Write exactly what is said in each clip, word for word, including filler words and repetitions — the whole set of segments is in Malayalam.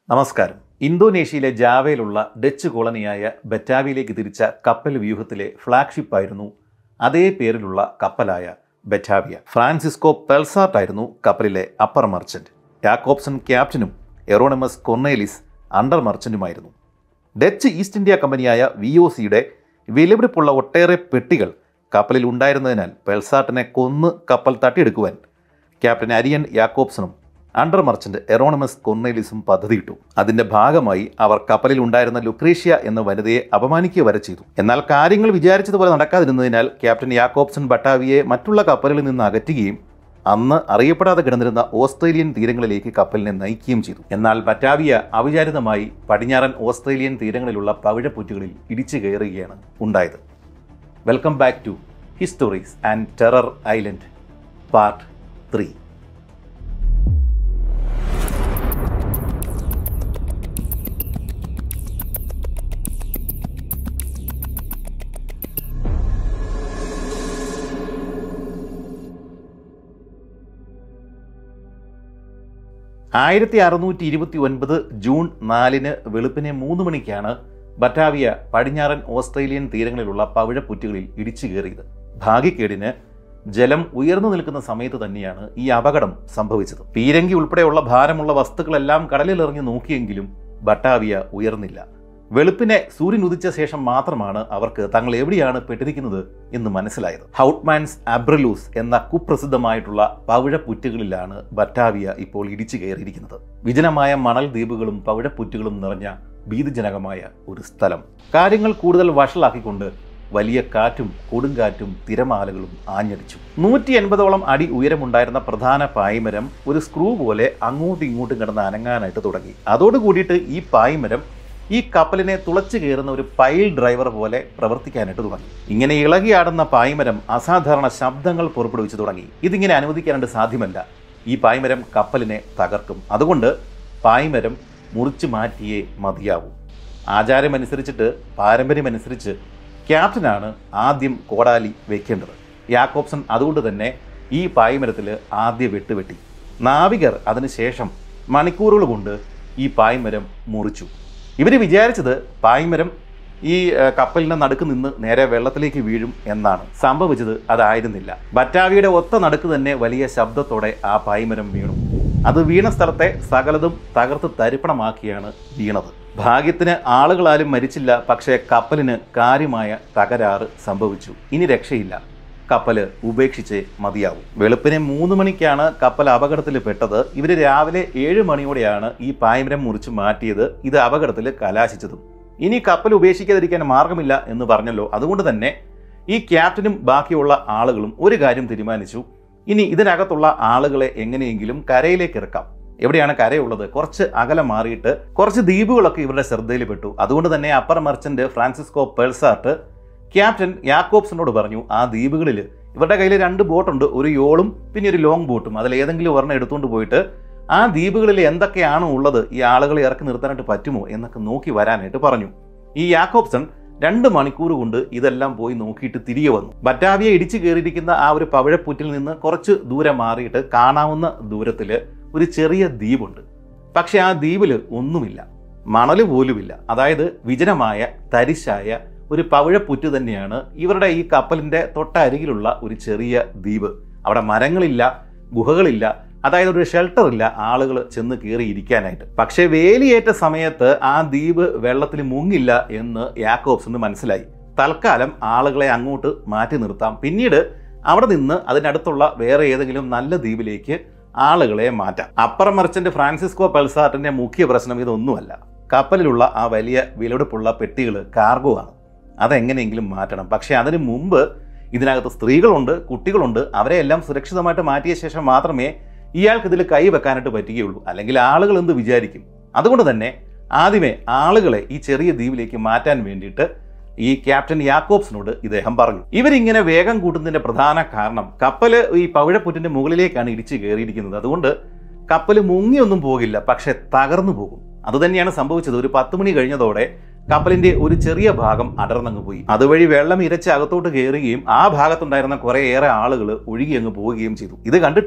നമസ്കാരം. ഇന്തോനേഷ്യയിലെ ജാവയിലുള്ള ഡച്ച് കോളനിയായ ബറ്റാവിയിലേക്ക് തിരിച്ച കപ്പൽ വ്യൂഹത്തിലെ ഫ്ലാഗ്ഷിപ്പായിരുന്നു അതേ പേരിലുള്ള കപ്പലായ ബറ്റാവിയ. ഫ്രാൻസിസ്കോ പെൽസാർട്ട് ആയിരുന്നു കപ്പലിലെ അപ്പർ മർച്ചന്റ്. യാക്കോബ്സൺ ക്യാപ്റ്റനും എറോണിമസ് കൊർണേലിസ് അണ്ടർ മർച്ചന്റുമായിരുന്നു. ഡച്ച് ഈസ്റ്റ് ഇന്ത്യ കമ്പനിയായ വി ഒ സിയുടെ വിലപിടിപ്പുള്ള ഒട്ടേറെ പെട്ടികൾ കപ്പലിൽ ഉണ്ടായിരുന്നതിനാൽ പെൽസാർട്ടിനെ കൊന്ന് കപ്പൽ തട്ടിയെടുക്കുവാൻ ക്യാപ്റ്റൻ അരിയൻ യാക്കോബ്സണും അണ്ടർ മർച്ചന്റ് എറോണിമസ് കൊർണേലിസും പദ്ധതിയിട്ടു. അതിന്റെ ഭാഗമായി അവർ കപ്പലിൽ ഉണ്ടായിരുന്ന ലുക്രീഷ്യ എന്ന വനിതയെ അപമാനിക്കുക വരെ ചെയ്തു. എന്നാൽ കാര്യങ്ങൾ വിചാരിച്ചതുപോലെ നടക്കാതിരുന്നതിനാൽ ക്യാപ്റ്റൻ യാക്കോബ്സൺ ബട്ടാവിയെ മറ്റുള്ള കപ്പലുകളിൽ നിന്ന് അകറ്റുകയും അന്ന് അറിയപ്പെടാതെ കിടന്നിരുന്ന ഓസ്ട്രേലിയൻ തീരങ്ങളിലേക്ക് കപ്പലിനെ നയിക്കുകയും ചെയ്തു. എന്നാൽ ബറ്റാവിയ അവിചാരിതമായി പടിഞ്ഞാറൻ ഓസ്ട്രേലിയൻ തീരങ്ങളിലുള്ള പവിഴപ്പുറ്റുകളിൽ ഇടിച്ചു കയറുകയാണ് ഉണ്ടായത്. Welcome back to histories and terror island part three. ആയിരത്തി അറുന്നൂറ്റി ഇരുപത്തി ഒൻപത് ജൂൺ നാലിന് വെളുപ്പിനെ മൂന്ന് മണിക്കാണ് ബറ്റാവിയ പടിഞ്ഞാറൻ ഓസ്ട്രേലിയൻ തീരങ്ങളിലുള്ള പവിഴപ്പുറ്റുകളിൽ ഇടിച്ചു കയറിയത്. ഭാഗ്യക്കേടിന് ജലം ഉയർന്നു നിൽക്കുന്ന സമയത്ത് തന്നെയാണ് ഈ അപകടം സംഭവിച്ചത്. പീരങ്കി ഉൾപ്പെടെയുള്ള ഭാരമുള്ള വസ്തുക്കളെല്ലാം കടലിലിറങ്ങി നോക്കിയെങ്കിലും ബട്ടാവിയ ഉയർന്നില്ല. വെളുപ്പിനെ സൂര്യൻ ഉദിച്ച ശേഷം മാത്രമാണ് അവർക്ക് തങ്ങൾ എവിടെയാണ് പെട്ടിരിക്കുന്നത് എന്ന് മനസ്സിലായത്. ഹൗട്ട്മാൻസ് അബ്രലൂസ് എന്ന കുപ്രസിദ്ധമായിട്ടുള്ള പവിഴപ്പുറ്റുകളിലാണ് ബറ്റാവിയ ഇപ്പോൾ ഇടിച്ചു കയറിയിരിക്കുന്നത്. വിജനമായ മണൽ ദ്വീപുകളും പവിഴപ്പുറ്റുകളും നിറഞ്ഞ ഭീതിജനകമായ ഒരു സ്ഥലം. കാര്യങ്ങൾ കൂടുതൽ വഷളാക്കിക്കൊണ്ട് വലിയ കാറ്റും കൊടുങ്കാറ്റും തിരമാലകളും ആഞ്ഞടിച്ചു. നൂറ്റി എൺപതോളം അടി ഉയരമുണ്ടായിരുന്ന പ്രധാന പായ്മരം ഒരു സ്ക്രൂ പോലെ അങ്ങോട്ടും ഇങ്ങോട്ടും കിടന്ന് അനങ്ങാനായിട്ട് തുടങ്ങി. അതോടുകൂടിയിട്ട് ഈ പായ്മരം ഈ കപ്പലിനെ തുളച്ചു കയറുന്ന ഒരു പൈൽ ഡ്രൈവർ പോലെ പ്രവർത്തിക്കാനായിട്ട് തുടങ്ങി. ഇങ്ങനെ ഇളകിയാടുന്ന പായ്മരം അസാധാരണ ശബ്ദങ്ങൾ പുറപ്പെടുവിച്ചു തുടങ്ങി. ഇതിങ്ങനെ അനുവദിക്കാനായിട്ട് സാധ്യമല്ല. ഈ പായ്മരം കപ്പലിനെ തകർക്കും. അതുകൊണ്ട് പായ്മരം മുറിച്ചു മാറ്റിയേ മതിയാവൂ. ആചാരമനുസരിച്ചിട്ട് പാരമ്പര്യമനുസരിച്ച് ക്യാപ്റ്റനാണ് ആദ്യം കോടാലി വെക്കേണ്ടത്. യാക്കോബ്സൺ അതുകൊണ്ട് തന്നെ ഈ പായ്മരത്തിൽ ആദ്യ വെട്ടുവെട്ടി. നാവികർ അതിനുശേഷം മണിക്കൂറുകൾ കൊണ്ട് ഈ പായ്മരം മുറിച്ചു. ഇവർ വിചാരിച്ചത് പായ്മരം ഈ കപ്പലിന്റെ നടുക്ക് നിന്ന് നേരെ വെള്ളത്തിലേക്ക് വീഴും എന്നാണ്. സംഭവിച്ചത് അതായിരുന്നില്ല. ബറ്റാവിയുടെ ഒത്ത നടുക്ക് തന്നെ വലിയ ശബ്ദത്തോടെ ആ പായ്മരം വീണു. അത് വീണ സ്ഥലത്തെ സകലതും തകർത്ത് തരിപ്പണമാക്കിയാണ് വീണത്. ഭാഗ്യത്തിന് ആളുകളാലും മരിച്ചില്ല. പക്ഷേ കപ്പലിന് കാര്യമായ തകരാറ് സംഭവിച്ചു. ഇനി രക്ഷയില്ല. കപ്പൽ ഉപേക്ഷിച്ച് മതിയാവും. വെളുപ്പിനെ മൂന്ന് മണിക്കാണ് കപ്പൽ അപകടത്തിൽ പെട്ടത്. ഇവർ രാവിലെ ഏഴ് മണിയോടെയാണ് ഈ പായ്മരം മുറിച്ച് മാറ്റിയത്. ഇത് അപകടത്തിൽ കലാശിച്ചതും. ഇനി കപ്പൽ ഉപേക്ഷിക്കാതിരിക്കാൻ മാർഗമില്ല എന്ന് പറഞ്ഞല്ലോ. അതുകൊണ്ട് തന്നെ ഈ ക്യാപ്റ്റനും ബാക്കിയുള്ള ആളുകളും ഒരു കാര്യം തീരുമാനിച്ചു. ഇനി ഇതിനകത്തുള്ള ആളുകളെ എങ്ങനെയെങ്കിലും കരയിലേക്ക് ഇറക്കാം. എവിടെയാണ് കരയുള്ളത്? കുറച്ച് അകലെ മാറിയിട്ട് കുറച്ച് ദ്വീപുകളൊക്കെ ഇവരുടെ ശ്രദ്ധയിൽ പെട്ടു. അതുകൊണ്ട് തന്നെ upper merchant Francisco Pelsaert captain യാക്കോബ്സണോട് പറഞ്ഞു, ആ ദ്വീപുകളിൽ ഇവരുടെ കയ്യിൽ രണ്ട് ബോട്ടുണ്ട്, ഒരു യോളും പിന്നെ ഒരു ലോങ് ബോട്ടും. അതിൽ ഏതെങ്കിലും ഒരെണ്ണം എടുത്തുകൊണ്ട് പോയിട്ട് ആ ദ്വീപുകളിൽ എന്തൊക്കെയാണ് ഉള്ളത്, ഈ ആളുകളെ ഇറക്കി നിർത്താനായിട്ട് പറ്റുമോ എന്നൊക്കെ നോക്കി വരാനായിട്ട് പറഞ്ഞു. ഈ യാക്കോബ്സൺ രണ്ട് മണിക്കൂർ കൊണ്ട് ഇതെല്ലാം പോയി നോക്കിയിട്ട് തിരികെ വന്നു. ബറ്റാവിയ ഇടിച്ചു കയറിയിരിക്കുന്ന ആ ഒരു പവിഴപ്പുറ്റിൽ നിന്ന് കുറച്ച് ദൂരം മാറിയിട്ട് കാണാവുന്ന ദൂരത്തിൽ ഒരു ചെറിയ ദ്വീപുണ്ട്. പക്ഷെ ആ ദ്വീപിൽ ഒന്നുമില്ല, മണൽ പോലുമില്ല. അതായത് വിജനമായ തരിശായ ഒരു പവിഴപ്പുറ്റ് തന്നെയാണ് ഇവരുടെ ഈ കപ്പലിന്റെ തൊട്ടരികിലുള്ള ഒരു ചെറിയ ദ്വീപ്. അവിടെ മരങ്ങളില്ല, ഗുഹകളില്ല, അതായത് ഒരു ഷെൽട്ടർ ഇല്ല ആളുകൾ ചെന്ന് കയറിയിരിക്കാനായിട്ട്. പക്ഷേ വേലിയേറ്റ സമയത്ത് ആ ദ്വീപ് വെള്ളത്തിൽ മുങ്ങില്ല എന്ന് യാക്കോബ്സന് മനസ്സിലായി. തൽക്കാലം ആളുകളെ അങ്ങോട്ട് മാറ്റി നിർത്താം, പിന്നീട് അവിടെ നിന്ന് അതിനടുത്തുള്ള വേറെ ഏതെങ്കിലും നല്ല ദ്വീപിലേക്ക് ആളുകളെ മാറ്റാം. അപ്പർ മർച്ചന്റ് ഫ്രാൻസിസ്കോ പെൽസാർട്ടിന്റെ മുഖ്യ പ്രശ്നം ഇതൊന്നുമല്ല. കപ്പലിലുള്ള ആ വലിയ വിലപിടിപ്പുള്ള പെട്ടികൾ കാർഗോ ആണ്. അതെങ്ങനെയെങ്കിലും മാറ്റണം. പക്ഷേ അതിന് മുമ്പ് ഇതിനകത്ത് സ്ത്രീകളുണ്ട്, കുട്ടികളുണ്ട്. അവരെ എല്ലാം സുരക്ഷിതമായിട്ട് മാറ്റിയ ശേഷം മാത്രമേ ഇയാൾക്ക് ഇതിൽ കൈ വെക്കാനായിട്ട് പറ്റുകയുള്ളൂ. അല്ലെങ്കിൽ ആളുകൾ എന്ത് വിചാരിക്കും? അതുകൊണ്ട് തന്നെ ആദ്യമേ ആളുകളെ ഈ ചെറിയ ദ്വീപിലേക്ക് മാറ്റാൻ വേണ്ടിയിട്ട് ഈ ക്യാപ്റ്റൻ യാക്കോബ്സനോട് ഇദ്ദേഹം പറഞ്ഞു. ഇവരിങ്ങനെ വേഗം കൂട്ടുന്നതിന്റെ പ്രധാന കാരണം കപ്പൽ ഈ പവിഴപ്പുറ്റിന്റെ മുകളിലേക്കാണ് ഇടിച്ചു കയറിയിരിക്കുന്നത്. അതുകൊണ്ട് കപ്പൽ മുങ്ങിയൊന്നും പോകില്ല, പക്ഷെ തകർന്നു പോകും. അതുതന്നെയാണ് സംഭവിച്ചത്. ഒരു പത്ത് മണി കഴിഞ്ഞതോടെ കപ്പലിന്റെ ഒരു ചെറിയ ഭാഗം അടർന്നങ്ങ് പോയി. അതുവഴി വെള്ളം ഇരച്ച് അകത്തോട്ട് കയറുകയും ആ ഭാഗത്തുണ്ടായിരുന്ന കുറേയേറെ ആളുകൾ ഒഴുകി അങ്ങ് പോവുകയും ചെയ്തു. ഇത് കണ്ടിട്ട്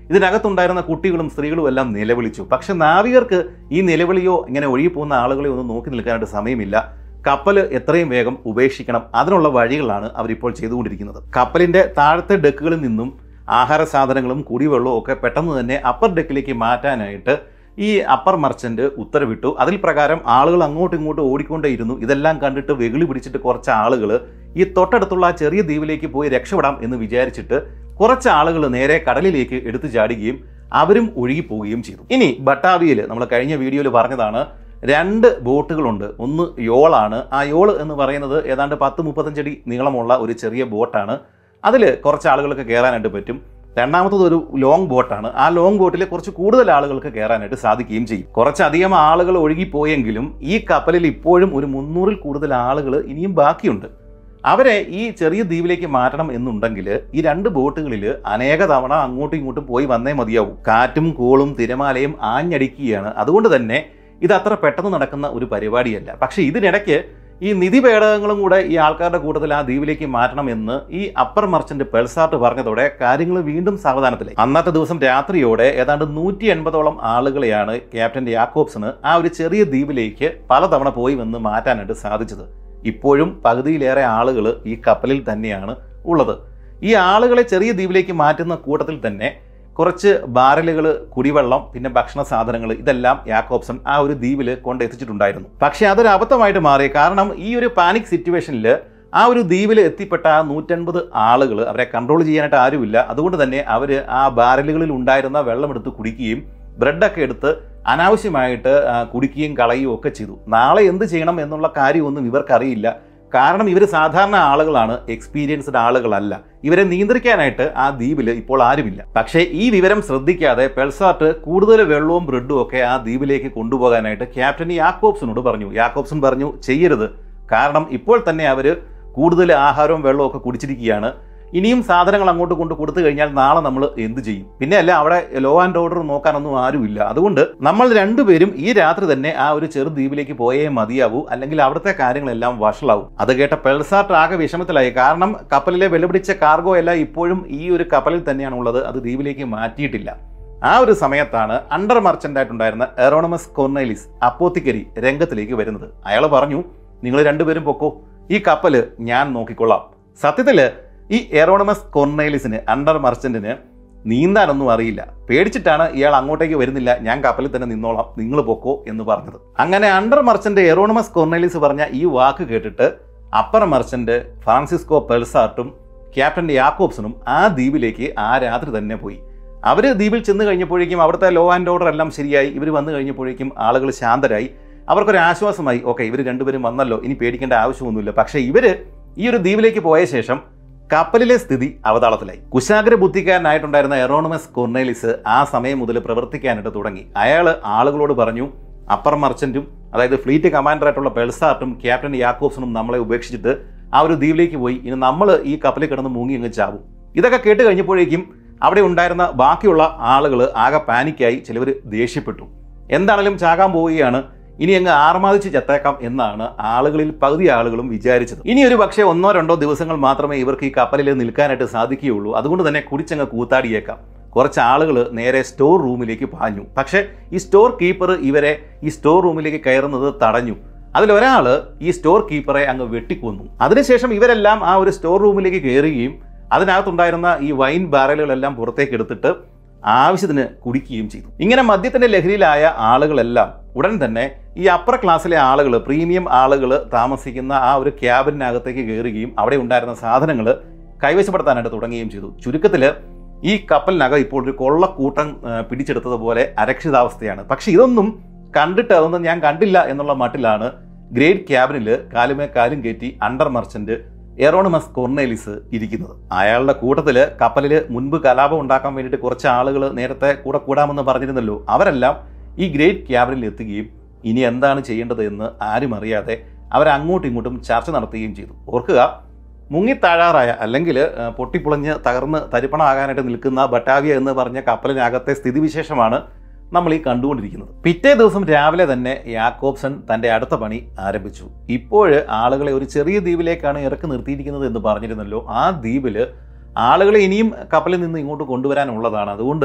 ഇതിനകത്തുണ്ടായിരുന്ന കുട്ടികളും സ്ത്രീകളും എല്ലാം നിലവിളിച്ചു. പക്ഷെ നാവികർക്ക് ഈ നിലവിളിയോ ഇങ്ങനെ ഒഴുകിപ്പോകുന്ന ആളുകളെയോ ഒന്നും നോക്കി നിൽക്കാനായിട്ട് സമയമില്ല. കപ്പൽ എത്രയും വേഗം ഉപേക്ഷിക്കണം, അതിനുള്ള വഴികളാണ് അവരിപ്പോൾ ചെയ്തുകൊണ്ടിരിക്കുന്നത്. കപ്പലിൻ്റെ താഴത്തെ ഡെക്കുകളിൽ നിന്നും ആഹാര സാധനങ്ങളും കുടിവെള്ളവും ഒക്കെ പെട്ടെന്ന് തന്നെ അപ്പർ ഡെക്കിലേക്ക് മാറ്റാനായിട്ട് ഈ അപ്പർ മർച്ചൻ്റ് ഉത്തരവിട്ടു. അതിൽ പ്രകാരം ആളുകൾ അങ്ങോട്ടും ഇങ്ങോട്ടും ഓടിക്കൊണ്ടേയിരുന്നു. ഇതെല്ലാം കണ്ടിട്ട് വെകിളി പിടിച്ചിട്ട് കുറച്ച് ആളുകൾ ഈ തൊട്ടടുത്തുള്ള ആ ചെറിയ ദ്വീപിലേക്ക് പോയി രക്ഷപ്പെടാം എന്ന് വിചാരിച്ചിട്ട് കുറച്ച് ആളുകൾ നേരെ കടലിലേക്ക് എടുത്തു ചാടുകയും അവരും ഒഴുകിപ്പോവുകയും ചെയ്തു. ഇനി ബട്ടാവിയയിൽ നമ്മൾ കഴിഞ്ഞ വീഡിയോയിൽ പറഞ്ഞതാണ്, രണ്ട് ബോട്ടുകളുണ്ട്. ഒന്ന് യോളാണ്. ആ യോൾ എന്ന് പറയുന്നത് ഏതാണ്ട് പത്ത് മുപ്പത്തഞ്ചടി നീളമുള്ള ഒരു ചെറിയ ബോട്ടാണ്. അതിൽ കുറച്ച് ആളുകൾക്ക് കയറാനായിട്ട് പറ്റും. രണ്ടാമത്തത് ഒരു ലോങ് ബോട്ടാണ്. ആ ലോങ് ബോട്ടിൽ കുറച്ച് കൂടുതൽ ആളുകൾക്ക് കയറാനായിട്ട് സാധിക്കുകയും ചെയ്യും. കുറച്ചധികം ആളുകൾ ഒഴുകിപ്പോയെങ്കിലും ഈ കപ്പലിൽ ഇപ്പോഴും ഒരു മുന്നൂറിൽ കൂടുതൽ ആളുകൾ ഇനിയും ബാക്കിയുണ്ട്. അവരെ ഈ ചെറിയ ദ്വീപിലേക്ക് മാറ്റണം എന്നുണ്ടെങ്കിൽ ഈ രണ്ട് ബോട്ടുകളിൽ അനേക തവണ അങ്ങോട്ടും ഇങ്ങോട്ടും പോയി വന്നേ മതിയാവും. കാറ്റും കോളും തിരമാലയും ആഞ്ഞടിക്കുകയാണ്. അതുകൊണ്ട് തന്നെ ഇത് അത്ര പെട്ടെന്ന് നടക്കുന്ന ഒരു പരിപാടിയല്ല. പക്ഷേ ഇതിനിടയ്ക്ക് ഈ നിധി പേടകങ്ങളും കൂടെ ഈ ആൾക്കാരുടെ കൂട്ടത്തിൽ ആ ദ്വീപിലേക്ക് മാറ്റണമെന്ന് ഈ അപ്പർ മർച്ചന്റ് പെൽസാർട്ട് പറഞ്ഞതോടെ കാര്യങ്ങൾ വീണ്ടും സാവധാനത്തിലായി. അന്നത്തെ ദിവസം രാത്രിയോടെ ഏതാണ്ട് നൂറ്റി എൺപതോളം ആളുകളെയാണ് ക്യാപ്റ്റൻ യാക്കോബ്സന് ആ ഒരു ചെറിയ ദ്വീപിലേക്ക് പലതവണ പോയി വന്ന് മാറ്റാനായിട്ട് സാധിച്ചത്. ഇപ്പോഴും പകുതിയിലേറെ ആളുകൾ ഈ കപ്പലിൽ തന്നെയാണ് ഉള്ളത്. ഈ ആളുകളെ ചെറിയ ദ്വീപിലേക്ക് മാറ്റുന്ന കൂട്ടത്തിൽ തന്നെ കുറച്ച് ബാരലുകൾ കുടിവെള്ളം പിന്നെ ഭക്ഷണ സാധനങ്ങൾ ഇതെല്ലാം യാക്കോബ്സൺ ആ ഒരു ദ്വീപിൽ കൊണ്ടെത്തിച്ചിട്ടുണ്ടായിരുന്നു. പക്ഷേ അതൊരു അബദ്ധമായിട്ട് മാറി. കാരണം ഈ ഒരു പാനിക് സിറ്റുവേഷനിൽ ആ ഒരു ദ്വീപിൽ എത്തിപ്പെട്ട ആ നൂറ്റൻപത് ആളുകൾ അവരെ കൺട്രോൾ ചെയ്യാനായിട്ട് ആരുമില്ല. അതുകൊണ്ട് തന്നെ അവർ ആ ബാരലുകളിൽ ഉണ്ടായിരുന്ന വെള്ളമെടുത്ത് കുടിക്കുകയും ബ്രെഡൊക്കെ എടുത്ത് അനാവശ്യമായിട്ട് കുടിക്കുകയും കളയുകയും ഒക്കെ ചെയ്തു. നാളെ എന്ത് ചെയ്യണം എന്നുള്ള കാര്യമൊന്നും ഇവർക്കറിയില്ല. കാരണം ഇവർ സാധാരണ ആളുകളാണ്, എക്സ്പീരിയൻസ്ഡ് ആളുകളല്ല. ഇവരെ നിയന്ത്രിക്കാനായിട്ട് ആ ദ്വീപിൽ ഇപ്പോൾ ആരുമില്ല. പക്ഷേ ഈ വിവരം ശ്രദ്ധിക്കാതെ പെൽസാർട്ട് കൂടുതൽ വെള്ളവും ബ്രെഡും ഒക്കെ ആ ദ്വീപിലേക്ക് കൊണ്ടുപോകാനായിട്ട് ക്യാപ്റ്റൻ യാക്കോബ്സനോട് പറഞ്ഞു. യാക്കോബ്സൺ പറഞ്ഞു ചെയ്യരുത്, കാരണം ഇപ്പോൾ തന്നെ അവർ കൂടുതൽ ആഹാരവും വെള്ളവും ഒക്കെ കുടിച്ചിരിക്കുകയാണ്. ഇനിയും സാധനങ്ങൾ അങ്ങോട്ട് കൊണ്ട് കൊടുത്തു കഴിഞ്ഞാൽ നാളെ നമ്മൾ എന്ത് ചെയ്യും? പിന്നെ അല്ല, അവിടെ ലോ ആൻഡ് ഓർഡർ നോക്കാനൊന്നും ആരുമില്ല. അതുകൊണ്ട് നമ്മൾ രണ്ടുപേരും ഈ രാത്രി തന്നെ ആ ഒരു ചെറു ദ്വീപിലേക്ക് പോയേ മതിയാവൂ, അല്ലെങ്കിൽ അവിടുത്തെ കാര്യങ്ങളെല്ലാം വഷളാവും. അത് കേട്ട പെൽസാർട്ട് ആകെ വിഷമത്തിലായി. കാരണം കപ്പലിലെ വിലപിടിച്ച കാർഗോ എല്ലാം ഇപ്പോഴും ഈ ഒരു കപ്പലിൽ തന്നെയാണ് ഉള്ളത്, അത് ദ്വീപിലേക്ക് മാറ്റിയിട്ടില്ല. ആ ഒരു സമയത്താണ് അണ്ടർ മർച്ചന്റ് ആയിട്ടുണ്ടായിരുന്ന എറോണമസ് കൊർണേലിസ് അപ്പോത്തിക്കരി രംഗത്തിലേക്ക് വരുന്നത്. അയാൾ പറഞ്ഞു, നിങ്ങൾ രണ്ടുപേരും പൊക്കോ, ഈ കപ്പല് ഞാൻ നോക്കിക്കൊള്ളാം. സത്യത്തില് ഈ എറോണമസ് കൊർണേലിസിന് അണ്ടർ മർച്ചന്റിന് നീന്താനൊന്നും അറിയില്ല. പേടിച്ചിട്ടാണ് ഇയാൾ അങ്ങോട്ടേക്ക് വരുന്നില്ല, ഞാൻ കപ്പലിൽ തന്നെ നിന്നോളാം, നിങ്ങൾ പൊക്കോ എന്ന് പറഞ്ഞത്. അങ്ങനെ അണ്ടർ മർച്ചന്റ് എറോണമസ് കൊർണേലിസ് പറഞ്ഞ ഈ വാക്ക് കേട്ടിട്ട് അപ്പർ മർച്ചന്റ് ഫ്രാൻസിസ്കോ പെൽസാർട്ടും ക്യാപ്റ്റൻ യാക്കോബ്സണും ആ ദ്വീപിലേക്ക് ആ രാത്രി തന്നെ പോയി. അവർ ദ്വീപിൽ ചെന്ന് കഴിഞ്ഞപ്പോഴേക്കും അവിടുത്തെ ലോ ആൻഡ് ഓർഡർ എല്ലാം ശരിയായി. ഇവർ വന്നു കഴിഞ്ഞപ്പോഴേക്കും ആളുകൾ ശാന്തരായി. അവർക്കൊരു ആശ്വാസമായി. ഓക്കെ, ഇവർ രണ്ടുപേരും വന്നല്ലോ, ഇനി പേടിക്കേണ്ട ആവശ്യമൊന്നുമില്ല. പക്ഷേ ഇവർ ഈ ഒരു ദ്വീപിലേക്ക് പോയ ശേഷം കപ്പലിലെ സ്ഥിതി അവതാളത്തിലായി. കുശാഗ്ര ബുദ്ധിക്കാരനായിട്ടുണ്ടായിരുന്ന എറോണമസ് കൊർണേലിസ് ആ സമയം മുതൽ പ്രവർത്തിക്കാനായിട്ട് തുടങ്ങി. അയാൾ ആളുകളോട് പറഞ്ഞു, അപ്പർ മർച്ചന്റും അതായത് ഫ്ലീറ്റ് കമാൻഡറായിട്ടുള്ള പെൽസാർട്ടും ക്യാപ്റ്റൻ യാക്കോബ്സണും നമ്മളെ ഉപേക്ഷിച്ചിട്ട് ആ ഒരു ദ്വീപിലേക്ക് പോയി, ഇനി നമ്മൾ ഈ കപ്പലിൽ കിടന്ന് മുങ്ങി അങ്ങ് ചാവും. ഇതൊക്കെ കേട്ട് കഴിഞ്ഞപ്പോഴേക്കും അവിടെ ഉണ്ടായിരുന്ന ബാക്കിയുള്ള ആളുകൾ ആകെ പാനിക്കായി. ചിലവർ ദേഷ്യപ്പെട്ടു. എന്താണെങ്കിലും ചാകാൻ പോവുകയാണ്, ഇനി അങ്ങ് ആർമാദിച്ച് ചത്തേക്കാം എന്നാണ് ആളുകളിൽ പകുതി ആളുകളും വിചാരിച്ചത്. ഇനി ഒരു പക്ഷേ ഒന്നോ രണ്ടോ ദിവസങ്ങൾ മാത്രമേ ഇവർക്ക് ഈ കപ്പലിൽ നിൽക്കാനായിട്ട് സാധിക്കുകയുള്ളൂ. അതുകൊണ്ട് തന്നെ കുടിച്ചങ്ങ് കൂത്താടിയേക്കാം. കുറച്ച് ആളുകൾ നേരെ സ്റ്റോർ റൂമിലേക്ക് പാഞ്ഞു. പക്ഷേ ഈ സ്റ്റോർ കീപ്പർ ഇവരെ ഈ സ്റ്റോർ റൂമിലേക്ക് കയറുന്നത് തടഞ്ഞു. അതിലൊരാൾ ഈ സ്റ്റോർ കീപ്പറെ അങ്ങ് വെട്ടിക്കൊന്നു. അതിനുശേഷം ഇവരെല്ലാം ആ ഒരു സ്റ്റോർ റൂമിലേക്ക് കയറുകയും അതിനകത്തുണ്ടായിരുന്ന ഈ വൈൻ ബാരലുകളെല്ലാം പുറത്തേക്ക് എടുത്തിട്ട് ആവശ്യത്തിന് കുടിക്കുകയും ചെയ്തു. ഇങ്ങനെ മദ്യത്തിന്റെ ലഹരിയിലായ ആളുകളെല്ലാം ഉടൻ തന്നെ ഈ അപ്പർ ക്ലാസ്സിലെ ആളുകൾ, പ്രീമിയം ആളുകൾ താമസിക്കുന്ന ആ ഒരു ക്യാബിനകത്തേക്ക് കയറുകയും അവിടെ ഉണ്ടായിരുന്ന സാധനങ്ങൾ കൈവശപ്പെടുത്താനായിട്ട് തുടങ്ങുകയും ചെയ്തു. ചുരുക്കത്തിൽ ഈ കപ്പലിനകം ഇപ്പോൾ ഒരു കൊള്ളക്കൂട്ടം പിടിച്ചെടുത്തതുപോലെ അരക്ഷിതാവസ്ഥയാണ്. പക്ഷെ ഇതൊന്നും കണ്ടിട്ട് അതൊന്നും ഞാൻ കണ്ടില്ല എന്നുള്ള മട്ടിലാണ് ഗ്രേറ്റ് ക്യാബിനിൽ കാലുമേ കാലും കയറ്റി അണ്ടർ മർച്ചന്റ് എറോണമസ് കൊർണേലിസ് ഇരിക്കുന്നത്. അയാളുടെ കൂട്ടത്തിൽ കപ്പലിൽ മുൻപ് കലാപം ഉണ്ടാക്കാൻ വേണ്ടിയിട്ട് കുറച്ച് ആളുകൾ നേരത്തെ കൂടെ കൂടാമെന്ന് പറഞ്ഞിരുന്നല്ലോ, അവരെല്ലാം ഈ ഗ്രേറ്റ് ക്യാബിനിൽ എത്തുകയും ഇനി എന്താണ് ചെയ്യേണ്ടത് എന്ന് ആരും അറിയാതെ അവരങ്ങോട്ടും ഇങ്ങോട്ടും ചർച്ച നടത്തുകയും ചെയ്തു. ഓർക്കുക, മുങ്ങിത്താഴാറായ അല്ലെങ്കിൽ പൊട്ടിപ്പൊളിഞ്ഞ് തകർന്ന് തരിപ്പണമാകാനായിട്ട് നിൽക്കുന്ന ബട്ടാവിയ എന്ന് പറഞ്ഞ കപ്പലിനകത്തെ സ്ഥിതിവിശേഷമാണ് നമ്മൾ ഈ കണ്ടുകൊണ്ടിരിക്കുന്നത്. പിറ്റേ ദിവസം രാവിലെ തന്നെ യാക്കോബ്സൺ തൻ്റെ അടുത്ത പണി ആരംഭിച്ചു. ഇപ്പോൾ ആളുകളെ ഒരു ചെറിയ ദ്വീപിലേക്കാണ് ഇറക്കി നിർത്തിയിരിക്കുന്നത് എന്ന് പറഞ്ഞിരുന്നല്ലോ. ആ ദ്വീപിൽ ആളുകളെ ഇനിയും കപ്പലിൽ നിന്ന് ഇങ്ങോട്ട് കൊണ്ടുവരാനുള്ളതാണ്. അതുകൊണ്ട്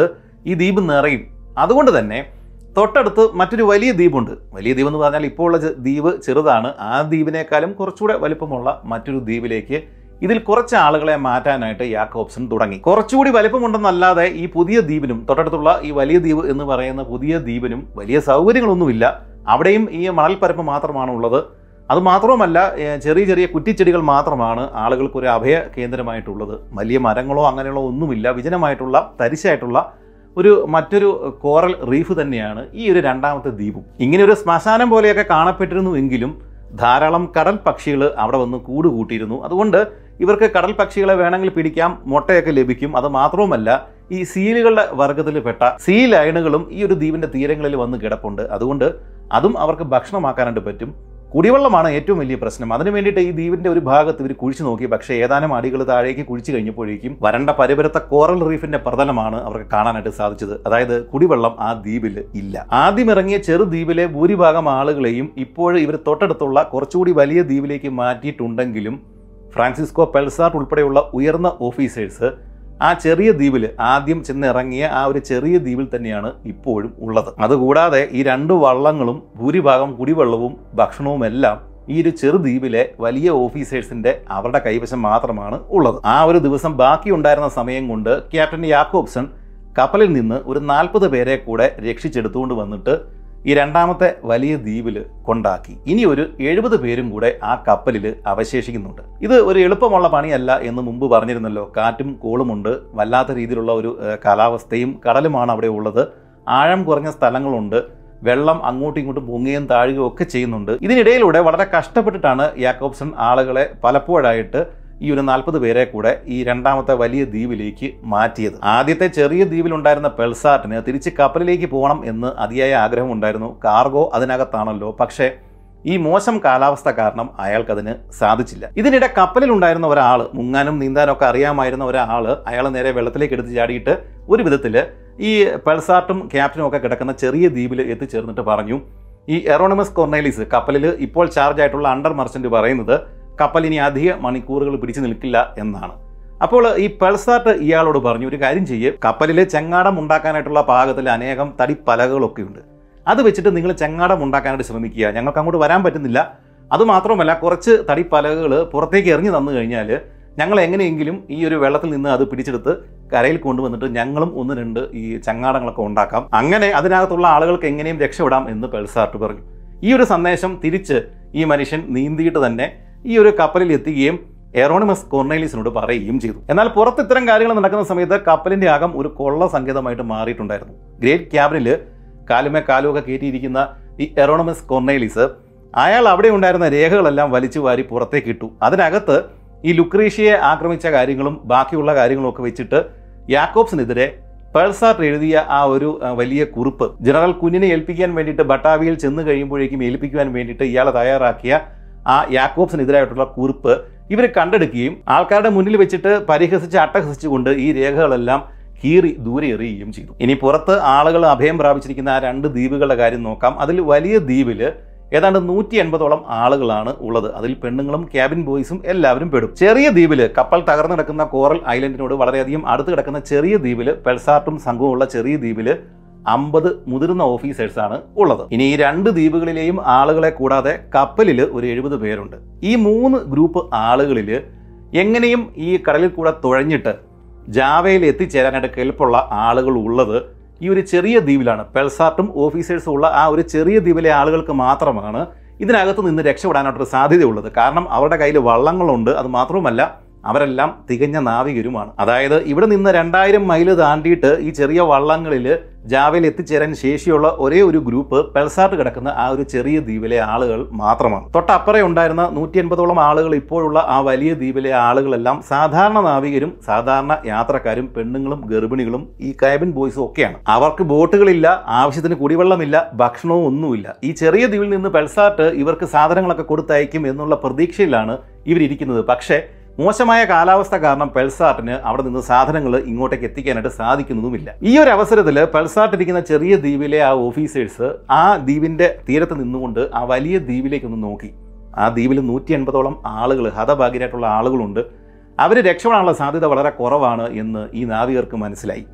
ഈ ദ്വീപ് നിറയും. അതുകൊണ്ട് തന്നെ തൊട്ടടുത്ത് മറ്റൊരു വലിയ ദ്വീപുണ്ട്. വലിയ ദ്വീപ് എന്ന് പറഞ്ഞാൽ ഇപ്പോൾ ഉള്ള ദ്വീപ് ചെറുതാണ്. ആ ദ്വീപിനേക്കാളും കുറച്ചുകൂടെ വലിപ്പമുള്ള മറ്റൊരു ദ്വീപിലേക്ക് ഇതിൽ കുറച്ച് ആളുകളെ മാറ്റാനായിട്ട് യാക്കോബ്സൺ തുടങ്ങി. കുറച്ചുകൂടി വലിപ്പമുണ്ടെന്നല്ലാതെ ഈ പുതിയ ദ്വീപിനും തൊട്ടടുത്തുള്ള ഈ വലിയ ദ്വീപ് എന്ന് പറയുന്ന പുതിയ ദ്വീപിനും വലിയ സൗകര്യങ്ങളൊന്നുമില്ല. അവിടെയും ഈ മണൽപ്പരപ്പ് മാത്രമാണ് ഉള്ളത്. അതുമാത്രവുമല്ല, ചെറിയ ചെറിയ കുറ്റിച്ചെടികൾ മാത്രമാണ് ആളുകൾക്ക് ഒരു അഭയ കേന്ദ്രമായിട്ടുള്ളത്. വലിയ മരങ്ങളോ അങ്ങനെയുള്ള ഒന്നുമില്ല. വിജനമായിട്ടുള്ള തരിശായിട്ടുള്ള ഒരു മറ്റൊരു കോറൽ റീഫ് തന്നെയാണ് ഈ ഒരു രണ്ടാമത്തെ ദ്വീപും. ഇങ്ങനെ ഒരു ശ്മശാനം പോലെയൊക്കെ കാണപ്പെട്ടിരുന്നുവെങ്കിലും ധാരാളം കടൽ പക്ഷികൾ അവിടെ വന്ന് കൂട് കൂട്ടിയിരുന്നു. അതുകൊണ്ട് ഇവർക്ക് കടൽ പക്ഷികളെ വേണമെങ്കിൽ പിടിക്കാം, മുട്ടയൊക്കെ ലഭിക്കും. അത് മാത്രവുമല്ല, ഈ സീലുകളുടെ വർഗ്ഗത്തിൽപ്പെട്ട സീ ലയണുകളും ഈ ഒരു ദ്വീപിൻ്റെ തീരങ്ങളിൽ വന്ന് കിടപ്പുണ്ട്. അതുകൊണ്ട് അതും അവർക്ക് ഭക്ഷണമാക്കാനായിട്ട് പറ്റും. കുടിവെള്ളമാണ് ഏറ്റവും വലിയ പ്രശ്നം. അതിനു വേണ്ടിയിട്ട് ഈ ദ്വീപിൻ്റെ ഒരു ഭാഗത്ത് ഇവർ കുഴിച്ചു നോക്കി. പക്ഷേ ഏതാനും അടികൾ താഴേക്ക് കുഴിച്ചു കഴിഞ്ഞപ്പോഴേക്കും വരണ്ട പരിപരത്ത കോറൽ റീഫിന്റെ പ്രതലമാണ് അവർക്ക് കാണാനായിട്ട് സാധിച്ചത്. അതായത് കുടിവെള്ളം ആ ദ്വീപിൽ ഇല്ല. ആദ്യം ഇറങ്ങിയ ചെറു ദ്വീപിലെ ഭൂരിഭാഗം ആളുകളെയും ഇപ്പോഴും ഇവർ തൊട്ടടുത്തുള്ള കുറച്ചുകൂടി വലിയ ദ്വീപിലേക്ക് മാറ്റിയിട്ടുണ്ടെങ്കിലും ഫ്രാൻസിസ്കോ പെൽസാർട്ട് ഉൾപ്പെടെയുള്ള ഉയർന്ന ഓഫീസേഴ്സ് ആ ചെറിയ ദ്വീപിൽ ആദ്യം ചെന്നിറങ്ങിയ ആ ഒരു ചെറിയ ദ്വീപിൽ തന്നെയാണ് ഇപ്പോഴും ഉള്ളത്. അതുകൂടാതെ ഈ രണ്ട് വള്ളങ്ങളും ഭൂരിഭാഗം കുടിവെള്ളവും ഭക്ഷണവുമെല്ലാം ഈ ഒരു ചെറു ദ്വീപിലെ വലിയ ഓഫീസേഴ്സിന്റെ അവരുടെ കൈവശം മാത്രമാണ് ഉള്ളത്. ആ ഒരു ദിവസം ബാക്കി ഉണ്ടായിരുന്ന സമയം കൊണ്ട് ക്യാപ്റ്റൻ യാക്കോബ്സൺ കപ്പലിൽ നിന്ന് ഒരു നാൽപ്പത് പേരെ കൂടെ രക്ഷിച്ചെടുത്തുകൊണ്ട് വന്നിട്ട് ഈ രണ്ടാമത്തെ വലിയ ദ്വീപിൽ കൊണ്ടാക്കി. ഇനി ഒരു എഴുപത് പേരും കൂടെ ആ കപ്പലിൽ അവശേഷിക്കുന്നുണ്ട്. ഇത് ഒരു എളുപ്പമുള്ള പണിയല്ല എന്ന് മുമ്പ് പറഞ്ഞിരുന്നല്ലോ. കാറ്റും കോളുമുണ്ട്, വല്ലാത്ത രീതിയിലുള്ള ഒരു കാലാവസ്ഥയും കടലുമാണ് അവിടെ ഉള്ളത്. ആഴം കുറഞ്ഞ സ്ഥലങ്ങളുണ്ട്, വെള്ളം അങ്ങോട്ടും ഇങ്ങോട്ടും പൊങ്ങുകയും താഴുകയും ഒക്കെ ചെയ്യുന്നുണ്ട്. ഇതിനിടയിലൂടെ വളരെ കഷ്ടപ്പെട്ടിട്ടാണ് യാക്കോബ്സൺ ആളുകളെ പലപ്പോഴായിട്ട് ഈ ഒരു നാൽപ്പത് പേരെ കൂടെ ഈ രണ്ടാമത്തെ വലിയ ദ്വീപിലേക്ക് മാറ്റിയത്. ആദ്യത്തെ ചെറിയ ദ്വീപിലുണ്ടായിരുന്ന പെൽസാർട്ടിന് തിരിച്ച് കപ്പലിലേക്ക് പോകണം എന്ന് അതിയായ ആഗ്രഹമുണ്ടായിരുന്നു. കാർഗോ അതിനകത്താണല്ലോ. പക്ഷേ ഈ മോശം കാലാവസ്ഥ കാരണം അയാൾക്കതിന് സാധിച്ചില്ല. ഇതിനിടെ കപ്പലിലുണ്ടായിരുന്ന ഒരാൾ, മുങ്ങാനും നീന്താനും ഒക്കെ അറിയാമായിരുന്ന ഒരാൾ, അയാൾ നേരെ വെള്ളത്തിലേക്ക് എടുത്ത് ചാടിയിട്ട് ഒരു വിധത്തിൽ ഈ പെൽസാർട്ടും ക്യാപ്റ്റനും ഒക്കെ കിടക്കുന്ന ചെറിയ ദ്വീപിൽ എത്തിച്ചേർന്നിട്ട് പറഞ്ഞു, ഈ എറോണിമസ് കൊർണേലിസ് കപ്പലിൽ ഇപ്പോൾ ചാർജ് ആയിട്ടുള്ള അണ്ടർ മർച്ചന്റ് പറയുന്നത് കപ്പൽ ഇനി അധിക മണിക്കൂറുകൾ പിടിച്ചു നിൽക്കില്ല എന്നാണ്. അപ്പോൾ ഈ പെൽസാർട്ട് ഇയാളോട് പറഞ്ഞു, ഒരു കാര്യം ചെയ്യ്, കപ്പലിൽ ചെങ്ങാടം ഉണ്ടാക്കാനായിട്ടുള്ള പാകത്തിൽ അനേകം തടിപ്പലകളൊക്കെ ഉണ്ട്. അത് വെച്ചിട്ട് നിങ്ങൾ ചെങ്ങാടം ഉണ്ടാക്കാനായിട്ട് ശ്രമിക്കുക. ഞങ്ങൾക്ക് അങ്ങോട്ട് വരാൻ പറ്റുന്നില്ല. അതുമാത്രമല്ല, കുറച്ച് തടിപ്പലകൾ പുറത്തേക്ക് എറിഞ്ഞു തന്നു കഴിഞ്ഞാൽ ഞങ്ങൾ എങ്ങനെയെങ്കിലും ഈ ഒരു വെള്ളത്തിൽ നിന്ന് അത് പിടിച്ചെടുത്ത് കരയിൽ കൊണ്ടുവന്നിട്ട് ഞങ്ങളും ഒന്ന് രണ്ട് ഈ ചങ്ങാടങ്ങളൊക്കെ ഉണ്ടാക്കാം. അങ്ങനെ അതിനകത്തുള്ള ആളുകൾക്ക് എങ്ങനെയും രക്ഷപ്പെടാം എന്ന് പെൽസാർട്ട് പറഞ്ഞു. ഈ ഒരു സന്ദേശം തിരിച്ച് ഈ മനുഷ്യൻ നീന്തിയിട്ട് തന്നെ ഈ ഒരു കപ്പലിൽ എത്തുകയും എറോണിമസ് കൊർണേലിസിനോട് പറയുകയും ചെയ്തു. എന്നാൽ പുറത്ത് ഇത്തരം കാര്യങ്ങൾ നടക്കുന്ന സമയത്ത് കപ്പലിന്റെ അകം ഒരു കൊള്ള സങ്കേതമായിട്ട് മാറിയിട്ടുണ്ടായിരുന്നു. ഗ്രേറ്റ് ക്യാബിനിൽ കാലുമേ കാലുമൊക്കെ കയറ്റിയിരിക്കുന്ന ഈ എറോണിമസ് കൊർണേലിസ് അയാൾ അവിടെ ഉണ്ടായിരുന്ന രേഖകളെല്ലാം വലിച്ചു വാരി പുറത്തേക്ക് ഇട്ടു. അതിനകത്ത് ഈ ലുക്രീഷ്യയെ ആക്രമിച്ച കാര്യങ്ങളും ബാക്കിയുള്ള കാര്യങ്ങളും ഒക്കെ വെച്ചിട്ട് യാക്കോബ്സിനെതിരെ പെൽസാർട്ട് എഴുതിയ ആ ഒരു വലിയ കുറിപ്പ് ജനറൽ കുഞ്ഞിനെ ഏൽപ്പിക്കാൻ വേണ്ടിയിട്ട് ബട്ടാവിയിൽ ചെന്ന് കഴിയുമ്പോഴേക്കും ഏൽപ്പിക്കുവാൻ വേണ്ടിയിട്ട് ഇയാൾ തയ്യാറാക്കിയ ആ യാക്കോബ്സിനെതിരായിട്ടുള്ള കുറിപ്പ് ഇവർ കണ്ടെടുക്കുകയും ആൾക്കാരുടെ മുന്നിൽ വെച്ചിട്ട് പരിഹസിച്ച് അട്ടഹസിച്ചുകൊണ്ട് ഈ രേഖകളെല്ലാം കീറി ദൂരെ എറിയുകയും ചെയ്തു. ഇനി പുറത്ത് ആളുകൾ അഭയം പ്രാപിച്ചിരിക്കുന്ന ആ രണ്ട് ദ്വീപുകളുടെ കാര്യം നോക്കാം. അതിൽ വലിയ ദ്വീപിൽ ഏതാണ്ട് നൂറ്റി എൺപതോളം ആളുകളാണ് ഉള്ളത്. അതിൽ പെണ്ണുങ്ങളും ക്യാബിൻ ബോയ്സും എല്ലാവരും പെടും. ചെറിയ ദ്വീപിൽ കപ്പൽ തകർന്നു കിടക്കുന്ന കോറൽ ഐലൻഡിനോട് വളരെയധികം അടുത്ത് കിടക്കുന്ന ചെറിയ ദ്വീപിൽ പെൽസാർട്ടും സംഘവുമുള്ള ചെറിയ ദ്വീപിൽ അമ്പത് മുതിർന്ന ഓഫീസേഴ്സാണ് ഉള്ളത്. ഇനി ഈ രണ്ട് ദ്വീപുകളിലെയും ആളുകളെ കൂടാതെ കപ്പലിൽ ഒരു എഴുപത് പേരുണ്ട്. ഈ മൂന്ന് ഗ്രൂപ്പ് ആളുകളിൽ എങ്ങനെയും ഈ കടലിൽ കൂടെ തുഴഞ്ഞിട്ട് ജാവയിൽ എത്തിച്ചേരാനായിട്ട് കെൽപ്പുള്ള ആളുകൾ ഉള്ളത് ഈ ഒരു ചെറിയ ദ്വീപിലാണ്. പെൽസാർട്ടും ഓഫീസേഴ്സും ഉള്ള ആ ഒരു ചെറിയ ദ്വീപിലെ ആളുകൾക്ക് മാത്രമാണ് ഇതിനകത്ത് നിന്ന് രക്ഷപ്പെടാനായിട്ടൊരു സാധ്യതയുള്ളത്. കാരണം അവരുടെ കയ്യിൽ വള്ളങ്ങളുണ്ട്. അത് മാത്രവുമല്ല, അവരെല്ലാം തികഞ്ഞ നാവികരുമാണ്. അതായത് ഇവിടെ നിന്ന് രണ്ടായിരം മൈല് താണ്ടിയിട്ട് ഈ ചെറിയ വള്ളങ്ങളിൽ ജാവയിൽ എത്തിച്ചേരാൻ ശേഷിയുള്ള ഒരേ ഒരു ഗ്രൂപ്പ് പെൽസാർട്ട് കിടക്കുന്ന ആ ഒരു ചെറിയ ദ്വീപിലെ ആളുകൾ മാത്രമാണ്. തൊട്ടപ്പുറേ ഉണ്ടായിരുന്ന നൂറ്റി എൺപതോളം ആളുകൾ ഇപ്പോഴുള്ള ആ വലിയ ദ്വീപിലെ ആളുകളെല്ലാം സാധാരണ നാവികരും സാധാരണ യാത്രക്കാരും പെണ്ണുങ്ങളും ഗർഭിണികളും ഈ ക്യാബിൻ ബോയ്സും ഒക്കെയാണ്. അവർക്ക് ബോട്ടുകളില്ല, ആവശ്യത്തിന് കുടിവെള്ളമില്ല, ഭക്ഷണവും ഒന്നുമില്ല. ഈ ചെറിയ ദ്വീപിൽ നിന്ന് പെൽസാർട്ട് ഇവർക്ക് സാധനങ്ങളൊക്കെ കൊടുത്തയക്കും എന്നുള്ള പ്രതീക്ഷയിലാണ് ഇവരിയ്ക്കുന്നത്. പക്ഷേ മോശമായ കാലാവസ്ഥ കാരണം പെൽസാർട്ടിന് അവിടെ നിന്ന് സാധനങ്ങൾ ഇങ്ങോട്ടേക്ക് എത്തിക്കാനായിട്ട് സാധിക്കുന്നതുമില്ല. ഈ ഒരു അവസരത്തിൽ പെൽസാർട്ട് ഇരിക്കുന്ന ചെറിയ ദ്വീപിലെ ആ ഓഫീസേഴ്സ് ആ ദ്വീപിന്റെ തീരത്ത് നിന്നുകൊണ്ട് ആ വലിയ ദ്വീപിലേക്കൊന്ന് നോക്കി. ആ ദ്വീപിൽ നൂറ്റി എൺപതോളം ആളുകൾ, ഹതഭാഗ്യരായിട്ടുള്ള ആളുകളുണ്ട്. അവർ രക്ഷപ്പെടാനുള്ള സാധ്യത വളരെ കുറവാണ് എന്ന് ഈ നാവികർക്ക് മനസ്സിലായി.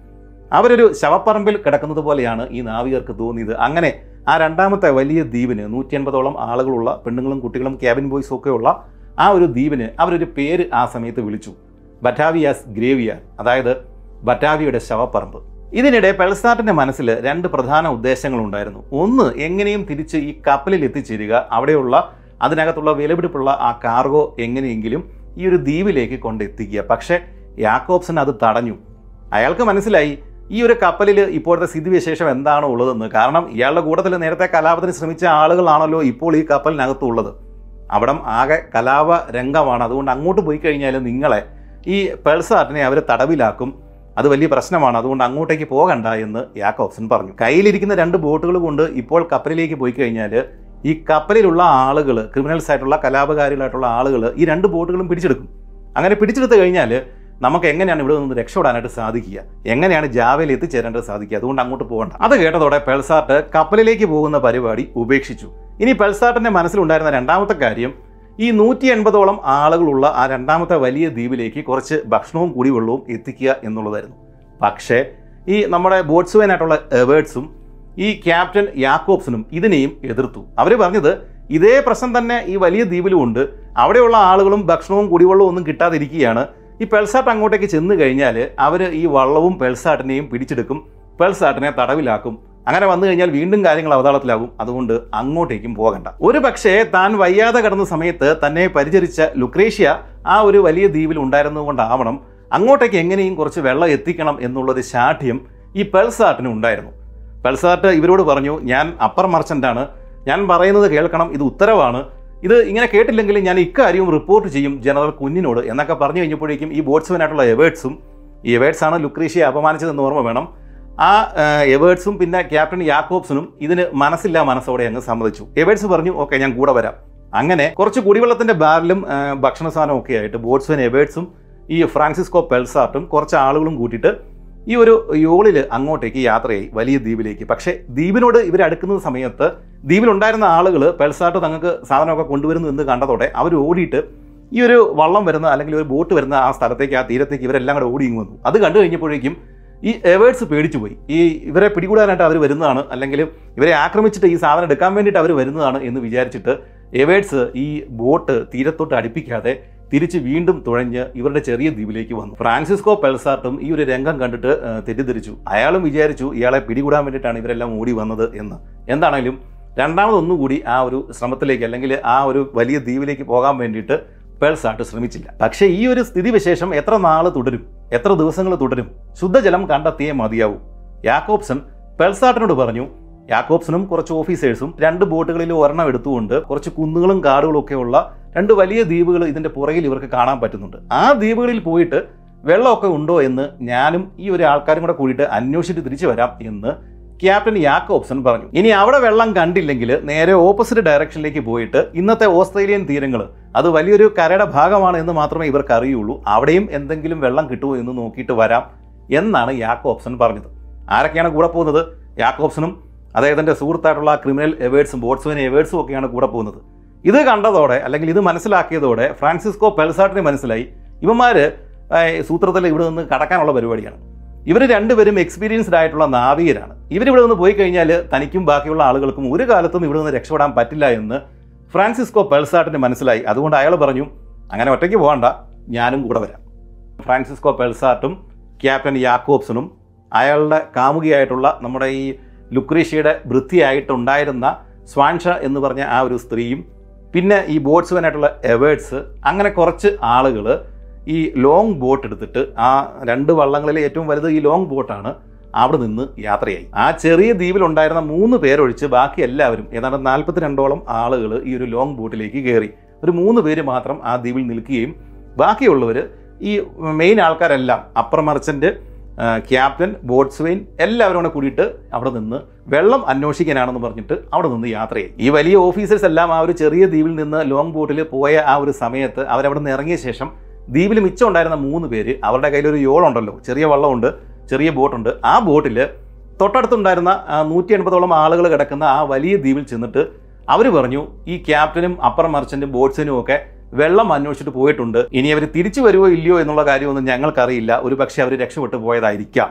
അവരൊരു ശവപ്പറമ്പിൽ കിടക്കുന്നത് പോലെയാണ് ഈ നാവികർക്ക് തോന്നിയത്. അങ്ങനെ ആ രണ്ടാമത്തെ വലിയ ദ്വീപിന് നൂറ്റി അൻപതോളം ആളുകളുള്ള പെണ്ണുങ്ങളും കുട്ടികളും ക്യാബിൻ ബോയ്സും ഒക്കെയുള്ള ആ ഒരു ദ്വീപിന് അവരൊരു പേര് ആ സമയത്ത് വിളിച്ചു, ബറ്റാവിയാസ് ഗ്രേവിയാർ, അതായത് ബറ്റാവിയുടെ ശവപ്പറമ്പ്. ഇതിനിടെ പെൾസാട്ടിൻ്റെ മനസ്സിൽ രണ്ട് പ്രധാന ഉദ്ദേശങ്ങളുണ്ടായിരുന്നു. ഒന്ന്, എങ്ങനെയും തിരിച്ച് ഈ കപ്പലിൽ എത്തിച്ചേരുക, അവിടെയുള്ള അതിനകത്തുള്ള വിലപിടിപ്പുള്ള ആ കാർഗോ എങ്ങനെയെങ്കിലും ഈ ഒരു ദ്വീപിലേക്ക് കൊണ്ടെത്തിക്കുക. പക്ഷേ യാക്കോബ്സൺ അത് തടഞ്ഞു. അയാൾക്ക് മനസ്സിലായി ഈ ഒരു കപ്പലിൽ ഇപ്പോഴത്തെ സ്ഥിതിവിശേഷം എന്താണോ ഉള്ളതെന്ന്. കാരണം ഇയാളുടെ കൂട്ടത്തിൽ നേരത്തെ കലാപത്തിന് ശ്രമിച്ച ആളുകളാണല്ലോ ഇപ്പോൾ ഈ കപ്പലിനകത്തുള്ളത്. അവിടം ആകെ കലാപ രംഗമാണ്. അതുകൊണ്ട് അങ്ങോട്ട് പോയി കഴിഞ്ഞാൽ നിങ്ങളെ ഈ പെൾസാട്ടിനെ അവർ തടവിലാക്കും, അത് വലിയ പ്രശ്നമാണ്, അതുകൊണ്ട് അങ്ങോട്ടേക്ക് പോകണ്ട എന്ന് യാക്കോബ്സൺ പറഞ്ഞു. കയ്യിലിരിക്കുന്ന രണ്ട് ബോട്ടുകൾ കൊണ്ട് ഇപ്പോൾ കപ്പലിലേക്ക് പോയി കഴിഞ്ഞാൽ ഈ കപ്പലിലുള്ള ആളുകൾ, ക്രിമിനൽസ് ആയിട്ടുള്ള കലാപകാരികളായിട്ടുള്ള ആളുകൾ ഈ രണ്ട് ബോട്ടുകളും പിടിച്ചെടുക്കും. അങ്ങനെ പിടിച്ചെടുത്ത് കഴിഞ്ഞാൽ നമുക്ക് എങ്ങനെയാണ് ഇവിടെ നിന്ന് രക്ഷപ്പെടാനായിട്ട് സാധിക്കുക, എങ്ങനെയാണ് ജാവയിൽ എത്തിച്ചേരേണ്ടത് സാധിക്കുക, അതുകൊണ്ട് അങ്ങോട്ട് പോകണ്ട. അത് കേട്ടതോടെ പെൾസാട്ട് കപ്പലിലേക്ക് പോകുന്ന പരിപാടി ഉപേക്ഷിച്ചു. ഇനി പെൾസാട്ടിൻ്റെ മനസ്സിലുണ്ടായിരുന്ന രണ്ടാമത്തെ കാര്യം ഈ നൂറ്റി എൺപതോളം ആളുകളുള്ള ആ രണ്ടാമത്തെ വലിയ ദ്വീപിലേക്ക് കുറച്ച് ഭക്ഷണവും കുടിവെള്ളവും എത്തിക്കുക എന്നുള്ളതായിരുന്നു. പക്ഷേ ഈ നമ്മുടെ ബോട്ട്സ്വാനായിട്ടുള്ള എവേർട്സും ഈ ക്യാപ്റ്റൻ യാക്കോബ്സണും ഇതിനെയും എതിർത്തു. അവർ പറഞ്ഞത് ഇതേ പ്രശ്നം തന്നെ ഈ വലിയ ദ്വീപിലും ഉണ്ട്, അവിടെയുള്ള ആളുകളും ഭക്ഷണവും കുടിവെള്ളവും ഒന്നും കിട്ടാതിരിക്കുകയാണ്. ഈ പെൾസാട്ട് അങ്ങോട്ടേക്ക് ചെന്ന് കഴിഞ്ഞാൽ അവർ ഈ വള്ളവും പെൾസാട്ടിനെയും പിടിച്ചെടുക്കും, പെൾസാട്ടിനെ തടവിലാക്കും. അങ്ങനെ വന്നു കഴിഞ്ഞാൽ വീണ്ടും കാര്യങ്ങൾ അവതാളത്തിലാകും, അതുകൊണ്ട് അങ്ങോട്ടേക്കും പോകണ്ട. ഒരു പക്ഷേ താൻ വയ്യാതെ കിടന്ന സമയത്ത് തന്നെ പരിചരിച്ച ലുക്രേഷ്യ ആ ഒരു വലിയ ദ്വീപിൽ ഉണ്ടായിരുന്നുകൊണ്ടാവണം അങ്ങോട്ടേക്ക് എങ്ങനെയും കുറച്ച് വെള്ളം എത്തിക്കണം എന്നുള്ളൊരു ശാഠ്യം ഈ പെൾസാട്ടിന് ഉണ്ടായിരുന്നു. പെൾസാട്ട് ഇവരോട് പറഞ്ഞു, ഞാൻ അപ്പർ മർച്ചൻ്റാണ്, ഞാൻ പറയുന്നത് കേൾക്കണം, ഇത് ഉത്തരവാണ്, ഇത് ഇങ്ങനെ കേട്ടില്ലെങ്കിൽ ഞാൻ ഇക്കാര്യവും റിപ്പോർട്ട് ചെയ്യും ജനറൽ കുഞ്ഞിനോട് എന്നൊക്കെ പറഞ്ഞു കഴിഞ്ഞപ്പോഴേക്കും ഈ ബോട്ട്സ്വാനായിട്ടുള്ള എവേർട്സും, ഈ എവേർട്സാണ് ലുക്രേഷ്യയെ അപമാനിച്ചതെന്ന് ഓർമ്മ വേണം, ആ എവേർട്സും പിന്നെ ക്യാപ്റ്റൻ യാക്കോബ്സണും ഇതിന് മനസ്സില്ല മനസ്സോടെ അങ്ങ് സമ്മതിച്ചു. എവേർട്സ് പറഞ്ഞു, ഓക്കെ ഞാൻ കൂടെ വരാം. അങ്ങനെ കുറച്ച് കുടിവെള്ളത്തിൻ്റെ ബാരലും ഭക്ഷണ സാധനവും ഒക്കെ ആയിട്ട് ബോട്ട്സ്വാൻ എവേർട്സും ഈ ഫ്രാൻസിസ്കോ പെൾസാട്ടും കുറച്ച് ആളുകളും കൂട്ടിയിട്ട് ഈ ഒരു യോളിൽ അങ്ങോട്ടേക്ക് യാത്രയായി വലിയ ദ്വീപിലേക്ക്. പക്ഷേ ദ്വീപിനോട് ഇവർ അടുക്കുന്ന സമയത്ത് ദ്വീപിലുണ്ടായിരുന്ന ആളുകൾ പെൾസാട്ട് തങ്ങൾക്ക് സാധനമൊക്കെ കൊണ്ടുവരുന്നു എന്ന് കണ്ടതോടെ അവർ ഓടിയിട്ട് ഈ ഒരു വള്ളം വരുന്ന അല്ലെങ്കിൽ ഒരു ബോട്ട് വരുന്ന ആ സ്ഥലത്തേക്ക്, ആ തീരത്തേക്ക് ഇവരെല്ലാം കൂടെ ഓടി ഇങ്ങ് വന്നു. അത് കണ്ടു കഴിഞ്ഞപ്പോഴേക്കും ഈ എവേർട്സ് പേടിച്ചു പോയി. ഈ ഇവരെ പിടികൂടാനായിട്ട് അവർ വരുന്നതാണ്, അല്ലെങ്കിൽ ഇവരെ ആക്രമിച്ചിട്ട് ഈ സാധനം എടുക്കാൻ വേണ്ടിയിട്ട് അവർ വരുന്നതാണ് എന്ന് വിചാരിച്ചിട്ട് എവേർട്സ് ഈ ബോട്ട് തീരത്തോട്ട് അടുപ്പിക്കാതെ തിരിച്ച് വീണ്ടും തുഴഞ്ഞ് ഇവരുടെ ചെറിയ ദ്വീപിലേക്ക് വന്നു. ഫ്രാൻസിസ്കോ പെൾസാട്ടും ഈ ഒരു രംഗം കണ്ടിട്ട് തെറ്റിദ്ധരിച്ചു. അയാളും വിചാരിച്ചു ഇയാളെ പിടികൂടാൻ വേണ്ടിയിട്ടാണ് ഇവരെല്ലാം ഓടി വന്നത് എന്ന്. എന്താണെങ്കിലും രണ്ടാമതൊന്നുകൂടി ആ ഒരു ശ്രമത്തിലേക്ക് അല്ലെങ്കിൽ ആ ഒരു വലിയ ദ്വീപിലേക്ക് പോകാൻ വേണ്ടിയിട്ട് പെൾസാട്ട് ശ്രമിച്ചില്ല. പക്ഷേ ഈ ഒരു സ്ഥിതിവിശേഷം എത്ര നാൾ തുടരും, എത്ര ദിവസങ്ങൾ തുടരും? ശുദ്ധജലം കണ്ടെത്തിയേ മതിയാവൂ. യാക്കോബ്സൺ പെൾസാട്ടിനോട് പറഞ്ഞു. യാക്കോബ്സണും കുറച്ച് ഓഫീസേഴ്സും രണ്ട് ബോട്ടുകളിൽ ഒരെണ്ണം എടുത്തുകൊണ്ട് കുറച്ച് കുന്നുകളും കാടുകളും ഒക്കെ ഉള്ള രണ്ട് വലിയ ദ്വീപുകൾ ഇതിൻ്റെ പുറകിൽ ഇവർക്ക് കാണാൻ പറ്റുന്നുണ്ട്. ആ ദ്വീപുകളിൽ പോയിട്ട് വെള്ളമൊക്കെ ഉണ്ടോ എന്ന് ഞാനും ഈ ഒരു ആൾക്കാരും കൂടെ കൂടിയിട്ട് അന്വേഷിച്ചിട്ട് തിരിച്ചു വരാം എന്ന് ക്യാപ്റ്റൻ യാക്കോബ്സൺ പറഞ്ഞു. ഇനി അവിടെ വെള്ളം കണ്ടില്ലെങ്കിൽ നേരെ ഓപ്പോസിറ്റ് ഡയറക്ഷനിലേക്ക് പോയിട്ട് ഇന്നത്തെ ഓസ്ട്രേലിയൻ തീരങ്ങൾ അത് വലിയൊരു കരയുടെ ഭാഗമാണ് എന്ന് മാത്രമേ ഇവർക്ക് അറിയുള്ളൂ, അവിടെയും എന്തെങ്കിലും വെള്ളം കിട്ടുമോ എന്ന് നോക്കിയിട്ട് വരാം എന്നാണ് യാക്കോബ്സൺ പറഞ്ഞത്. ആരൊക്കെയാണ് കൂടെ പോകുന്നത്? യാക്കോബ്സണും അദ്ദേഹത്തിൻ്റെ സുഹൃത്തായിട്ടുള്ള ക്രിമിനൽ എവേർട്സും ബോട്ട്സ്വാൻ എവേർട്സും ഒക്കെയാണ് കൂടെ പോകുന്നത്. ഇത് കണ്ടതോടെ അല്ലെങ്കിൽ ഇത് മനസ്സിലാക്കിയതോടെ ഫ്രാൻസിസ്കോ പെൾസാട്ടിന് മനസ്സിലായി ഇവന്മാർ സൂത്രത്തിൽ ഇവിടെ നിന്ന് കടക്കാനുള്ള പരിപാടിയാണ്. ഇവർ രണ്ടുപേരും എക്സ്പീരിയൻസ്ഡ് ആയിട്ടുള്ള നാവികരാണ്. ഇവരിവിടെ നിന്ന് പോയി കഴിഞ്ഞാൽ തനിക്കും ബാക്കിയുള്ള ആളുകൾക്കും ഒരു കാലത്തും ഇവിടെ നിന്ന് രക്ഷപ്പെടാൻ പറ്റില്ല എന്ന് ഫ്രാൻസിസ്കോ പെൾസാട്ടിന് മനസ്സിലായി. അതുകൊണ്ട് അയാൾ പറഞ്ഞു, അങ്ങനെ ഒറ്റയ്ക്ക് പോകണ്ട, ഞാനും കൂടെ വരാം. ഫ്രാൻസിസ്കോ പെൾസാട്ടും ക്യാപ്റ്റൻ യാക്കോബ്സണും അയാളുടെ കാമുകിയായിട്ടുള്ള നമ്മുടെ ഈ ലുക്രേഷ്യയുടെ വൃത്തിയായിട്ടുണ്ടായിരുന്ന സ്വാൻഷ എന്ന് പറഞ്ഞ ആ ഒരു സ്ത്രീയും പിന്നെ ഈ ബോട്ട്സ്വാനായിട്ടുള്ള എവേർട്സ്, അങ്ങനെ കുറച്ച് ആളുകൾ ഈ ലോങ് ബോട്ട് എടുത്തിട്ട്, ആ രണ്ട് വള്ളങ്ങളിൽ ഏറ്റവും വലുത് ഈ ലോങ് ബോട്ടാണ്, അവിടെ നിന്ന് യാത്രയായി. ആ ചെറിയ ദ്വീപിലുണ്ടായിരുന്ന മൂന്ന് പേരൊഴിച്ച് ബാക്കി എല്ലാവരും ഏതാണ്ട് നാൽപ്പത്തി രണ്ടോളം ആളുകൾ ഈ ഒരു ലോങ് ബോട്ടിലേക്ക് കയറി. ഒരു മൂന്ന് പേര് മാത്രം ആ ദ്വീപിൽ നിൽക്കുകയും ബാക്കിയുള്ളവർ ഈ മെയിൻ ആൾക്കാരെല്ലാം അപ്പർ മർച്ചൻ്റ്, ക്യാപ്റ്റൻ, ബോട്ട്സ്വെയിൻ എല്ലാവരും കൂടെ കൂടിയിട്ട് അവിടെ നിന്ന് വെള്ളം അന്വേഷിക്കാനാണെന്ന് പറഞ്ഞിട്ട് അവിടെ നിന്ന് യാത്രയായി. ഈ വലിയ ഓഫീസേഴ്സ് എല്ലാം ആ ഒരു ചെറിയ ദ്വീപിൽ നിന്ന് ലോങ് ബോട്ടിൽ പോയ ആ ഒരു സമയത്ത് അവരവിടെ നിന്ന് ഇറങ്ങിയ ശേഷം ദ്വീപിൽ മിച്ചം ഉണ്ടായിരുന്ന മൂന്ന് പേര്, അവരുടെ കയ്യിലൊരു യോളുണ്ടല്ലോ, ചെറിയ വള്ളമുണ്ട്, ചെറിയ ബോട്ടുണ്ട്, ആ ബോട്ടിൽ തൊട്ടടുത്തുണ്ടായിരുന്ന നൂറ്റി എൺപതോളം ആളുകൾ കിടക്കുന്ന ആ വലിയ ദ്വീപിൽ ചെന്നിട്ട് അവർ പറഞ്ഞു ഈ ക്യാപ്റ്റനും അപ്പർ മർച്ചൻറ്റും ബോട്ട്സിനും ഒക്കെ വെള്ളം അന്വേഷിച്ചിട്ട് പോയിട്ടുണ്ട്, ഇനി അവർ തിരിച്ചു വരുമോ ഇല്ലയോ എന്നുള്ള കാര്യമൊന്നും ഞങ്ങൾക്കറിയില്ല, ഒരു പക്ഷേ അവർ രക്ഷപ്പെട്ടു പോയതായിരിക്കാം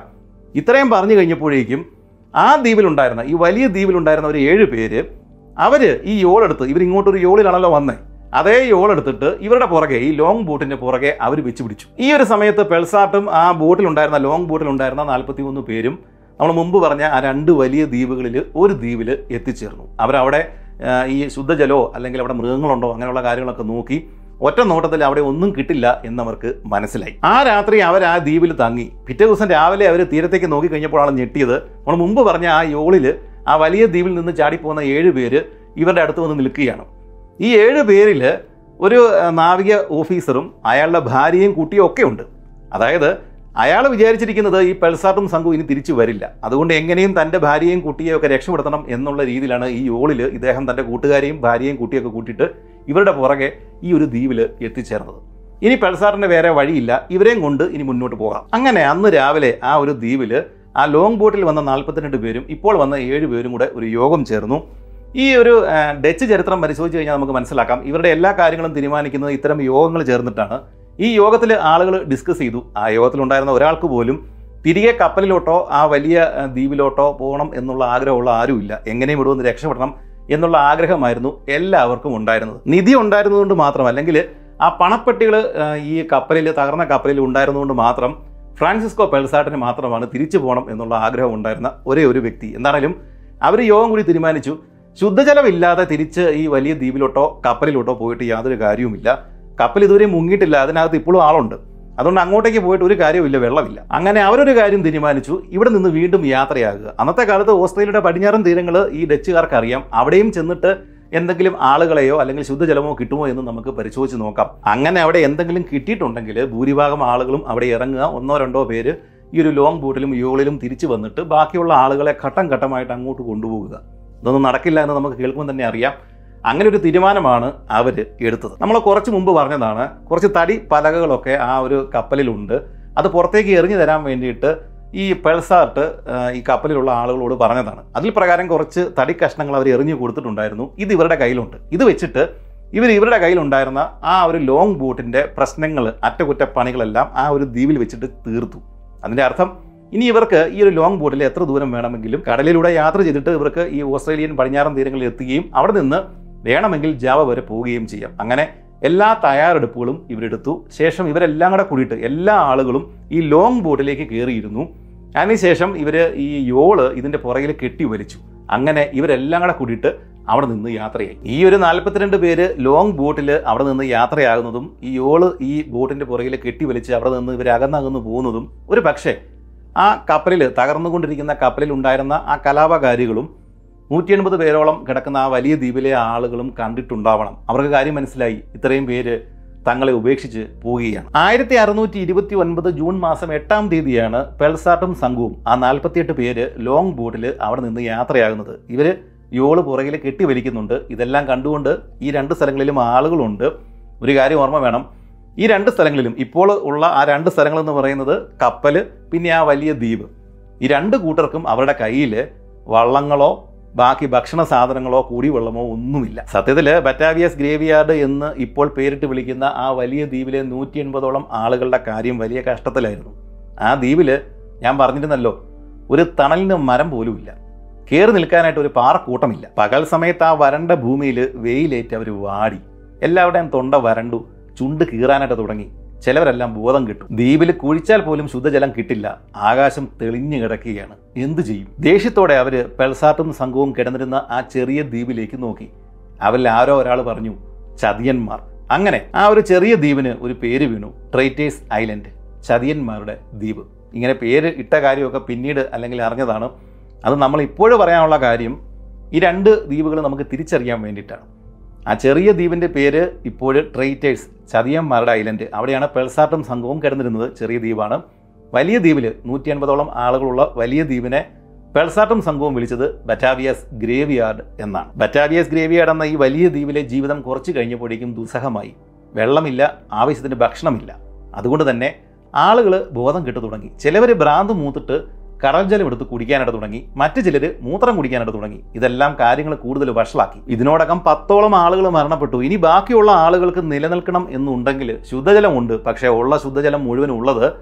ഇത്രയും പറഞ്ഞു കഴിഞ്ഞപ്പോഴേക്കും ആ ദ്വീപിലുണ്ടായിരുന്ന ഈ വലിയ ദ്വീപിലുണ്ടായിരുന്ന ഒരു ഏഴ് പേര് അവർ ഈ യോളെടുത്ത് ഇവരിങ്ങോട്ടൊരു യോളിലാണല്ലോ വന്നത്, അതേ യോളെടുത്തിട്ട് ഇവരുടെ പുറകെ ഈ ലോങ് ബോട്ടിൻ്റെ പുറകെ അവർ വെച്ച് പിടിച്ചു. ഈ ഒരു സമയത്ത് പെൾസാർട്ടും ആ ബോട്ടിലുണ്ടായിരുന്ന ലോങ് ബോട്ടിലുണ്ടായിരുന്ന നാൽപ്പത്തി മൂന്ന് പേരും നമ്മൾ മുമ്പ് പറഞ്ഞ ആ രണ്ട് വലിയ ദ്വീപുകളിൽ ഒരു ദ്വീപിൽ എത്തിച്ചേർന്നു. അവരവിടെ ഈ ശുദ്ധജലമോ അല്ലെങ്കിൽ അവിടെ മൃഗങ്ങളുണ്ടോ അങ്ങനെയുള്ള കാര്യങ്ങളൊക്കെ നോക്കി ഒറ്റ നോട്ടത്തിൽ അവിടെ ഒന്നും കിട്ടില്ല എന്നവർക്ക് മനസ്സിലായി. ആ രാത്രി അവർ ആ ദ്വീപിൽ തങ്ങി. പിറ്റേ ദിവസം രാവിലെ അവർ തീരത്തേക്ക് നോക്കി കഴിഞ്ഞപ്പോഴാണ് ഞെട്ടിയത്. നമ്മൾ മുമ്പ് പറഞ്ഞ ആ യോളിൽ ആ വലിയ ദ്വീപിൽ നിന്ന് ചാടിപ്പോകുന്ന ഏഴ് പേര് ഇവരുടെ അടുത്ത് വന്ന് നിൽക്കുകയാണ്. ഈ ഏഴ് പേരിൽ ഒരു നാവിക ഓഫീസറും അയാളുടെ ഭാര്യയും കുട്ടിയും ഒക്കെ ഉണ്ട്. അതായത് അയാൾ വിചാരിച്ചിരിക്കുന്നത് ഈ പെൾസാർട്ടും സംഘവും ഇനി തിരിച്ചു വരില്ല, അതുകൊണ്ട് എങ്ങനെയും തൻ്റെ ഭാര്യയും കുട്ടിയെയും ഒക്കെ രക്ഷപ്പെടുത്തണം എന്നുള്ള രീതിയിലാണ് ഈ യോളിൽ ഇദ്ദേഹം തൻ്റെ കൂട്ടുകാരെയും ഭാര്യയും കുട്ടിയൊക്കെ കൂട്ടിയിട്ട് ഇവരുടെ പുറകെ ഈ ഒരു ദ്വീപിൽ എത്തിച്ചേർന്നത്. ഇനി പെൾസാറിൻ്റെ വേറെ വഴിയില്ല, ഇവരെയും കൊണ്ട് ഇനി മുന്നോട്ട് പോകാം. അങ്ങനെ അന്ന് രാവിലെ ആ ഒരു ദ്വീപിൽ ആ ലോങ് ബോട്ടിൽ വന്ന നാൽപ്പത്തിരണ്ട് പേരും ഇപ്പോൾ വന്ന ഏഴ് പേരും കൂടെ ഒരു യോഗം ചേർന്നു. ഈ ഒരു ഡച്ച് ചരിത്രം പരിശോധിച്ച് കഴിഞ്ഞാൽ നമുക്ക് മനസ്സിലാക്കാം ഇവരുടെ എല്ലാ കാര്യങ്ങളും തീരുമാനിക്കുന്നത് ഇത്തരം യോഗങ്ങൾ ചേർന്നിട്ടാണ്. ഈ യോഗത്തിൽ ആളുകൾ ഡിസ്കസ് ചെയ്തു. ആ യോഗത്തിലുണ്ടായിരുന്ന ഒരാൾക്ക് പോലും തിരികെ കപ്പലിലോട്ടോ ആ വലിയ ദ്വീപിലോട്ടോ പോകണം എന്നുള്ള ആഗ്രഹമുള്ള ആരുമില്ല. എങ്ങനെയും ഇവിടെ വന്ന് രക്ഷപ്പെടണം എന്നുള്ള ആഗ്രഹമായിരുന്നു എല്ലാവർക്കും ഉണ്ടായിരുന്നത്. നിധി ഉണ്ടായിരുന്നതുകൊണ്ട് മാത്രം, അല്ലെങ്കിൽ ആ പണപ്പെട്ടികൾ ഈ കപ്പലിൽ തകർന്ന കപ്പലിൽ ഉണ്ടായിരുന്നതുകൊണ്ട് മാത്രം ഫ്രാൻസിസ്കോ പെൾസാർട്ടിന് മാത്രമാണ് തിരിച്ചു പോകണം എന്നുള്ള ആഗ്രഹം ഉണ്ടായിരുന്ന ഒരേ ഒരു വ്യക്തി. എന്താണെങ്കിലും അവർ യോഗം കൂടി തീരുമാനിച്ചു, ശുദ്ധജലമില്ലാതെ തിരിച്ച് ഈ വലിയ ദ്വീപിലോട്ടോ കപ്പലിലോട്ടോ പോയിട്ട് യാതൊരു കാര്യവുമില്ല. കപ്പൽ ഇതുവരെ മുങ്ങിയിട്ടില്ല, അതിനകത്ത് ഇപ്പോഴും ആളുണ്ട്, അതുകൊണ്ട് അങ്ങോട്ടേക്ക് പോയിട്ട് ഒരു കാര്യമില്ല, വെള്ളമില്ല. അങ്ങനെ അവരൊരു കാര്യം തീരുമാനിച്ചു, ഇവിടെ നിന്ന് വീണ്ടും യാത്രയാകുക. അന്നത്തെ കാലത്ത് ഓസ്ട്രേലിയയുടെ പടിഞ്ഞാറൻ തീരങ്ങൾ ഈ ഡച്ചുകാർക്ക് അറിയാം. അവിടെയും ചെന്നിട്ട് എന്തെങ്കിലും ആളുകളെയോ അല്ലെങ്കിൽ ശുദ്ധജലമോ കിട്ടുമോ എന്ന് നമുക്ക് പരിശോധിച്ച് നോക്കാം. അങ്ങനെ അവിടെ എന്തെങ്കിലും കിട്ടിയിട്ടുണ്ടെങ്കിൽ ഭൂരിഭാഗം ആളുകളും അവിടെ ഇറങ്ങുക, ഒന്നോ രണ്ടോ പേര് ഈ ഒരു ലോങ് ബോട്ടിലും യോളിലും തിരിച്ചു വന്നിട്ട് ബാക്കിയുള്ള ആളുകളെ ഘട്ടം ഘട്ടമായിട്ട് അങ്ങോട്ട് കൊണ്ടുപോകുക. ഇതൊന്നും നടക്കില്ല എന്ന് നമുക്ക് കേൾക്കുമ്പോൾ തന്നെ അറിയാം. അങ്ങനെ ഒരു തീരുമാനമാണ് അവർ എടുത്തത്. നമ്മൾ കുറച്ച് മുമ്പ് പറഞ്ഞതാണ്, കുറച്ച് തടി പലകകളൊക്കെ ആ ഒരു കപ്പലിലുണ്ട്. അത് പുറത്തേക്ക് എറിഞ്ഞു തരാൻ വേണ്ടിയിട്ട് ഈ പെൾസാർട്ട് ഈ കപ്പലിലുള്ള ആളുകളോട് പറഞ്ഞതാണ്. അതിൽ പ്രകാരം കുറച്ച് തടി കഷ്ണങ്ങൾ അവർ എറിഞ്ഞു കൊടുത്തിട്ടുണ്ടായിരുന്നു. ഇത് ഇവരുടെ കയ്യിലുണ്ട്. ഇത് വെച്ചിട്ട് ഇവർ ഇവരുടെ കയ്യിലുണ്ടായിരുന്ന ആ ഒരു ലോങ് ബോട്ടിൻ്റെ പ്രശ്നങ്ങൾ, അറ്റകുറ്റപ്പണികളെല്ലാം ആ ഒരു ദ്വീപിൽ വെച്ചിട്ട് തീർത്തു. അതിൻ്റെ അർത്ഥം ഇനി ഇവർക്ക് ഈ ഒരു ലോങ് ബോട്ടിൽ എത്ര ദൂരം വേണമെങ്കിലും കടലിലൂടെ യാത്ര ചെയ്തിട്ട് ഇവർക്ക് ഈ ഓസ്ട്രേലിയൻ പടിഞ്ഞാറൻ തീരങ്ങളിൽ എത്തുകയും അവിടെ നിന്ന് വേണമെങ്കിൽ ജാവ വരെ പോവുകയും ചെയ്യാം. അങ്ങനെ എല്ലാ തയ്യാറെടുപ്പുകളും ഇവരെടുത്തു. ശേഷം ഇവരെല്ലാം കൂടെ കൂടിയിട്ട് എല്ലാ ആളുകളും ഈ ലോങ് ബോട്ടിലേക്ക് കയറിയിരുന്നു. അതിനുശേഷം ഇവർ ഈ യോള് ഇതിൻ്റെ പുറകിൽ കെട്ടി വലിച്ചു. അങ്ങനെ ഇവരെല്ലാം കൂടെ കൂടിയിട്ട് അവിടെ നിന്ന് യാത്രയായി. ഈ ഒരു നാൽപ്പത്തിരണ്ട് പേര് ലോങ് ബോട്ടിൽ അവിടെ നിന്ന് യാത്രയാകുന്നതും ഈ യോള് ഈ ബോട്ടിൻ്റെ പുറകിൽ കെട്ടി വലിച്ച് അവിടെ നിന്ന് ഇവർ അകന്നകന്ന് പോകുന്നതും ഒരു പക്ഷേ ആ കപ്പലിൽ തകർന്നുകൊണ്ടിരിക്കുന്ന കപ്പലിൽ ഉണ്ടായിരുന്ന ആ കലാപകാരികളും നൂറ്റി എൺപത് പേരോളം കിടക്കുന്ന ആ വലിയ ദ്വീപിലെ ആളുകളും കണ്ടിട്ടുണ്ടാവണം. അവർക്ക് കാര്യം മനസ്സിലായി, ഇത്രയും പേര് തങ്ങളെ ഉപേക്ഷിച്ച് പോവുകയാണ്. ആയിരത്തി അറുന്നൂറ്റി ഇരുപത്തി ഒൻപത് ജൂൺ മാസം എട്ടാം തീയതിയാണ് പെൾസാർട്ടും സംഘവും ആ നാൽപ്പത്തിയെട്ട് പേര് ലോങ് ബോട്ടിൽ അവിടെ നിന്ന് യാത്രയാകുന്നത്. ഇവർ യോള് പുറകിൽ കെട്ടി വലിക്കുന്നുണ്ട്. ഇതെല്ലാം കണ്ടുകൊണ്ട് ഈ രണ്ട് സ്ഥലങ്ങളിലും ആളുകളുണ്ട്. ഒരു കാര്യം ഓർമ്മ വേണം, ഈ രണ്ട് സ്ഥലങ്ങളിലും ഇപ്പോൾ ഉള്ള ആ രണ്ട് സ്ഥലങ്ങളെന്ന് പറയുന്നത് കപ്പൽ, പിന്നെ ആ വലിയ ദ്വീപ്. ഈ രണ്ട് കൂട്ടർക്കും അവരുടെ കയ്യിൽ വള്ളങ്ങളോ ബാക്കി ഭക്ഷണ സാധനങ്ങളോ കുടിവെള്ളമോ ഒന്നുമില്ല. സത്യത്തിൽ ബറ്റാവിയസ് ഗ്രേവിയാർഡ് എന്ന് ഇപ്പോൾ പേരിട്ട് വിളിക്കുന്ന ആ വലിയ ദ്വീപിലെ നൂറ്റി എൺപതോളം ആളുകളുടെ കാര്യം വലിയ കഷ്ടത്തിലായിരുന്നു. ആ ദ്വീപിൽ ഞാൻ പറഞ്ഞിരുന്നല്ലോ, ഒരു തണലിന് മരം പോലുമില്ല, കയറി നിൽക്കാനായിട്ട് ഒരു പാറക്കൂട്ടമില്ല. പകൽ സമയത്ത് ആ വരണ്ട ഭൂമിയിൽ വെയിലേറ്റ് അവർ വാടി. എല്ലാവരുടെയും തൊണ്ട വരണ്ടു, ചുണ്ട് കീറാനായിട്ട് തുടങ്ങി. ചിലവരെല്ലാം ബോധം കിട്ടും. ദ്വീപിൽ കുഴിച്ചാൽ പോലും ശുദ്ധജലം കിട്ടില്ല. ആകാശം തെളിഞ്ഞു കിടക്കുകയാണ്. എന്തു ചെയ്യും? ദേഷ്യത്തോടെ അവർ പെൾസാർട്ടും സംഘവും കിടന്നിരുന്ന ആ ചെറിയ ദ്വീപിലേക്ക് നോക്കി. അവരിൽ ആരോ ഒരാൾ പറഞ്ഞു, ചതിയന്മാർ. അങ്ങനെ ആ ഒരു ചെറിയ ദ്വീപിന് ഒരു പേര് വീണു, ട്രൈറ്റേഴ്സ് ഐലൻഡ്, ചതിയന്മാരുടെ ദ്വീപ്. ഇങ്ങനെ പേര് ഇട്ട കാര്യമൊക്കെ പിന്നീട് അല്ലെങ്കിൽ അറിഞ്ഞതാണ്. അത് നമ്മൾ ഇപ്പോഴും പറയാനുള്ള കാര്യം ഈ രണ്ട് ദ്വീപുകൾ നമുക്ക് തിരിച്ചറിയാൻ വേണ്ടിയിട്ടാണ്. ആ ചെറിയ ദ്വീപിൻ്റെ പേര് ഇപ്പോൾ ട്രൈറ്റേഴ്സ്, ചതിയന്മാരുടെ ഐലൻഡ്. അവിടെയാണ് പെൾസാർട്ടും സംഘവും കിടന്നിരുന്നത്. ചെറിയ ദ്വീപാണ്. വലിയ ദ്വീപിൽ നൂറ്റി അൻപതോളം ആളുകളുള്ള വലിയ ദ്വീപിനെ പെൾസാർട്ടും സംഘവും വിളിച്ചത് ബറ്റാവിയസ് ഗ്രേവിയാർഡ് എന്നാണ്. ബറ്റാവിയസ് ഗ്രേവിയാർഡ് എന്ന ഈ വലിയ ദ്വീപിലെ ജീവിതം കുറച്ച് കഴിഞ്ഞപ്പോഴേക്കും ദുസ്സഹമായി. വെള്ളമില്ല, ആവശ്യത്തിന് ഭക്ഷണമില്ല. അതുകൊണ്ട് തന്നെ ആളുകൾ ബോധം കെട്ടു തുടങ്ങി. ചിലവർ ഭ്രാന്ത് മൂത്തിട്ട് കടൽ ജലം എടുത്ത് കുടിക്കാനായിട്ട് തുടങ്ങി. മറ്റു ചിലർ മൂത്രം കുടിക്കാനായിട്ട് തുടങ്ങി. ഇതെല്ലാം കാര്യങ്ങൾ കൂടുതൽ വഷളാക്കി. ഇതിനോടകം പത്തോളം ആളുകൾ മരണപ്പെട്ടു. ഇനി ബാക്കിയുള്ള ആളുകൾക്ക് നിലനിൽക്കണം എന്നുണ്ടെങ്കിൽ ശുദ്ധജലമുണ്ട്. പക്ഷേ ഉള്ള ശുദ്ധജലം മുഴുവൻ ഉള്ളത്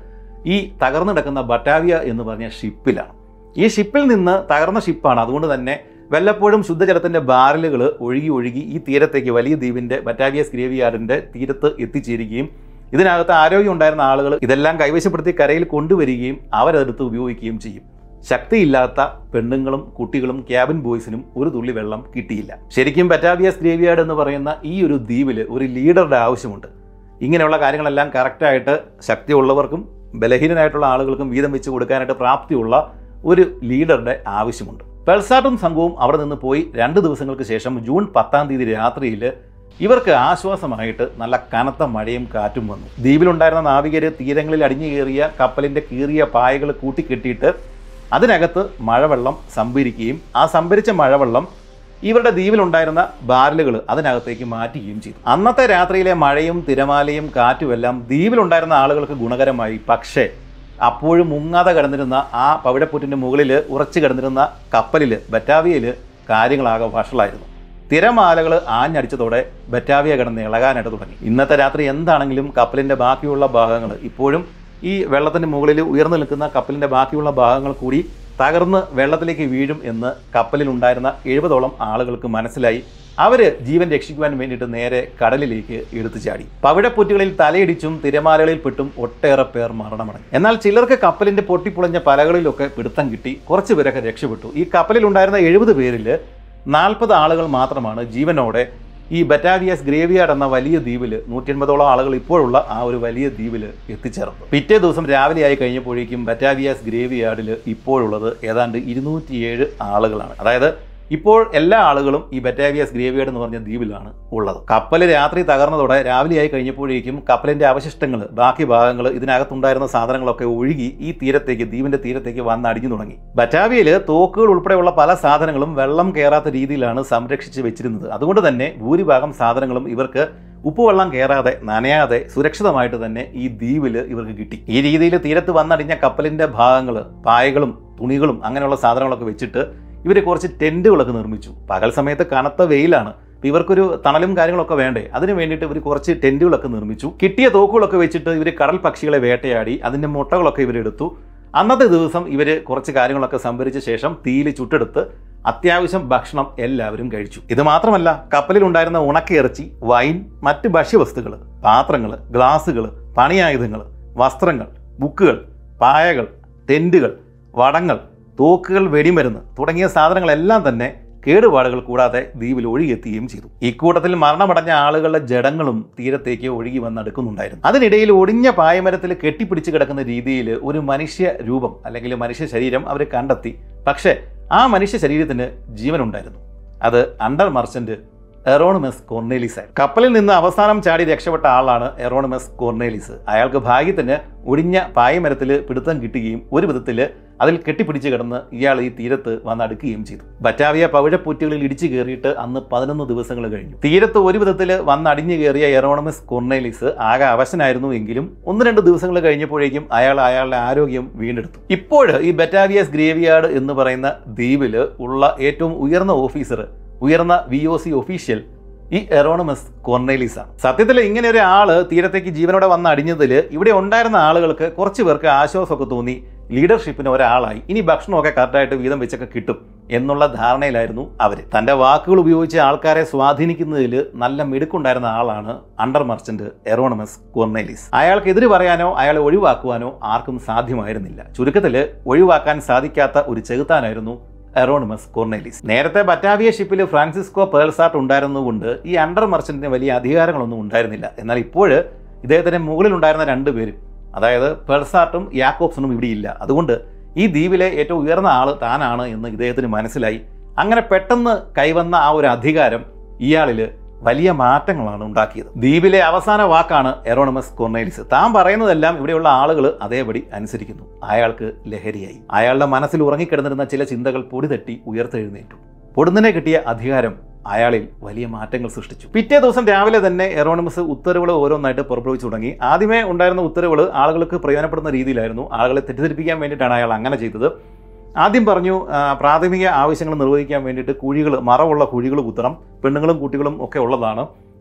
ഈ തകർന്നു കിടക്കുന്ന ബറ്റാവിയ എന്ന് പറഞ്ഞ ഷിപ്പിലാണ്. ഈ ഷിപ്പിൽ നിന്ന് തകർന്ന ഷിപ്പാണ്. അതുകൊണ്ട് തന്നെ വല്ലപ്പോഴും ശുദ്ധജലത്തിൻ്റെ ബാരലുകൾ ഒഴുകി ഒഴുകി ഈ തീരത്തേക്ക്, വലിയ ദ്വീപിൻ്റെ ബറ്റാവിയസ് ഗ്രേവിയാർഡിൻ്റെ തീരത്ത് എത്തിച്ചേരുകയും ഇതിനകത്ത് ആരോഗ്യം ഉണ്ടായിരുന്ന ആളുകൾ ഇതെല്ലാം കൈവശപ്പെടുത്തി കരയിൽ കൊണ്ടുവരികയും അവരതെടുത്ത് ഉപയോഗിക്കുകയും ചെയ്യും. ശക്തിയില്ലാത്ത പെണ്ണുങ്ങളും കുട്ടികളും ക്യാബിൻ ബോയ്സിനും ഒരു തുള്ളി വെള്ളം കിട്ടിയില്ല. ശരിക്കും ബറ്റാവിയസ് ഗ്രേവിയാർഡ് എന്ന് പറയുന്ന ഈ ഒരു ദ്വീപിൽ ഒരു ലീഡറുടെ ആവശ്യമുണ്ട്. ഇങ്ങനെയുള്ള കാര്യങ്ങളെല്ലാം കറക്റ്റായിട്ട് ശക്തിയുള്ളവർക്കും ബലഹീനനായിട്ടുള്ള ആളുകൾക്കും വീതം വെച്ച് കൊടുക്കാനായിട്ട് പ്രാപ്തിയുള്ള ഒരു ലീഡറുടെ ആവശ്യമുണ്ട്. പെൾസാട്ടും സംഘവും അവിടെ നിന്ന് പോയി രണ്ട് ദിവസങ്ങൾക്ക് ശേഷം ജൂൺ പത്താം തീയതി രാത്രിയിൽ ഇവർക്ക് ആശ്വാസമായിട്ട് നല്ല കനത്ത മഴയും കാറ്റും വന്നു. ദ്വീപിലുണ്ടായിരുന്ന നാവികര് തീരങ്ങളിൽ അടിഞ്ഞു കയറിയ കപ്പലിൻ്റെ കീറിയ പായകൾ കൂട്ടിക്കെട്ടിയിട്ട് അതിനകത്ത് മഴവെള്ളം സംഭരിക്കുകയും ആ സംഭരിച്ച മഴവെള്ളം ഇവരുടെ ദ്വീപിലുണ്ടായിരുന്ന ബാരലുകൾ അതിനകത്തേക്ക് മാറ്റുകയും ചെയ്തു. അന്നത്തെ രാത്രിയിലെ മഴയും തിരമാലയും കാറ്റുമെല്ലാം ദ്വീപിലുണ്ടായിരുന്ന ആളുകൾക്ക് ഗുണകരമായി. പക്ഷേ അപ്പോഴും മുങ്ങാതെ കിടന്നിരുന്ന ആ പവിഴപ്പുറ്റിൻ്റെ മുകളിൽ ഉറച്ചു കിടന്നിരുന്ന കപ്പലിൽ ബറ്റാവിയയിൽ കാര്യങ്ങളാകെ വഷളായിരുന്നു. തിരമാലകൾ ആഞ്ഞടിച്ചതോടെ ബറ്റാവിയ കിടന്ന് ഇളകാനായിട്ട് തുടങ്ങി. ഇന്നത്തെ രാത്രി എന്താണെങ്കിലും കപ്പലിൻ്റെ ബാക്കിയുള്ള ഭാഗങ്ങൾ, ഇപ്പോഴും ഈ വെള്ളത്തിൻ്റെ മുകളിൽ ഉയർന്നു നിൽക്കുന്ന കപ്പലിൻ്റെ ബാക്കിയുള്ള ഭാഗങ്ങൾ കൂടി തകർന്ന് വെള്ളത്തിലേക്ക് വീഴും എന്ന് കപ്പലിലുണ്ടായിരുന്ന എഴുപതോളം ആളുകൾക്ക് മനസ്സിലായി. അവർ ജീവൻ രക്ഷിക്കുവാൻ വേണ്ടിയിട്ട് നേരെ കടലിലേക്ക് എടുത്തു ചാടി. പവിഴപ്പുറ്റുകളിൽ തലയിടിച്ചും തിരമാലകളിൽ പെട്ടും ഒട്ടേറെ പേർ മരണമടഞ്ഞു. എന്നാൽ ചിലർക്ക് കപ്പലിൻ്റെ പൊട്ടിപ്പൊളിഞ്ഞ പലകളിലൊക്കെ പിടുത്തം കിട്ടി. കുറച്ച് പേരൊക്കെ രക്ഷപ്പെട്ടു. ഈ കപ്പലിലുണ്ടായിരുന്ന എഴുപത് പേരിൽ നാൽപ്പത് ആളുകൾ മാത്രമാണ് ജീവനോടെ ഈ ബറ്റാവിയസ് ഗ്രേവിയാർഡ് എന്ന വലിയ ദ്വീപിൽ, നൂറ്റി എൺപതോളം ആളുകൾ ഇപ്പോഴുള്ള ആ ഒരു വലിയ ദ്വീപിൽ എത്തിച്ചേർന്നു. പിറ്റേ ദിവസം രാവിലെ ആയി കഴിഞ്ഞപ്പോഴേക്കും ബറ്റാവിയസ് ഗ്രേവിയാർഡിൽ ഇപ്പോഴുള്ളത് ഏതാണ്ട് ഇരുന്നൂറ്റിയേഴ് ആളുകളാണ്. അതായത് ഇപ്പോൾ എല്ലാ ആളുകളും ഈ ബറ്റാവിയസ് ഗ്രേവിയാർഡ് എന്ന് പറഞ്ഞ ദ്വീപിലാണ് ഉള്ളത്. കപ്പൽ രാത്രി തകർന്നതോടെ രാവിലെയായി കഴിഞ്ഞപ്പോഴേക്കും കപ്പലിൻ്റെ അവശിഷ്ടങ്ങൾ, ബാക്കി ഭാഗങ്ങൾ, ഇതിനകത്തുണ്ടായിരുന്ന സാധനങ്ങളൊക്കെ ഒഴുകി ഈ തീരത്തേക്ക്, ദ്വീപിൻ്റെ തീരത്തേക്ക് വന്ന് അടിഞ്ഞു തുടങ്ങി. ബറ്റാവിയയിൽ തോക്കുകൾ ഉൾപ്പെടെയുള്ള പല സാധനങ്ങളും വെള്ളം കയറാത്ത രീതിയിലാണ് സംരക്ഷിച്ച് വെച്ചിരുന്നത്. അതുകൊണ്ട് തന്നെ ഭൂരിഭാഗം സാധനങ്ങളും ഇവർക്ക് ഉപ്പുവെള്ളം കയറാതെ, നനയാതെ സുരക്ഷിതമായിട്ട് തന്നെ ഈ ദ്വീപിൽ ഇവർക്ക് കിട്ടി. ഈ രീതിയിൽ തീരത്ത് വന്നടിഞ്ഞ കപ്പലിൻ്റെ ഭാഗങ്ങൾ, പായകളും തുണികളും അങ്ങനെയുള്ള സാധനങ്ങളൊക്കെ വെച്ചിട്ട് ഇവർ കുറച്ച് ടെൻറ്റുകളൊക്കെ നിർമ്മിച്ചു. പകൽ സമയത്ത് കനത്ത വെയിലാണ്. അപ്പോൾ ഇവർക്കൊരു തണലും കാര്യങ്ങളൊക്കെ വേണ്ടേ, അതിന് വേണ്ടിയിട്ട് ഇവർ കുറച്ച് ടെൻറ്റുകളൊക്കെ നിർമ്മിച്ചു. കിട്ടിയ തോക്കുകളൊക്കെ വെച്ചിട്ട് ഇവർ കടൽ പക്ഷികളെ വേട്ടയാടി അതിൻ്റെ മുട്ടകളൊക്കെ ഇവരെടുത്തു. അന്നത്തെ ദിവസം ഇവർ കുറച്ച് കാര്യങ്ങളൊക്കെ സംഭരിച്ച ശേഷം തീയിൽ ചുട്ടെടുത്ത് അത്യാവശ്യം ഭക്ഷണം എല്ലാവരും കഴിച്ചു. ഇത് മാത്രമല്ല, കപ്പലിലുണ്ടായിരുന്ന ഉണക്കയിറച്ചി, വൈൻ, മറ്റ് ഭക്ഷ്യവസ്തുക്കൾ, പാത്രങ്ങൾ, ഗ്ലാസുകൾ, പണിയായുധങ്ങൾ, വസ്ത്രങ്ങൾ, ബുക്കുകൾ, പായകൾ, ടെൻറ്റുകൾ, വടങ്ങൾ, തോക്കുകൾ, വെടിമരുന്ന് തുടങ്ങിയ സാധനങ്ങളെല്ലാം തന്നെ കേടുപാടുകൾ കൂടാതെ ദ്വീപിൽ ഒഴുകിയെത്തുകയും ചെയ്തു. ഇക്കൂട്ടത്തിൽ മരണമടഞ്ഞ ആളുകളുടെ ജഡങ്ങളും തീരത്തേക്ക് ഒഴുകി വന്നെടുക്കുന്നുണ്ടായിരുന്നു. അതിനിടയിൽ ഒടിഞ്ഞ പായമരത്തിൽ കെട്ടിപ്പിടിച്ച് കിടക്കുന്ന രീതിയിൽ ഒരു മനുഷ്യ രൂപം അല്ലെങ്കിൽ മനുഷ്യ ശരീരം അവർ കണ്ടെത്തി. പക്ഷേ ആ മനുഷ്യ ശരീരത്തിന് ജീവനുണ്ടായിരുന്നു. അത് അണ്ടർ മർച്ചന്റ് എറോണിമസ് കോർണേലിസ് ആയിരുന്നു. കപ്പലിൽ നിന്ന് അവസാനം ചാടി രക്ഷപ്പെട്ട ആളാണ് എറോണിമസ് കോർണേലിസ്. അയാൾക്ക് ഭാഗ്യത്തിന് ഒടിഞ്ഞ പായമരത്തിൽ പിടുത്തം കിട്ടുകയും ഒരു വിധത്തിൽ അതിൽ കെട്ടിപ്പിടിച്ച് കിടന്ന് ഇയാൾ ഈ തീരത്ത് വന്നടുക്കുകയും ചെയ്തു. ബറ്റാവിയ പവിഴപ്പൂറ്റുകളിൽ ഇടിച്ചു കയറിയിട്ട് അന്ന് പതിനൊന്ന് ദിവസങ്ങൾ കഴിഞ്ഞു. തീരത്ത് ഒരു വിധത്തിൽ വന്നടിഞ്ഞു കയറിയ എറോണിമസ് കോർണേലിസ് ആകെ അവശനായിരുന്നു. എങ്കിലും ഒന്ന് രണ്ട് ദിവസങ്ങൾ കഴിഞ്ഞപ്പോഴേക്കും അയാൾ അയാളുടെ ആരോഗ്യം വീണ്ടെടുത്തു. ഇപ്പോൾ ഈ ബറ്റാവിയസ് ഗ്രേവിയാർഡ് എന്ന് പറയുന്ന ദ്വീപിൽ ഉള്ള ഏറ്റവും ഉയർന്ന ഓഫീസർ, ഉയർന്ന വി ഒ സി ഒഫീഷ്യൽ ഈ എറോണിമസ് കോർണേലിസ് ആണ്. സത്യത്തിൽ ഇങ്ങനെ ഒരു ആള് തീരത്തേക്ക് ജീവനോടെ വന്ന് അടിഞ്ഞതിൽ ഇവിടെ ഉണ്ടായിരുന്ന ആളുകൾക്ക് കുറച്ച് പേർക്ക് ആശ്വാസമൊക്കെ തോന്നി. ലീഡർഷിപ്പിന് ഒരാളായി, ഇനി ഭക്ഷണമൊക്കെ കറക്റ്റായിട്ട് വീതം വെച്ചൊക്കെ കിട്ടും എന്നുള്ള ധാരണയിലായിരുന്നു അവർ. തൻ്റെ വാക്കുകൾ ഉപയോഗിച്ച് ആൾക്കാരെ സ്വാധീനിക്കുന്നതിൽ നല്ല മിടുക്കുണ്ടായിരുന്ന ആളാണ് അണ്ടർ മർച്ചന്റ് എറോണിമസ് കോർണേലിസ്. അയാൾക്ക് എതിര് പറയാനോ അയാളെ ഒഴിവാക്കുവാനോ ആർക്കും സാധ്യമായിരുന്നില്ല. ചുരുക്കത്തിൽ ഒഴിവാക്കാൻ സാധിക്കാത്ത ഒരു ചെകുത്താനായിരുന്നു എറോണിമസ് കോർണേലിസ്. നേരത്തെ ബറ്റാവിയ ഷിപ്പിൽ ഫ്രാൻസിസ്കോ പേൾസാർട്ട് ഉണ്ടായിരുന്നതുകൊണ്ട് ഈ അണ്ടർ മർച്ചന്റിന് വലിയ അധികാരങ്ങളൊന്നും ഉണ്ടായിരുന്നില്ല. എന്നാൽ ഇപ്പോൾ ഇദ്ദേഹത്തിന് മുകളിലുണ്ടായിരുന്ന രണ്ടുപേരും, അതായത് പേൾസാർട്ടും യാക്കോബ്സണും ഇവിടെയില്ല. അതുകൊണ്ട് ഈ ദ്വീപിലെ ഏറ്റവും ഉയർന്ന ആൾ താനാണ് എന്ന് ഇദ്ദേഹത്തിന് മനസ്സിലായി. അങ്ങനെ പെട്ടെന്ന് കൈവന്ന ആ ഒരു അധികാരം ഇയാളിൽ വലിയ മാറ്റങ്ങളാണ് ഉണ്ടാക്കിയത്. ദ്വീപിലെ അവസാന വാക്കാണ് എറോണിമസ് കോർണേലിസ്. താൻ പറയുന്നതെല്ലാം ഇവിടെയുള്ള ആളുകൾ അതേപടി അനുസരിക്കുന്നു. അയാൾക്ക് ലഹരിയായി. അയാളുടെ മനസ്സിൽ ഉറങ്ങിക്കിടന്നിരുന്ന ചില ചിന്തകൾ പൊടിതട്ടി ഉയർത്തെഴുന്നേറ്റു. പൊടുന്നനെ കിട്ടിയ അധികാരം അയാളിൽ വലിയ മാറ്റങ്ങൾ സൃഷ്ടിച്ചു. പിറ്റേ ദിവസം രാവിലെ തന്നെ എറോണിമസ് ഉത്തരവുകൾ ഓരോന്നായിട്ട് പുറപ്പെടുവിച്ചു തുടങ്ങി. ആദ്യമേ ഉണ്ടായിരുന്ന ഉത്തരവുകൾ ആളുകൾക്ക് പ്രയോജനപ്പെടുന്ന രീതിയിലായിരുന്നു. ആളുകളെ തെറ്റിദ്ധരിപ്പിക്കാൻ വേണ്ടിയിട്ടാണ് അയാൾ അങ്ങനെ ചെയ്തത്. ആദ്യം പറഞ്ഞു പ്രാഥമിക ആവശ്യങ്ങൾ നിർവഹിക്കാൻ വേണ്ടിയിട്ട് കുഴികൾ, മറവുള്ള കുഴികൾ കുത്തണം, പെണ്ണുങ്ങളും കുട്ടികളും ഒക്കെ ഉള്ളതാണ്,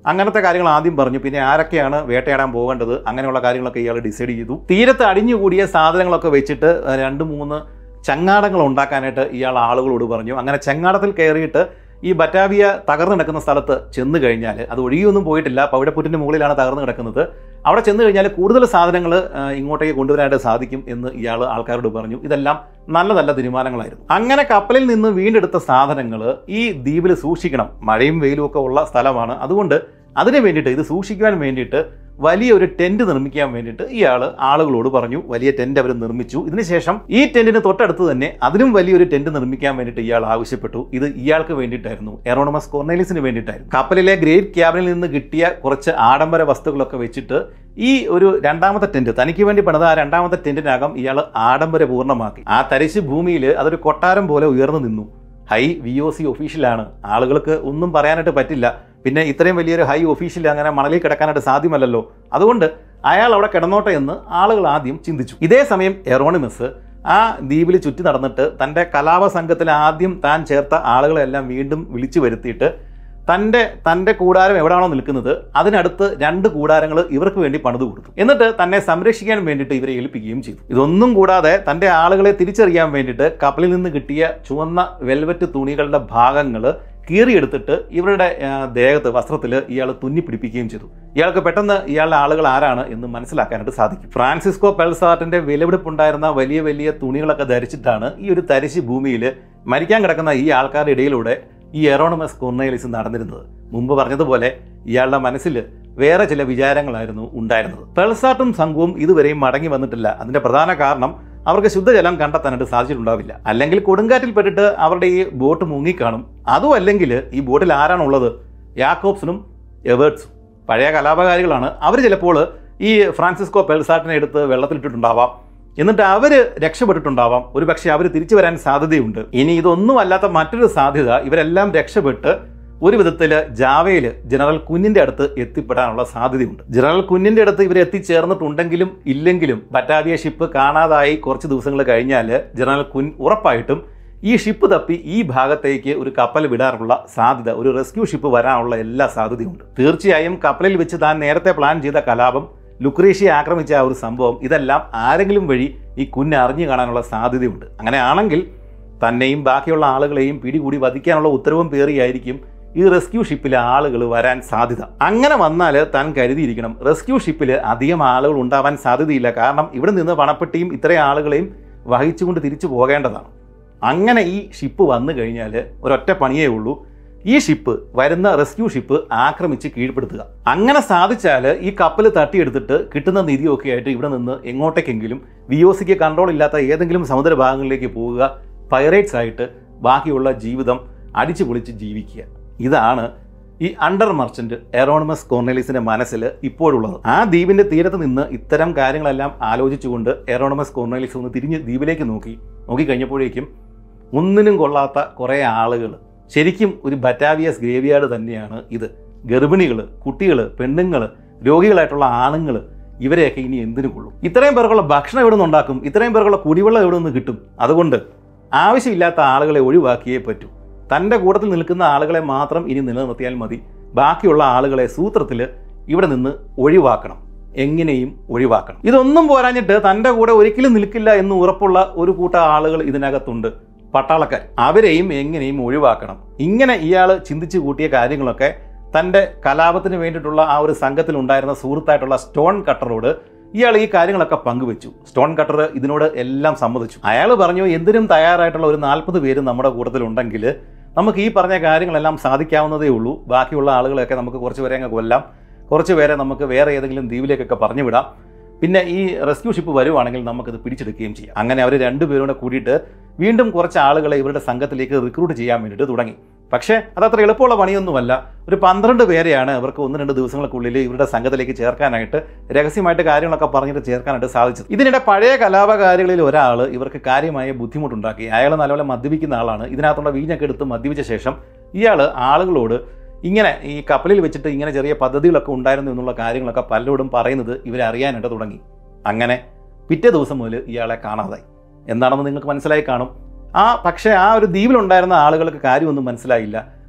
അങ്ങനത്തെ കാര്യങ്ങൾ ആദ്യം പറഞ്ഞു. പിന്നെ ആരൊക്കെയാണ് വേട്ടയാടാൻ പോകേണ്ടത് അങ്ങനെയുള്ള കാര്യങ്ങളൊക്കെ ഇയാൾ ഡിസൈഡ് ചെയ്തു. തീരത്ത് അടിഞ്ഞുകൂടിയ സാധനങ്ങളൊക്കെ വെച്ചിട്ട് രണ്ട് മൂന്ന് ചങ്ങാടങ്ങൾ ഉണ്ടാക്കാനായിട്ട് ഇയാൾ ആളുകളോട് പറഞ്ഞു. അങ്ങനെ ചങ്ങാടത്തിൽ കയറിയിട്ട് ഈ ബറ്റാവിയ തകർന്നു കിടക്കുന്ന സ്ഥലത്ത് ചെന്ന് കഴിഞ്ഞാൽ, അത് ഒഴുകിയൊന്നും പോയിട്ടില്ല, പവിഴപ്പുറ്റിൻ്റെ മുകളിലാണ് തകർന്നു കിടക്കുന്നത്, അവിടെ ചെന്ന് കഴിഞ്ഞാൽ കൂടുതൽ സാധനങ്ങൾ ഇങ്ങോട്ടേക്ക് കൊണ്ടുവരാനായിട്ട് സാധിക്കും എന്ന് ഇയാൾ ആൾക്കാരോട് പറഞ്ഞു. ഇതെല്ലാം നല്ല നല്ല തീരുമാനങ്ങളായിരുന്നു. അങ്ങനെ കപ്പലിൽ നിന്ന് വീണ്ടെടുത്ത സാധനങ്ങൾ ഈ ദ്വീപിൽ സൂക്ഷിക്കണം. മഴയും വെയിലും ഒക്കെ ഉള്ള സ്ഥലമാണ്. അതുകൊണ്ട് അതിന് വേണ്ടിയിട്ട്, ഇത് സൂക്ഷിക്കുവാൻ വേണ്ടിയിട്ട് വലിയൊരു ടെന്റ് നിർമ്മിക്കാൻ വേണ്ടിയിട്ട് ഇയാൾ ആളുകളോട് പറഞ്ഞു. വലിയ ടെന്റ് അവർ നിർമ്മിച്ചു. ഇതിനുശേഷം ഈ ടെന്റിന് തൊട്ടടുത്ത് തന്നെ അതിനും വലിയൊരു ടെന്റ് നിർമ്മിക്കാൻ വേണ്ടിയിട്ട് ഇയാൾ ആവശ്യപ്പെട്ടു. ഇത് ഇയാൾക്ക് വേണ്ടിയിട്ടായിരുന്നു, എറോണിമസ് കോർണേലിയസിന് വേണ്ടിയിട്ടായിരുന്നു. കപ്പലിലെ ഗ്രേറ്റ് ക്യാബിനിൽ നിന്ന് കിട്ടിയ കുറച്ച് ആഡംബര വസ്തുക്കളൊക്കെ വെച്ചിട്ട് ഈ ഒരു രണ്ടാമത്തെ ടെന്റ്, തനിക്ക് വേണ്ടി പണിത ആ രണ്ടാമത്തെ ടെന്റിനകം ഇയാൾ ആഡംബരപൂർണ്ണമാക്കി. ആ തരിശ് ഭൂമിയിൽ അതൊരു കൊട്ടാരം പോലെ ഉയർന്നു നിന്നു. ഹൈ വി ഒ സി ഒഫീഷ്യലാണ്, ആളുകൾക്ക് ഒന്നും പറയാനായിട്ട് പറ്റില്ല. പിന്നെ ഇത്രയും വലിയൊരു ഹൈ ഒഫീഷ്യൽ അങ്ങനെ മണലിൽ കിടക്കാനായിട്ട് സാധ്യമല്ലല്ലോ. അതുകൊണ്ട് അയാൾ അവിടെ കിടന്നോട്ടെ എന്ന് ആളുകൾ ആദ്യം ചിന്തിച്ചു. ഇതേ സമയം എറോണിമസ് ആ ദ്വീപിൽ ചുറ്റി നടന്നിട്ട് തൻ്റെ കലാപ സംഘത്തിൽ ആദ്യം താൻ ചേർത്ത ആളുകളെല്ലാം വീണ്ടും വിളിച്ചു വരുത്തിയിട്ട് തൻ്റെ തൻ്റെ കൂടാരം എവിടെയാണോ നിൽക്കുന്നത് അതിനടുത്ത് രണ്ട് കൂടാരങ്ങൾ ഇവർക്ക് വേണ്ടി പണിതു കൊടുത്തു. എന്നിട്ട് തന്നെ സംരക്ഷിക്കാൻ വേണ്ടിയിട്ട് ഇവരെ ഏൽപ്പിക്കുകയും ചെയ്തു. ഇതൊന്നും കൂടാതെ തൻ്റെ ആളുകളെ തിരിച്ചറിയാൻ വേണ്ടിയിട്ട് കപ്പലിൽ നിന്ന് കിട്ടിയ ചുവന്ന വെൽവെറ്റ് തുണികളുടെ ഭാഗങ്ങൾ കീറിയെടുത്തിട്ട് ഇവരുടെ ദേഹത്ത്, വസ്ത്രത്തിൽ ഇയാൾ തുന്നിപ്പിടിപ്പിക്കുകയും ചെയ്തു. ഇയാൾക്ക് പെട്ടെന്ന് ഇയാളുടെ ആളുകൾ ആരാണ് എന്ന് മനസ്സിലാക്കാനായിട്ട് സാധിക്കും. ഫ്രാൻസിസ്കോ പെൽസാർട്ടിന്റെ വിലപിടിപ്പുണ്ടായിരുന്ന വലിയ വലിയ തുണികളൊക്കെ ധരിച്ചിട്ടാണ് ഈ ഒരു തരിശ് ഭൂമിയിൽ മരിക്കാൻ കിടക്കുന്ന ഈ ആൾക്കാരുടെ ഇടയിലൂടെ ഈ എറോണിമസ് കോർണേലിയസ് നടന്നിരുന്നത്. മുമ്പ് പറഞ്ഞതുപോലെ ഇയാളുടെ മനസ്സിൽ വേറെ ചില വിചാരങ്ങളായിരുന്നു ഉണ്ടായിരുന്നത്. പെൽസാർട്ടും സംഘവും ഇതുവരെയും മടങ്ങി വന്നിട്ടില്ല. അതിന്റെ പ്രധാന കാരണം അവർക്ക് ശുദ്ധജലം കണ്ടെത്താനായിട്ട് സാധിച്ചിട്ടുണ്ടാവില്ല. അല്ലെങ്കിൽ കൊടുങ്കാറ്റിൽ പെട്ടിട്ട് അവരുടെ ഈ ബോട്ട് മുങ്ങിക്കാണും. അതും അല്ലെങ്കിൽ ഈ ബോട്ടിൽ ആരാണുള്ളത്? യാക്കോബ്സനും എവേർട്സും പഴയ കലാപകാരികളാണ്. അവർ ചിലപ്പോൾ ഈ ഫ്രാൻസിസ്കോ പെൽസാർട്ടിനെ എടുത്ത് വെള്ളത്തിലിട്ടിട്ടുണ്ടാവാം. എന്നിട്ട് അവർ രക്ഷപ്പെട്ടിട്ടുണ്ടാവാം. ഒരു പക്ഷേ അവർ തിരിച്ചു വരാൻ സാധ്യതയുണ്ട്. ഇനി ഇതൊന്നും അല്ലാത്ത മറ്റൊരു സാധ്യത, ഇവരെല്ലാം രക്ഷപ്പെട്ട് ഒരു വിധത്തിൽ ജാവയിൽ ജനറൽ കുഞ്ഞിന്റെ അടുത്ത് എത്തിപ്പെടാനുള്ള സാധ്യതയുണ്ട്. ജനറൽ കുഞ്ഞിന്റെ അടുത്ത് ഇവർ എത്തിച്ചേർന്നിട്ടുണ്ടെങ്കിലും ഇല്ലെങ്കിലും ബറ്റാവിയ ഷിപ്പ് കാണാതായി കുറച്ച് ദിവസങ്ങൾ കഴിഞ്ഞാൽ ജനറൽ കുൻ ഉറപ്പായിട്ടും ഈ ഷിപ്പ് തപ്പി ഈ ഭാഗത്തേക്ക് ഒരു കപ്പൽ വിടാനുള്ള സാധ്യത, ഒരു റെസ്ക്യൂ ഷിപ്പ് വരാനുള്ള എല്ലാ സാധ്യതയുണ്ട്. തീർച്ചയായും കപ്പലിൽ വെച്ച് താൻ നേരത്തെ പ്ലാൻ ചെയ്ത കലാപം, ലുക്രേഷ്യ ആക്രമിച്ച ആ ഒരു സംഭവം, ഇതെല്ലാം ആരെങ്കിലും വഴി ഈ കുഞ്ഞ് അറിഞ്ഞു കാണാനുള്ള സാധ്യതയുണ്ട്. അങ്ങനെയാണെങ്കിൽ തന്നെയും ബാക്കിയുള്ള ആളുകളെയും പിടികൂടി വധിക്കാനുള്ള ഉത്തരവും പേറിയായിരിക്കും ഈ റെസ്ക്യൂ ഷിപ്പിൽ ആളുകൾ വരാൻ സാധ്യത. അങ്ങനെ വന്നാൽ താൻ കരുതിയിരിക്കണം, റെസ്ക്യൂ ഷിപ്പിൽ അധികം ആളുകൾ ഉണ്ടാവാൻ സാധ്യതയില്ല. കാരണം ഇവിടെ നിന്ന് പണപ്പെട്ടിയും ഇത്രയും ആളുകളെയും വഹിച്ചുകൊണ്ട് തിരിച്ചു പോകേണ്ടതാണ്. അങ്ങനെ ഈ ഷിപ്പ് വന്നു കഴിഞ്ഞാൽ ഒരൊറ്റ പണിയേ ഉള്ളൂ, ഈ ഷിപ്പ്, വരുന്ന റെസ്ക്യൂ ഷിപ്പ് ആക്രമിച്ച് കീഴ്പ്പെടുത്തുക. അങ്ങനെ സാധിച്ചാൽ ഈ കപ്പൽ തട്ടിയെടുത്തിട്ട് കിട്ടുന്ന നിധിയൊക്കെ ആയിട്ട് ഇവിടെ നിന്ന് എങ്ങോട്ടേക്കെങ്കിലും വി ഒ സിക്ക് കൺട്രോൾ ഇല്ലാത്ത ഏതെങ്കിലും സമുദ്രഭാഗങ്ങളിലേക്ക് പോവുക, പൈറേറ്റ്സ് ആയിട്ട് ബാക്കിയുള്ള ജീവിതം അടിച്ചു പൊളിച്ച് ജീവിക്കുക. ഇതാണ് ഈ അണ്ടർ മർച്ചന്റ് എറോണിമസ് കോർണേലിയസിന്റെ മനസ്സിൽ ഇപ്പോഴുള്ളത്. ആ ദ്വീപിന്റെ തീരത്ത് നിന്ന് ഇത്തരം കാര്യങ്ങളെല്ലാം ആലോചിച്ചുകൊണ്ട് എറോണിമസ് കോർണേലിയസ് ഒന്ന് തിരിഞ്ഞ് ദ്വീപിലേക്ക് നോക്കി നോക്കിക്കഴിഞ്ഞപ്പോഴേക്കും ഒന്നിനും കൊള്ളാത്ത കുറേ ആളുകൾ, ശരിക്കും ഒരു ബറ്റാവിയസ് ഗ്രേവിയാർഡ് തന്നെയാണ് ഇത്. ഗർഭിണികൾ, കുട്ടികൾ, പെണ്ണുങ്ങൾ, രോഗികളായിട്ടുള്ള ആണുങ്ങൾ, ഇവരെയൊക്കെ ഇനി എന്തിനു കൊള്ളും? ഇത്രയും പേർക്കുള്ള ഭക്ഷണം എവിടെ നിന്ന് ഉണ്ടാക്കും? ഇത്രയും പേർക്കുള്ള കുടിവെള്ളം എവിടെ നിന്ന് കിട്ടും? അതുകൊണ്ട് ആവശ്യമില്ലാത്ത ആളുകളെ ഒഴിവാക്കിയേ പറ്റൂ. തൻ്റെ കൂട്ടത്തിൽ നിൽക്കുന്ന ആളുകളെ മാത്രം ഇനി നിലനിർത്തിയാൽ മതി. ബാക്കിയുള്ള ആളുകളെ സൂത്രത്തിൽ ഇവിടെ നിന്ന് ഒഴിവാക്കണം, എങ്ങനെയും ഒഴിവാക്കണം. ഇതൊന്നും പോരാഞ്ഞിട്ട് തൻ്റെ കൂടെ ഒരിക്കലും നിൽക്കില്ല എന്ന് ഉറപ്പുള്ള ഒരു കൂട്ടം ആളുകൾ ഇതിനകത്തുണ്ട്, പട്ടാളക്കാർ. അവരെയും എങ്ങനെയും ഒഴിവാക്കണം. ഇങ്ങനെ ഇയാൾ ചിന്തിച്ചു കൂട്ടിയ കാര്യങ്ങളൊക്കെ തൻ്റെ കലാപത്തിന് വേണ്ടിയിട്ടുള്ള ആ ഒരു സംഘത്തിൽ ഉണ്ടായിരുന്ന സുഹൃത്തായിട്ടുള്ള സ്റ്റോൺ കട്ടറോട് ഇയാൾ ഈ കാര്യങ്ങളൊക്കെ പങ്കുവെച്ചു. സ്റ്റോൺ കട്ടർ ഇതിനോട് എല്ലാം സമ്മതിച്ചു. അയാൾ പറഞ്ഞു, എന്തിനും തയ്യാറായിട്ടുള്ള ഒരു നാൽപ്പത് പേര് നമ്മുടെ കൂട്ടത്തിലുണ്ടെങ്കിൽ നമുക്ക് ഈ പറഞ്ഞ കാര്യങ്ങളെല്ലാം സാധിക്കാവുന്നതേ ഉള്ളൂ. ബാക്കിയുള്ള ആളുകളെയൊക്കെ നമുക്ക് കുറച്ച് പേരെ അങ്ങ് കൊല്ലാം, കുറച്ച് പേരെ നമുക്ക് വേറെ ഏതെങ്കിലും ദ്വീപിലേക്കൊക്കെ പറഞ്ഞു വിടാം. പിന്നെ ഈ റെസ്ക്യൂ ഷിപ്പ് വരുവാണെങ്കിൽ നമുക്കത് പിടിച്ചെടുക്കുകയും ചെയ്യാം. അങ്ങനെ അവർ രണ്ടുപേരും കൂടെ കൂടിയിട്ട് വീണ്ടും കുറച്ച് ആളുകളെ ഇവരുടെ സംഘത്തിലേക്ക് റിക്രൂട്ട് ചെയ്യാൻ വേണ്ടിയിട്ട് തുടങ്ങി. പക്ഷേ അതത്ര എളുപ്പമുള്ള പണിയൊന്നുമല്ല. ഒരു പന്ത്രണ്ട് പേരെയാണ് അവർക്ക് ഒന്ന് രണ്ട് ദിവസങ്ങൾക്കുള്ളിൽ ഇവരുടെ സംഘത്തിലേക്ക് ചേർക്കാനായിട്ട്, രഹസ്യമായിട്ട് കാര്യങ്ങളൊക്കെ പറഞ്ഞിട്ട് ചേർക്കാനായിട്ട് സാധിച്ചത്. ഇതിനിടെ പഴയ കലാപകാരികളിൽ ഒരാൾ ഇവർക്ക് കാര്യമായ ബുദ്ധിമുട്ടുണ്ടാക്കി. അയാൾ നല്ലപോലെ മദ്യപിക്കുന്ന ആളാണ്. ഇതിനകത്തുള്ള വീഞ്ഞൊക്കെ എടുത്ത് മദ്യപിച്ച ശേഷം ഇയാൾ ആളുകളോട് ഇങ്ങനെ ഈ കപ്പലിൽ വെച്ചിട്ട് ഇങ്ങനെ ചെറിയ പദ്ധതികളൊക്കെ ഉണ്ടായിരുന്നു എന്നുള്ള കാര്യങ്ങളൊക്കെ പലരോടും പറയുന്നത് ഇവരറിയാനായിട്ട് തുടങ്ങി. അങ്ങനെ പിറ്റേ ദിവസം മുതൽ ഇയാളെ കാണാതായി. എന്താണെന്ന് നിങ്ങൾക്ക് മനസ്സിലായി കാണും. ആ പക്ഷേ ആ ഒരു ദ്വീപിലുണ്ടായിരുന്ന ആളുകൾക്ക് കാര്യമൊന്നും മനസ്സിലായില്ല.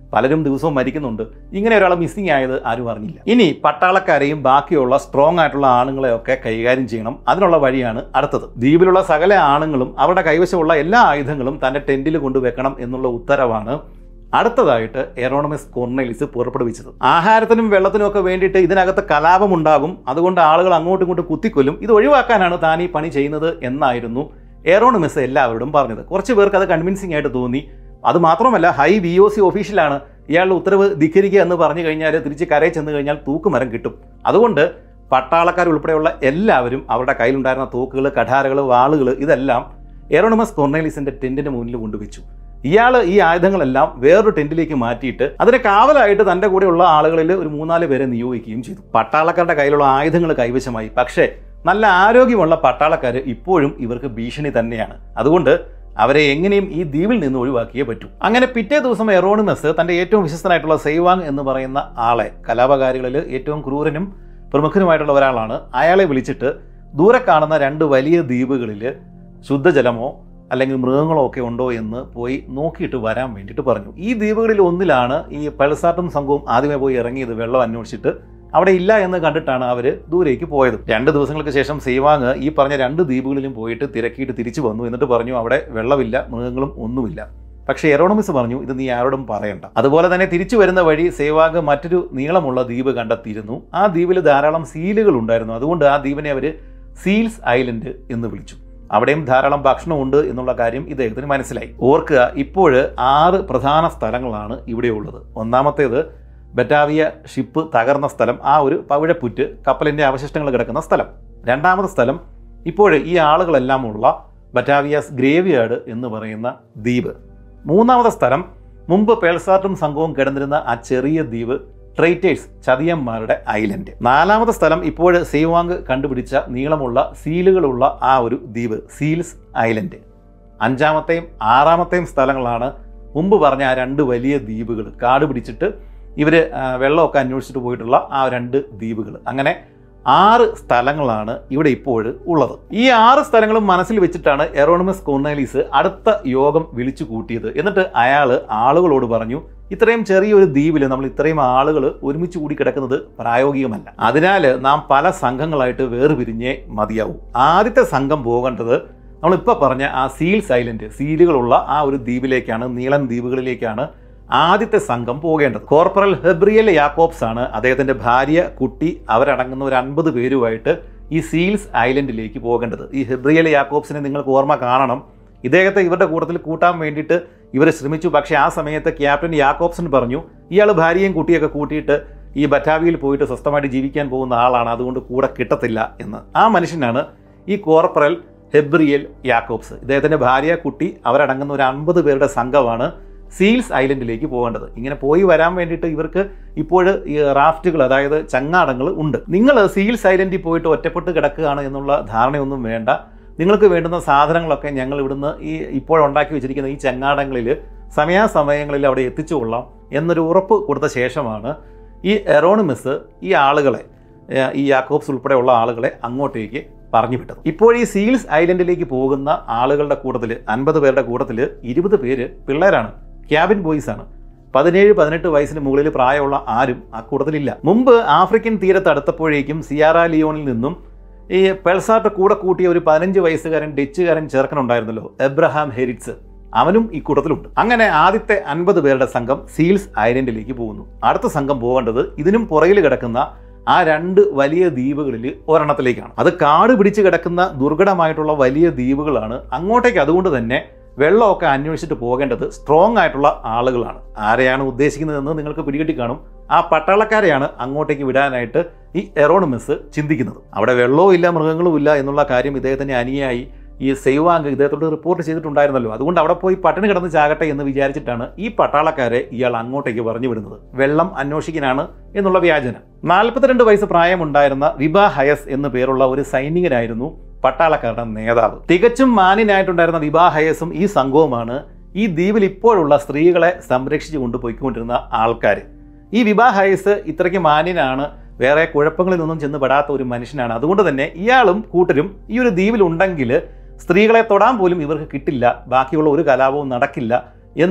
പലരും ദിവസവും മരിക്കുന്നുണ്ട്. ഇങ്ങനെ ഒരാൾ മിസ്സിംഗ് ആയത് ആരും അറിഞ്ഞില്ല. ഇനി പട്ടാളക്കാരെയും ബാക്കിയുള്ള സ്ട്രോങ് ആയിട്ടുള്ള ആണുങ്ങളെയൊക്കെ കൈകാര്യം ചെയ്യണം. അതിനുള്ള വഴിയാണ് അടുത്തത്. ദ്വീപിലുള്ള സകല ആണുങ്ങളും അവരുടെ കൈവശമുള്ള എല്ലാ ആയുധങ്ങളും തൻ്റെ ടെന്റിൽ കൊണ്ടുവെക്കണം എന്നുള്ള ഉത്തരവാണ് അടുത്തതായിട്ട് എറോണിമസ് കൊർണേലിയസ് പുറപ്പെടുവിച്ചത്. ആഹാരത്തിനും വെള്ളത്തിനും ഒക്കെ വേണ്ടിയിട്ട് ഇതിനകത്ത് കലാപമുണ്ടാകും, അതുകൊണ്ട് ആളുകൾ അങ്ങോട്ടും ഇങ്ങോട്ടും കുത്തിക്കൊല്ലും, ഇത് ഒഴിവാക്കാനാണ് താൻ ഈ പണി ചെയ്യുന്നത് എന്നായിരുന്നു എറോണിമസ് എല്ലാവരോടും പറഞ്ഞത്. കുറച്ച് പേർക്ക് അത് കൺവിൻസിംഗ് ആയിട്ട് തോന്നി. അതുമാത്രമല്ല, ഹൈ വി ഒ സി ഒഫീഷ്യലാണ്, ഇയാളുടെ ഉത്തരവ് ധിക്കരിക്കുക എന്ന് പറഞ്ഞു കഴിഞ്ഞാൽ തിരിച്ച് കരയിൽ ചെന്ന് കഴിഞ്ഞാൽ തൂക്കുമരം കിട്ടും. അതുകൊണ്ട് പട്ടാളക്കാരുൾപ്പെടെയുള്ള എല്ലാവരും അവരുടെ കയ്യിലുണ്ടായിരുന്ന തോക്കുകൾ, കഠാരകൾ, വാളുകൾ ഇതെല്ലാം എറോണിമസ് കൊർണേലിയസിന്റെ ടെന്റിന് മുന്നിൽ കൊണ്ടുവച്ചു. ഇയാൾ ഈ ആയുധങ്ങളെല്ലാം വേറൊരു ടെന്റിലേക്ക് മാറ്റിയിട്ട് അതിന് കാവലായിട്ട് തൻ്റെ കൂടെയുള്ള ആളുകളിൽ ഒരു മൂന്നാല് പേരെ നിയോഗിക്കുകയും ചെയ്തു. പട്ടാളക്കാരുടെ കയ്യിലുള്ള ആയുധങ്ങൾ കൈവശമായി. പക്ഷേ നല്ല ആരോഗ്യമുള്ള പട്ടാളക്കാർ ഇപ്പോഴും ഇവർക്ക് ഭീഷണി തന്നെയാണ്. അതുകൊണ്ട് അവരെ എങ്ങനെയും ഈ ദ്വീപിൽ നിന്ന് ഒഴിവാക്കിയേ പറ്റൂ. അങ്ങനെ പിറ്റേ ദിവസം എറോണിമസ് തൻ്റെ ഏറ്റവും വിശ്വസ്തനായിട്ടുള്ള സെയ്വാങ് എന്ന് പറയുന്ന ആളെ, കലാപകാരികളിൽ ഏറ്റവും ക്രൂരനും പ്രമുഖനുമായിട്ടുള്ള ഒരാളാണ്, അയാളെ വിളിച്ചിട്ട് ദൂരെ കാണുന്ന രണ്ട് വലിയ ദ്വീപുകളിൽ ശുദ്ധജലമോ അല്ലെങ്കിൽ മൃഗങ്ങളോ ഒക്കെ ഉണ്ടോ എന്ന് പോയി നോക്കിയിട്ട് വരാൻ വേണ്ടിയിട്ട് പറഞ്ഞു. ഈ ദ്വീപുകളിൽ ഒന്നിലാണ് ഈ പെൾസാട്ടും സംഘവും ആദ്യമേ പോയി ഇറങ്ങിയത്. വെള്ളം അന്വേഷിച്ചിട്ട് അവിടെ ഇല്ല എന്ന് കണ്ടിട്ടാണ് അവർ ദൂരേക്ക് പോയത്. രണ്ട് ദിവസങ്ങൾക്ക് ശേഷം സെയ്വാങ് ഈ പറഞ്ഞ രണ്ട് ദ്വീപുകളിലും പോയിട്ട് തിരക്കിയിട്ട് തിരിച്ചു വന്നു. എന്നിട്ട് പറഞ്ഞു അവിടെ വെള്ളമില്ല, മൃഗങ്ങളും ഒന്നുമില്ല. പക്ഷേ എറോണിമസ് പറഞ്ഞു ഇത് നീ ആരോടും പറയണ്ട. അതുപോലെ തന്നെ തിരിച്ചു വരുന്ന വഴി സെയ്വാങ് മറ്റൊരു നീളമുള്ള ദ്വീപ് കണ്ടെത്തിയിരുന്നു. ആ ദ്വീപിൽ ധാരാളം സീലുകൾ ഉണ്ടായിരുന്നു. അതുകൊണ്ട് ആ ദ്വീപിനെ അവർ സീൽസ് ഐലൻഡ് എന്ന് വിളിച്ചു. അവിടെയും ധാരാളം ഭക്ഷണമുണ്ട് എന്നുള്ള കാര്യം ഇദ്ദേഹത്തിന് മനസ്സിലായി. ഓർക്കുക, ഇപ്പോൾ ആറ് പ്രധാന സ്ഥലങ്ങളാണ് ഇവിടെയുള്ളത്. ഒന്നാമത്തേത് ബറ്റാവിയ ഷിപ്പ് തകർന്ന സ്ഥലം, ആ ഒരു പവിഴപ്പുറ്റ് കപ്പലിൻ്റെ അവശിഷ്ടങ്ങൾ കിടക്കുന്ന സ്ഥലം. രണ്ടാമത്തെ സ്ഥലം ഇപ്പോൾ ഈ ആളുകളെല്ലാം ഉള്ള ബറ്റാവിയാസ് ഗ്രേവ്യാർഡ് എന്ന് പറയുന്ന ദ്വീപ്. മൂന്നാമത്തെ സ്ഥലം മുമ്പ് പേൾസാർട്ടും സംഘവും കിടന്നിരുന്ന ആ ചെറിയ ദ്വീപ് ട്രൈറ്റേഴ്സ്, ചതിയന്മാരുടെ ഐലൻഡ്. നാലാമത്തെ സ്ഥലം ഇപ്പോൾ സെയ്വാങ് കണ്ടുപിടിച്ച നീളമുള്ള സീലുകളുള്ള ആ ഒരു ദ്വീപ്, സീൽസ് ഐലൻഡ്. അഞ്ചാമത്തെയും ആറാമത്തെയും സ്ഥലങ്ങളാണ് മുമ്പ് പറഞ്ഞ ആ രണ്ട് വലിയ ദ്വീപുകൾ, കാട് പിടിച്ചിട്ട് ഇവർ വെള്ളമൊക്കെ അന്വേഷിച്ചിട്ട് പോയിട്ടുള്ള ആ രണ്ട് ദ്വീപുകൾ. അങ്ങനെ ആറ് സ്ഥലങ്ങളാണ് ഇവിടെ ഇപ്പോൾ ഉള്ളത്. ഈ ആറ് സ്ഥലങ്ങളും മനസ്സിൽ വെച്ചിട്ടാണ് എറോണിമസ് കൊർണേലിയസ് അടുത്ത യോഗം വിളിച്ചു കൂട്ടിയത്. എന്നിട്ട് അയാൾ ആളുകളോട് പറഞ്ഞു, ഇത്രയും ചെറിയൊരു ദ്വീപിൽ നമ്മൾ ഇത്രയും ആളുകൾ ഒരുമിച്ച് കൂടി കിടക്കുന്നത് പ്രായോഗികമല്ല. അതിനാൽ നാം പല സംഘങ്ങളായിട്ട് വേർപിരിഞ്ഞേ മതിയാവും. ആദ്യത്തെ സംഘം പോകേണ്ടത് നമ്മളിപ്പോൾ പറഞ്ഞ ആ സീൽസ് ഐലൻഡ്, സീലുകളുള്ള ആ ഒരു ദ്വീപിലേക്കാണ്, നീളൻ ദ്വീപുകളിലേക്കാണ് ആദ്യത്തെ സംഘം പോകേണ്ടത്. കോർപ്പറൽ ഹെബ്രിയൽ യാക്കോബ്സ് ആണ്, അദ്ദേഹത്തിൻ്റെ ഭാര്യ, കുട്ടി, അവരടങ്ങുന്ന ഒരു അൻപത് പേരുമായിട്ട് ഈ സീൽസ് ഐലൻഡിലേക്ക് പോകേണ്ടത്. ഈ ഹെബ്രിയൽ യാക്കോബ്സിനെ നിങ്ങൾക്ക് ഓർമ്മ കാണണം. ഇദ്ദേഹത്തെ ഇവരുടെ കൂട്ടത്തിൽ കൂട്ടാൻ വേണ്ടിയിട്ട് ഇവർ ശ്രമിച്ചു. പക്ഷേ ആ സമയത്ത് ക്യാപ്റ്റൻ യാക്കോബ്സൺ പറഞ്ഞു ഇയാൾ ഭാര്യയും കുട്ടിയൊക്കെ കൂട്ടിയിട്ട് ഈ ബറ്റാവിയിൽ പോയിട്ട് സ്വസ്ഥമായിട്ട് ജീവിക്കാൻ പോകുന്ന ആളാണ്, അതുകൊണ്ട് കൂടെ കിട്ടത്തില്ല എന്ന്. ആ മനുഷ്യനാണ് ഈ കോർപ്പറൽ ഹെബ്രിയൽ യാക്കോബ്സ്. ഇദ്ദേഹത്തിൻ്റെ ഭാര്യ, കുട്ടി, അവരടങ്ങുന്ന ഒരു അൻപത് പേരുടെ സംഘമാണ് സീൽസ് ഐലൻഡിലേക്ക് പോകേണ്ടത്. ഇങ്ങനെ പോയി വരാൻ വേണ്ടിയിട്ട് ഇവർക്ക് ഇപ്പോൾ ഈ റാഫ്റ്റുകൾ, അതായത് ചങ്ങാടങ്ങൾ ഉണ്ട്. നിങ്ങൾ സീൽസ് ഐലൻഡിൽ പോയിട്ട് ഒറ്റപ്പെട്ട് കിടക്കുകയാണ് എന്നുള്ള ധാരണയൊന്നും വേണ്ട. നിങ്ങൾക്ക് വേണ്ടുന്ന സാധനങ്ങളൊക്കെ ഞങ്ങൾ ഇവിടുന്ന് ഈ ഇപ്പോഴുണ്ടാക്കി വെച്ചിരിക്കുന്ന ഈ ചങ്ങാടങ്ങളിൽ സമയാസമയങ്ങളിൽ അവിടെ എത്തിച്ചുകൊള്ളാം എന്നൊരു ഉറപ്പ് കൊടുത്ത ശേഷമാണ് ഈ എറോണിമസ് ഈ ആളുകളെ, ഈ യാക്കോബ്സ് ഉൾപ്പെടെയുള്ള ആളുകളെ അങ്ങോട്ടേക്ക് പറഞ്ഞു വിട്ടത്. ഇപ്പോൾ ഈ സീൽസ് ഐലൻഡിലേക്ക് പോകുന്ന ആളുകളുടെ കൂട്ടത്തിൽ, അൻപത് പേരുടെ കൂട്ടത്തിൽ ഇരുപത് പേര് പിള്ളേരാണ്, ക്യാബിൻ ബോയ്സ് ആണ്. പതിനേഴ് പതിനെട്ട് വയസ്സിന് മുകളിൽ പ്രായമുള്ള ആരും ആ കൂട്ടത്തിലില്ല. മുമ്പ് ആഫ്രിക്കൻ തീരത്ത് അടുത്തപ്പോഴേക്കും സിയാറ ലിയോണിൽ നിന്നും ഈ പെൾസാർട്ട് കൂടെ കൂട്ടിയ ഒരു പതിനഞ്ച് വയസ്സുകാരൻ ഡച്ചുകാരൻ ചെറുക്കനുണ്ടായിരുന്നല്ലോ, എബ്രഹാം ഹെരിറ്റ്സ്, അവനും ഈ കൂട്ടത്തിലുണ്ട്. അങ്ങനെ ആദ്യത്തെ അൻപത് പേരുടെ സംഘം സീൽസ് ഐലൻഡിലേക്ക് പോകുന്നു. അടുത്ത സംഘം പോകേണ്ടത് ഇതിനും പുറകിൽ കിടക്കുന്ന ആ രണ്ട് വലിയ ദ്വീപുകളിൽ ഒരെണ്ണത്തിലേക്കാണ്. അത് കാട് പിടിച്ച് കിടക്കുന്ന ദുർഘടമായിട്ടുള്ള വലിയ ദ്വീപുകളാണ്. അങ്ങോട്ടേക്ക് അതുകൊണ്ട് തന്നെ വെള്ളമൊക്കെ അന്വേഷിച്ചിട്ട് പോകേണ്ടത് സ്ട്രോങ് ആയിട്ടുള്ള ആളുകളാണ്. ആരെയാണ് ഉദ്ദേശിക്കുന്നതെന്ന് നിങ്ങൾക്ക് പിടികിട്ടി കാണും. ആ പട്ടാളക്കാരെയാണ് അങ്ങോട്ടേക്ക് വിടാനായിട്ട് ഈ എറോണിമസ് ചിന്തിക്കുന്നത്. അവിടെ വെള്ളവും ഇല്ല, മൃഗങ്ങളും ഇല്ല എന്നുള്ള കാര്യം ഇദ്ദേഹത്തിൻ്റെ അനിയായി ഈ സെയ്വാങ് ഇദ്ദേഹത്തോട് റിപ്പോർട്ട് ചെയ്തിട്ടുണ്ടായിരുന്നല്ലോ. അതുകൊണ്ട് അവിടെ പോയി പട്ടിണി കിടന്ന് ചാകട്ടെ എന്ന് വിചാരിച്ചിട്ടാണ് ഈ പട്ടാളക്കാരെ ഇയാൾ അങ്ങോട്ടേക്ക് പറഞ്ഞു വിടുന്നത്, വെള്ളം അന്വേഷിക്കാനാണ് എന്നുള്ള വ്യാജന. നാൽപ്പത്തിരണ്ട് വയസ്സ് പ്രായമുണ്ടായിരുന്ന വിബ ഹയസ് എന്നു പേരുള്ള ഒരു സൈനികനായിരുന്നു പട്ടാളക്കാരുടെ നേതാവ്. തികച്ചും മാന്യനായിട്ടുണ്ടായിരുന്ന വിബ ഹയസും ഈ സംഘവുമാണ് ഈ ദ്വീപിൽ ഇപ്പോഴുള്ള സ്ത്രീകളെ സംരക്ഷിച്ചു കൊണ്ടുപോയിക്കൊണ്ടിരുന്ന ആൾക്കാർ. ഈ വിബ ഹയസ് ഇത്രയ്ക്ക് മാന്യനാണ്, വേറെ കുഴപ്പങ്ങളിൽ നിന്നും ചെന്ന് പെടാത്ത ഒരു മനുഷ്യനാണ്. അതുകൊണ്ട് തന്നെ ഇയാളും കൂട്ടരും ഈ ഒരു ദ്വീപിലുണ്ടെങ്കിൽ സ്ത്രീകളെ തൊടാൻ പോലും ഇവർക്ക് കിട്ടില്ല, ബാക്കിയുള്ള ഒരു കലാപവും നടക്കില്ല എന്ന്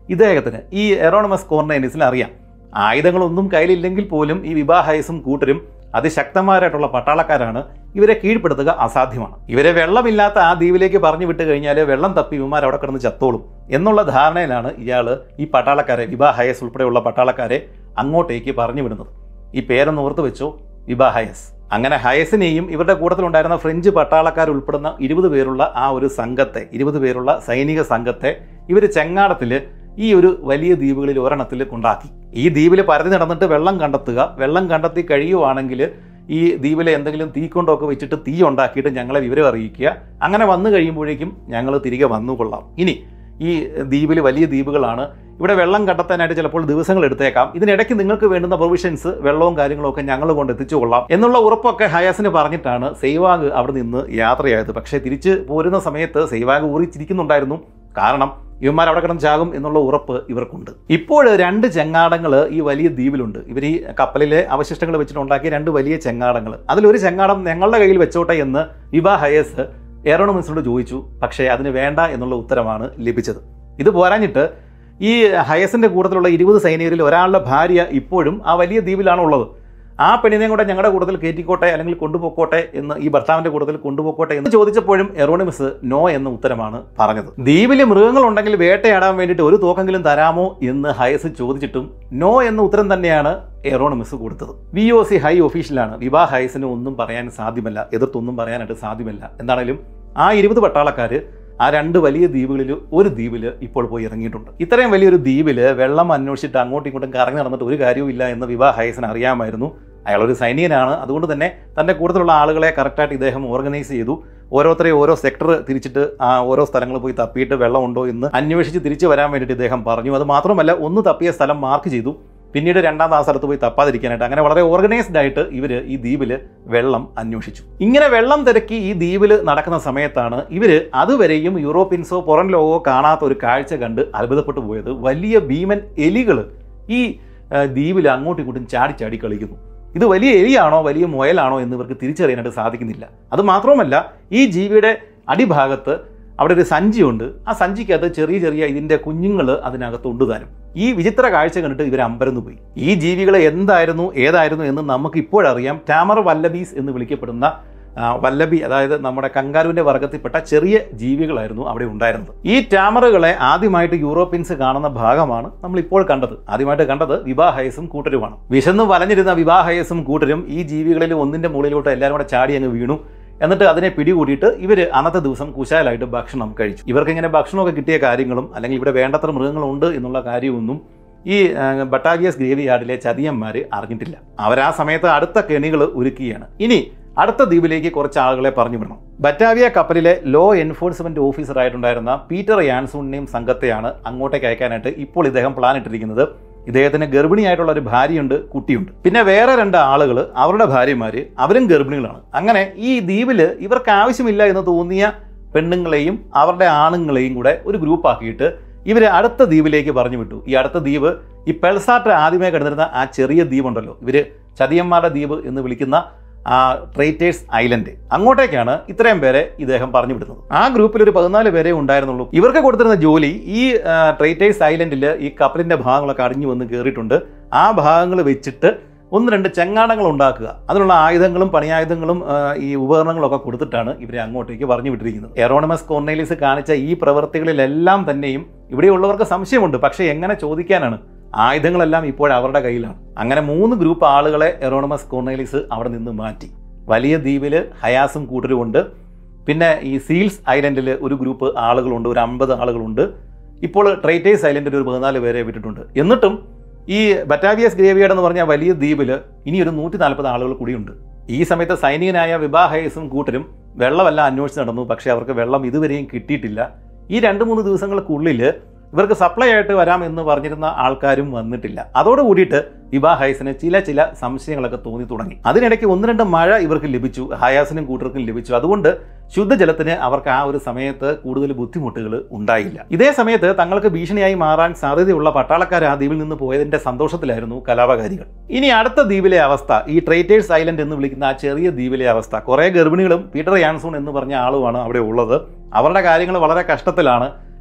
ഇദ്ദേഹത്തിന് ഈ എറോണിമസ് കോർണേലിയസിന് അറിയാം ആയുധങ്ങളൊന്നും കയ്യിലില്ലെങ്കിൽ പോലും ഈ വിബ ഹയസും കൂട്ടരും അതിശക്തന്മാരായിട്ടുള്ള പട്ടാളക്കാരാണ്, ഇവരെ കീഴ്പ്പെടുത്തുക അസാധ്യമാണ്. ഇവരെ വെള്ളമില്ലാത്ത ആ ദ്വീപിലേക്ക് പറഞ്ഞു വിട്ട് കഴിഞ്ഞാൽ വെള്ളം തപ്പി ഇവന്മാർ അവിടെ കിടന്ന് ചത്തോളും എന്നുള്ള ധാരണയിലാണ് ഇയാൾ ഈ പട്ടാളക്കാരെ, വിബ ഹയസ് ഉൾപ്പെടെയുള്ള പട്ടാളക്കാരെ അങ്ങോട്ടേക്ക് പറഞ്ഞു വിടുന്നത്. ഈ പേരൊന്ന് ഓർത്ത് വെച്ചോ, വിബ ഹയസ്. അങ്ങനെ ഹയസിനെയും ഇവരുടെ കൂട്ടത്തിലുണ്ടായിരുന്ന ഫ്രഞ്ച് പട്ടാളക്കാർ ഉൾപ്പെടുന്ന ഇരുപത് പേരുള്ള ആ ഒരു സംഘത്തെ, ഇരുപത് പേരുള്ള സൈനിക സംഘത്തെ ഇവർ ചെങ്ങാടത്തിൽ ഈ ഒരു വലിയ ദ്വീപുകളിൽ ഒരെണ്ണത്തിൽ കൊണ്ടാക്കി. ഈ ദ്വീപിൽ പരതി നടന്നിട്ട് വെള്ളം കണ്ടെത്തുക, വെള്ളം കണ്ടെത്തി കഴിയുവാണെങ്കിൽ ഈ ദ്വീപിലെ എന്തെങ്കിലും തീക്കൊണ്ടൊക്കെ വെച്ചിട്ട് തീ ഉണ്ടാക്കിയിട്ട് ഞങ്ങളെ വിവരം അറിയിക്കുക. അങ്ങനെ വന്നു കഴിയുമ്പോഴേക്കും ഞങ്ങൾ തിരികെ വന്നുകൊള്ളാം. ഇനി ഈ ദ്വീപിൽ വലിയ ദ്വീപുകളാണ്, ഇവിടെ വെള്ളം കണ്ടെത്താനായിട്ട് ചിലപ്പോൾ ദിവസങ്ങൾ എടുത്തേക്കാം. ഇതിനിടയ്ക്ക് നിങ്ങൾക്ക് വേണ്ടുന്ന പ്രൊവിഷൻസ്, വെള്ളവും കാര്യങ്ങളൊക്കെ ഞങ്ങൾ കൊണ്ട് എത്തിച്ചു കൊള്ളാം എന്നുള്ള ഉറപ്പൊക്കെ ഹയാസിന് പറഞ്ഞിട്ടാണ് സെയ്വാഗ് അവിടെ നിന്ന് യാത്രയായത്. പക്ഷേ തിരിച്ച് പോരുന്ന സമയത്ത് സെയ്വാഗ് ഊറിച്ചിരിക്കുന്നുണ്ടായിരുന്നു. കാരണം ഇവന്മാർ അവിടെ കിടന്ന് ചാകും എന്നുള്ള ഉറപ്പ് ഇവർക്കുണ്ട്. ഇപ്പോൾ രണ്ട് ചെങ്ങാടങ്ങൾ ഈ വലിയ ദ്വീപിലുണ്ട്. ഇവർ ഈ കപ്പലിലെ അവശിഷ്ടങ്ങൾ വെച്ചിട്ടുണ്ടാക്കിയ രണ്ട് വലിയ ചെങ്ങാടങ്ങൾ. അതിലൊരു ചെങ്ങാടം ഞങ്ങളുടെ കയ്യിൽ വെച്ചോട്ടെ എന്ന് വിബ ഹയസ് എറോണിമസിനോട് ചോദിച്ചു. പക്ഷേ അതിന് വേണ്ട എന്നുള്ള ഉത്തരമാണ് ലഭിച്ചത്. ഇത് പോരാഞ്ഞിട്ട് ഈ ഹയസിൻ്റെ കൂട്ടത്തിലുള്ള ഇരുപത് സൈനികരിൽ ഒരാളുടെ ഭാര്യ ഇപ്പോഴും ആ വലിയ ദ്വീപിലാണ് ഉള്ളത്. ആ പെണ്ണിനെയും കൂടെ ഞങ്ങളുടെ കൂട്ടത്തിൽ കയറ്റിക്കോട്ടെ അല്ലെങ്കിൽ കൊണ്ടുപോക്കോട്ടെ എന്ന്, ഈ ഭർത്താവിൻ്റെ കൂട്ടത്തിൽ കൊണ്ടുപോക്കോട്ടെ എന്ന് ചോദിച്ചപ്പോഴും എറോണിമസ് നോ എന്ന ഉത്തരമാണ് പറഞ്ഞത്. ദ്വീപിൽ മൃഗങ്ങളുണ്ടെങ്കിൽ വേട്ടയാടാൻ വേണ്ടിയിട്ട് ഒരു തോക്കെങ്കിലും തരാമോ എന്ന് ഹയസ് ചോദിച്ചിട്ടും നോ എന്ന ഉത്തരം തന്നെയാണ് എറോണിമസ് കൊടുത്തത്. വി ഒ സി ഹൈ ഒഫീഷ്യലാണ്. വിബ ഹയസിന് ഒന്നും പറയാൻ സാധ്യമല്ല, എതിർത്തൊന്നും പറയാനായിട്ട് സാധ്യമല്ല. എന്താണെങ്കിലും ആ ഇരുപത് പട്ടാളക്കാർ ആ രണ്ട് വലിയ ദ്വീപുകളിൽ ഒരു ദ്വീപിൽ ഇപ്പോൾ പോയി ഇറങ്ങിയിട്ടുണ്ട്. ഇത്രയും വലിയൊരു ദ്വീപിൽ വെള്ളം അന്വേഷിച്ചിട്ട് അങ്ങോട്ടും ഇങ്ങോട്ടും കറങ്ങി നടന്നിട്ട് ഒരു കാര്യവും ഇല്ല എന്ന് വിബ ഹയസിന് അറിയാമായിരുന്നു. അയാളൊരു സൈനികനാണ്. അതുകൊണ്ട് തന്നെ തൻ്റെ കൂടുതലുള്ള ആളുകളെ കറക്റ്റായിട്ട് ഇദ്ദേഹം ഓർഗനൈസ് ചെയ്തു. ഓരോരുത്തരെയും ഓരോ സെക്ടർ തിരിച്ചിട്ട് ആ ഓരോ സ്ഥലങ്ങൾ പോയി തപ്പിയിട്ട് വെള്ളമുണ്ടോ എന്ന് അന്വേഷിച്ച് തിരിച്ചു വരാൻ വേണ്ടിയിട്ട് ഇദ്ദേഹം പറഞ്ഞു. അത് മാത്രമല്ല, ഒന്ന് തപ്പിയ സ്ഥലം മാർക്ക് ചെയ്തു, പിന്നീട് രണ്ടാമത് ആ സ്ഥലത്ത് പോയി തപ്പാതിരിക്കാനായിട്ട്. അങ്ങനെ വളരെ ഓർഗനൈസ്ഡ് ആയിട്ട് ഇവർ ഈ ദ്വീപിൽ വെള്ളം അന്വേഷിച്ചു. ഇങ്ങനെ വെള്ളം തിരക്കി ഈ ദ്വീപിൽ നടക്കുന്ന സമയത്താണ് ഇവർ അതുവരെയും യൂറോപ്യൻസോ പുറം ലോകമോ കാണാത്ത ഒരു കാഴ്ച കണ്ട് അത്ഭുതപ്പെട്ടു പോയത്. വലിയ ഭീമൻ എലികൾ ഈ ദ്വീപിൽ അങ്ങോട്ടും ഇങ്ങോട്ടും ചാടി ചാടി കളിക്കുന്നു. ഇത് വലിയ എലിയാണോ വലിയ മുയലാണോ എന്ന് ഇവർക്ക് തിരിച്ചറിയാനായിട്ട് സാധിക്കുന്നില്ല. അത് മാത്രമല്ല, ഈ ജീവിയുടെ അടിഭാഗത്ത് അവിടെ ഒരു സഞ്ചിയുണ്ട്. ആ സഞ്ചിക്കകത്ത് ചെറിയ ചെറിയ ഇതിൻ്റെ കുഞ്ഞുങ്ങൾ അതിനകത്തുണ്ട് താനും. ഈ വിചിത്ര കാഴ്ച കണ്ടിട്ട് ഇവർ അമ്പരന്ന് പോയി. ഈ ജീവികൾ എന്തായിരുന്നു ഏതായിരുന്നു എന്ന് നമുക്ക് ഇപ്പോഴറിയാം. ടാമർ വല്ലബീസ് എന്ന് വിളിക്കപ്പെടുന്ന വല്ലബി, അതായത് നമ്മുടെ കങ്കാരുവിൻ്റെ വർഗത്തിൽപ്പെട്ട ചെറിയ ജീവികളായിരുന്നു അവിടെ ഉണ്ടായിരുന്നത്. ഈ ടാമറുകളെ ആദ്യമായിട്ട് യൂറോപ്യൻസ് കാണുന്ന ഭാഗമാണ് നമ്മൾ ഇപ്പോൾ കണ്ടത്. ആദ്യമായിട്ട് കണ്ടത് വിബ ഹയസും കൂട്ടരുമാണ്. വിശന്ന് വലഞ്ഞിരുന്ന വിബ ഹയസും കൂട്ടരും ഈ ജീവികളിൽ ഒന്നിൻ്റെ മുകളിലോട്ട് എല്ലാവരും കൂടെ ചാടി അങ്ങ് വീണു. എന്നിട്ട് അതിനെ പിടികൂടിയിട്ട് ഇവർ അന്നത്തെ ദിവസം കുശാലായിട്ട് ഭക്ഷണം കഴിച്ചു. ഇവർക്ക് ഇങ്ങനെ ഭക്ഷണമൊക്കെ കിട്ടിയ കാര്യങ്ങളും അല്ലെങ്കിൽ ഇവിടെ വേണ്ടത്ര മൃഗങ്ങളുണ്ട് എന്നുള്ള കാര്യമൊന്നും ഈ ബട്ടാവിയസ് ഗ്രേവി യാർഡിലെ ചതിയന്മാർ അറിഞ്ഞിട്ടില്ല. അവർ ആ സമയത്ത് അടുത്ത കെണികൾ ഒരുക്കുകയാണ്. ഇനി അടുത്ത ദ്വീപിലേക്ക് കുറച്ച് ആളുകളെ പറഞ്ഞു വിടണം. ബറ്റാവിയ കപ്പലിലെ ലോ എൻഫോഴ്സ്മെന്റ് ഓഫീസറായിട്ടുണ്ടായിരുന്ന പീറ്റർ യാൻസൂണിനെയും സംഘത്തെയാണ് അങ്ങോട്ടേക്ക് അയക്കാനായിട്ട് ഇപ്പോൾ ഇദ്ദേഹം പ്ലാൻ ഇട്ടിരിക്കുന്നത്. ഇദ്ദേഹത്തിന് ഗർഭിണിയായിട്ടുള്ള ഒരു ഭാര്യയുണ്ട്, കുട്ടിയുണ്ട്. പിന്നെ വേറെ രണ്ട് ആളുകൾ, അവരുടെ ഭാര്യമാർ, അവരും ഗർഭിണികളാണ്. അങ്ങനെ ഈ ദ്വീപിൽ ഇവർക്ക് ആവശ്യമില്ല എന്ന് തോന്നിയ പെണ്ണുങ്ങളെയും അവരുടെ ആണുങ്ങളെയും കൂടെ ഒരു ഗ്രൂപ്പാക്കിയിട്ട് ഇവർ അടുത്ത ദ്വീപിലേക്ക് പറഞ്ഞു വിട്ടു. ഈ അടുത്ത ദ്വീപ് ഈ പെൾസാട്ട് ആദ്യമേ കിടന്നിരുന്ന ആ ചെറിയ ദ്വീപുണ്ടല്ലോ, ഇവർ ചതിയന്മാരുടെ ദ്വീപ് എന്ന് വിളിക്കുന്ന ആ ട്രൈറ്റേഴ്സ് ഐലൻഡ്, അങ്ങോട്ടേക്കാണ് ഇത്രയും പേരെ ഇദ്ദേഹം പറഞ്ഞു വിടുന്നത്. ആ ഗ്രൂപ്പിൽ ഒരു പതിനാല് പേരെ ഉണ്ടായിരുന്നുള്ളൂ. ഇവർക്ക് കൊടുത്തിരുന്ന ജോലി ഈ ട്രൈറ്റേഴ്സ് ഐലൻഡിൽ ഈ കപ്പലിൻ്റെ ഭാഗങ്ങളൊക്കെ അടിഞ്ഞു വന്ന് കയറിയിട്ടുണ്ട്. ആ ഭാഗങ്ങൾ വെച്ചിട്ട് ഒന്ന് രണ്ട് ചെങ്ങാടങ്ങൾ ഉണ്ടാക്കുക, അതിനുള്ള ആയുധങ്ങളും പണിയായുധങ്ങളും ഈ ഉപകരണങ്ങളൊക്കെ കൊടുത്തിട്ടാണ് ഇവരെ അങ്ങോട്ടേക്ക് പറഞ്ഞു വിട്ടിരിക്കുന്നത്. എറോണിമസ് കോർണേലിയസ് കാണിച്ച ഈ പ്രവൃത്തികളിലെല്ലാം തന്നെയും ഇവിടെയുള്ളവർക്ക് സംശയമുണ്ട്. പക്ഷേ എങ്ങനെ ചോദിക്കാനാണ്? ആയുധങ്ങളെല്ലാം ഇപ്പോൾ അവരുടെ കയ്യിലാണ്. അങ്ങനെ മൂന്ന് ഗ്രൂപ്പ് ആളുകളെ എറോണിമസ് കോർണേലിയസ് അവിടെ നിന്ന് മാറ്റി. വലിയ ദ്വീപിൽ ഹയാസും കൂട്ടരുമുണ്ട്. പിന്നെ ഈ സീൽസ് ഐലൻഡിൽ ഒരു ഗ്രൂപ്പ് ആളുകളുണ്ട്, ഒരു അമ്പത് ആളുകളുണ്ട്. ഇപ്പോൾ ട്രൈറ്റേഴ്സ് ഐലൻഡിൽ ഒരു പതിനാല് പേരെ വിട്ടിട്ടുണ്ട്. എന്നിട്ടും ഈ ബറ്റാവിയസ് ഗ്രേവിയാർഡ് എന്ന് പറഞ്ഞ വലിയ ദ്വീപിൽ ഇനി ഒരു നൂറ്റി നാൽപ്പത് ആളുകൾ കൂടിയുണ്ട്. ഈ സമയത്ത് സൈനികനായ വിബ ഹയസും കൂട്ടരും വെള്ളമെല്ലാം അന്വേഷിച്ച് നടന്നു. പക്ഷേ അവർക്ക് വെള്ളം ഇതുവരെയും കിട്ടിയിട്ടില്ല. ഈ രണ്ട് മൂന്ന് ദിവസങ്ങൾക്കുള്ളിൽ ഇവർക്ക് സപ്ലൈ ആയിട്ട് വരാമെന്ന് പറഞ്ഞിരുന്ന ആൾക്കാരും വന്നിട്ടില്ല. അതോടുകൂടിയിട്ട് വിബ ഹയസിന് ചില ചില സംശയങ്ങളൊക്കെ തോന്നി തുടങ്ങി. അതിനിടയ്ക്ക് ഒന്ന് രണ്ട് മഴ ഇവർക്ക് ലഭിച്ചു, ഹയാസിനും കൂട്ടർക്കും ലഭിച്ചു. അതുകൊണ്ട് ശുദ്ധജലത്തിന് അവർക്ക് ആ ഒരു സമയത്ത് കൂടുതൽ ബുദ്ധിമുട്ടുകൾ ഉണ്ടായില്ല. ഇതേ സമയത്ത് തങ്ങൾക്ക് ഭീഷണിയായി മാറാൻ സാധ്യതയുള്ള പട്ടാളക്കാർ ആ ദ്വീപിൽ നിന്ന് പോയതിന്റെ സന്തോഷത്തിലായിരുന്നു കലാപകാരികൾ. ഇനി അടുത്ത ദ്വീപിലെ അവസ്ഥ, ഈ ട്രൈറ്റേഴ്സ് ഐലൻഡ് എന്ന് വിളിക്കുന്ന ആ ചെറിയ ദ്വീപിലെ അവസ്ഥ, കുറേ ഗർഭിണികളും പീറ്റർ യാൻസൂൺ എന്ന് പറഞ്ഞ ആളുമാണ് അവിടെ ഉള്ളത്. അവരുടെ കാര്യങ്ങൾ വളരെ കഷ്ടത്തിലാണ്.